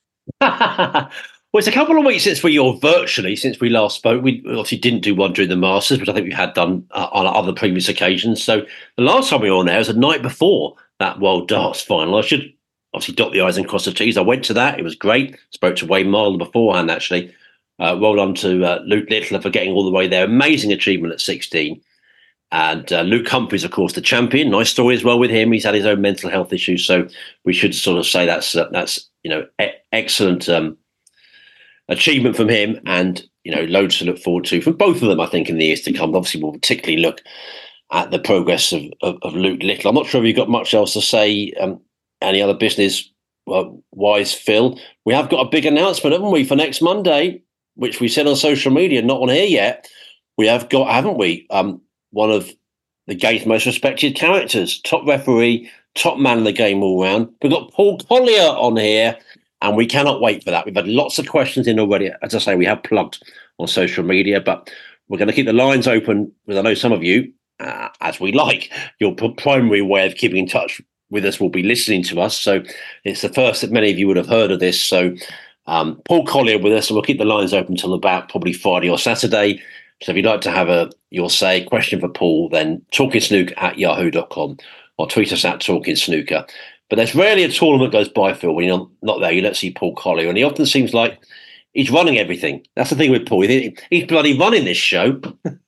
Well, it's a couple of weeks since we, or virtually since we last spoke. We obviously didn't do one during the Masters, which I think we had done uh, on other previous occasions. So the last time we were on there was the night before that World Darts final. I should obviously dot the I's and cross the T's. I went to that. It was great. Spoke to Wayne Marler beforehand, actually. Uh, well done to uh, Luke Littler for getting all the way there. Amazing achievement at sixteen. And uh, Luke Humphries, of course, the champion. Nice story as well with him. He's had his own mental health issues. So we should sort of say that's, uh, that's you know, e- excellent um, achievement from him. And, you know, loads to look forward to from both of them, I think, in the years to come. Obviously, we'll particularly look at the progress of, of, of Luke Littler. I'm not sure if you've got much else to say, um, any other business well, wise, Phil. We have got a big announcement, haven't we, for next Monday, which we said on social media, not on here yet. We have got, haven't we, um, one of the game's most respected characters, top referee, top man of the game all round. We've got Paul Collier on here, and we cannot wait for that. We've had lots of questions in already. As I say, we have plugged on social media, but we're going to keep the lines open because I know some of you, uh, as we like, your primary way of keeping in touch with us will be listening to us. So it's the first that many of you would have heard of this. So Um, Paul Collier with us, and we'll keep the lines open until about probably Friday or Saturday. So if you'd like to have a your say question for Paul, then talkingsnooker at yahoo dot com or tweet us at talkingsnooker. But there's rarely a tournament goes by, Phil, when you're not there. You don't see Paul Collier, and he often seems like he's running everything. That's the thing with Paul. He's bloody running this show.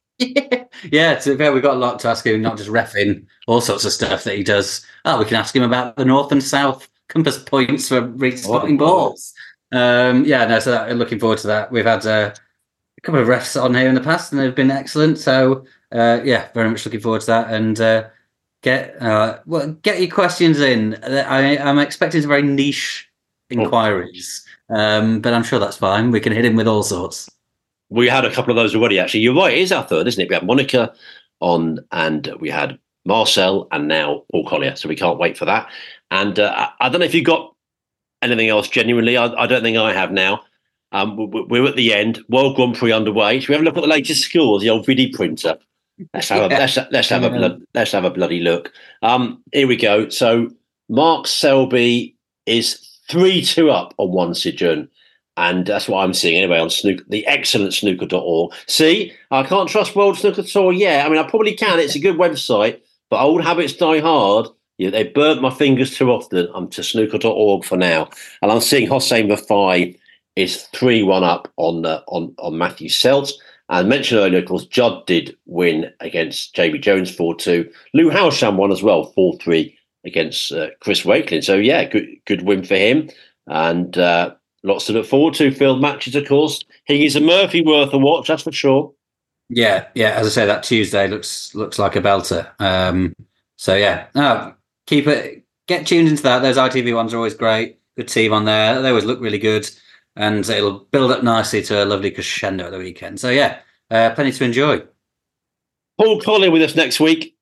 Yeah, to be fair, we've got a lot to ask him, not just reffing, all sorts of stuff that he does. Oh, we can ask him about the north and south compass points for spotting Oh, balls. Um, yeah, no, so that, looking forward to that. We've had uh, a couple of refs on here in the past, and they've been excellent. So, uh, yeah, very much looking forward to that. And uh, get uh, well, get your questions in. I, I'm expecting some very niche inquiries, um, but I'm sure that's fine. We can hit him with all sorts. We had a couple of those already, actually. You're right, it is our third, isn't it? We had Monica on, and we had Marcel, and now Paul Collier. So we can't wait for that. And uh, I, I don't know if you got anything else genuinely. I, I don't think I have now. Um, we, we're at the end. World Grand Prix underway. Should we have a look at the latest scores? The old video printer. Let's have a yeah. let's let's have yeah. a blood, let's have a bloody look. Um, here we go. So Mark Selby is three two up on One Sijun, and that's what I'm seeing anyway on snooker, the excellent snooker dot org. See, I can't trust World Snooker Tour. Yeah, I mean I probably can. It's a good website, but old habits die hard. Yeah, they burnt my fingers too often. I'm to snooker dot org for now. And I'm seeing Hossein Vafai is three one up on, uh, on on Matthew Selt. And mentioned earlier, of course, Judd did win against Jamie Jones four two. Lou Howsham won as well, four three against uh, Chris Wakelin. So, yeah, good good win for him. And uh, lots to look forward to. Field matches, of course. Higgins and Murphy worth a watch, that's for sure. Yeah, yeah. As I say, that Tuesday looks looks like a belter. Um, so, yeah. No, keep it. Get tuned into that. Those I T V ones are always great. Good team on there. They always look really good. And it'll build up nicely to a lovely crescendo at the weekend. So, yeah, uh, plenty to enjoy. Paul Collier with us next week.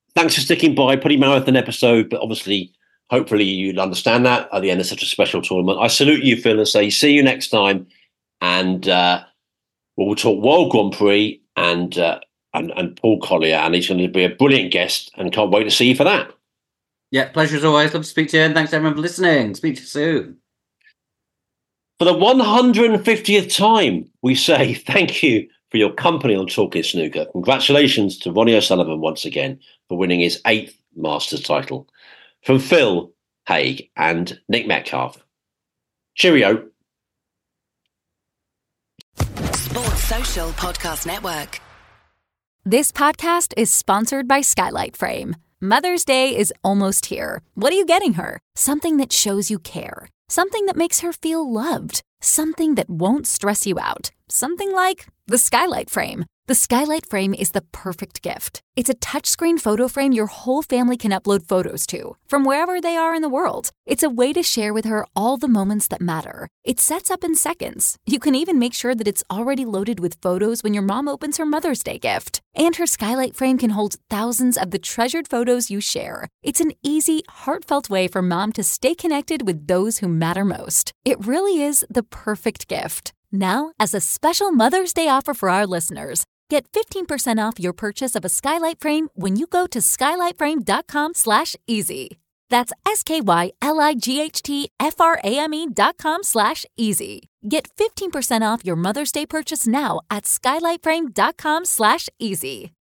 thanks for sticking by, pretty marathon episode, but obviously, hopefully you'll understand that at the end of such a special tournament. I salute you, Phil, and say see you next time. And uh, we'll talk World Grand Prix and, uh, and, and Paul Collier, and he's going to be a brilliant guest, and can't wait to see you for that. Yeah, pleasure as always. Love to speak to you, and thanks everyone for listening. Speak to you soon. For the one hundred fiftieth time, we say thank you for your company on Talking Snooker. Congratulations to Ronnie O'Sullivan once again for winning his eighth Masters title. From Phil Haigh and Nick Metcalf. Cheerio. Sports Social Podcast Network. This podcast is sponsored by Skylight Frame. Mother's Day is almost here. What are you getting her? Something that shows you care. Something that makes her feel loved. Something that won't stress you out. Something like the Skylight Frame. The Skylight Frame is the perfect gift. It's a touchscreen photo frame your whole family can upload photos to, from wherever they are in the world. It's a way to share with her all the moments that matter. It sets up in seconds. You can even make sure that it's already loaded with photos when your mom opens her Mother's Day gift. And her Skylight Frame can hold thousands of the treasured photos you share. It's an easy, heartfelt way for mom to stay connected with those who matter most. It really is the perfect gift. Now, as a special Mother's Day offer for our listeners, get fifteen percent off your purchase of a Skylight Frame when you go to skylightframe.com slash easy. That's S-K-Y-L-I-G-H-T-F-R-A-M-E dot com slash easy. Get fifteen percent off your Mother's Day purchase now at skylightframe.com slash easy.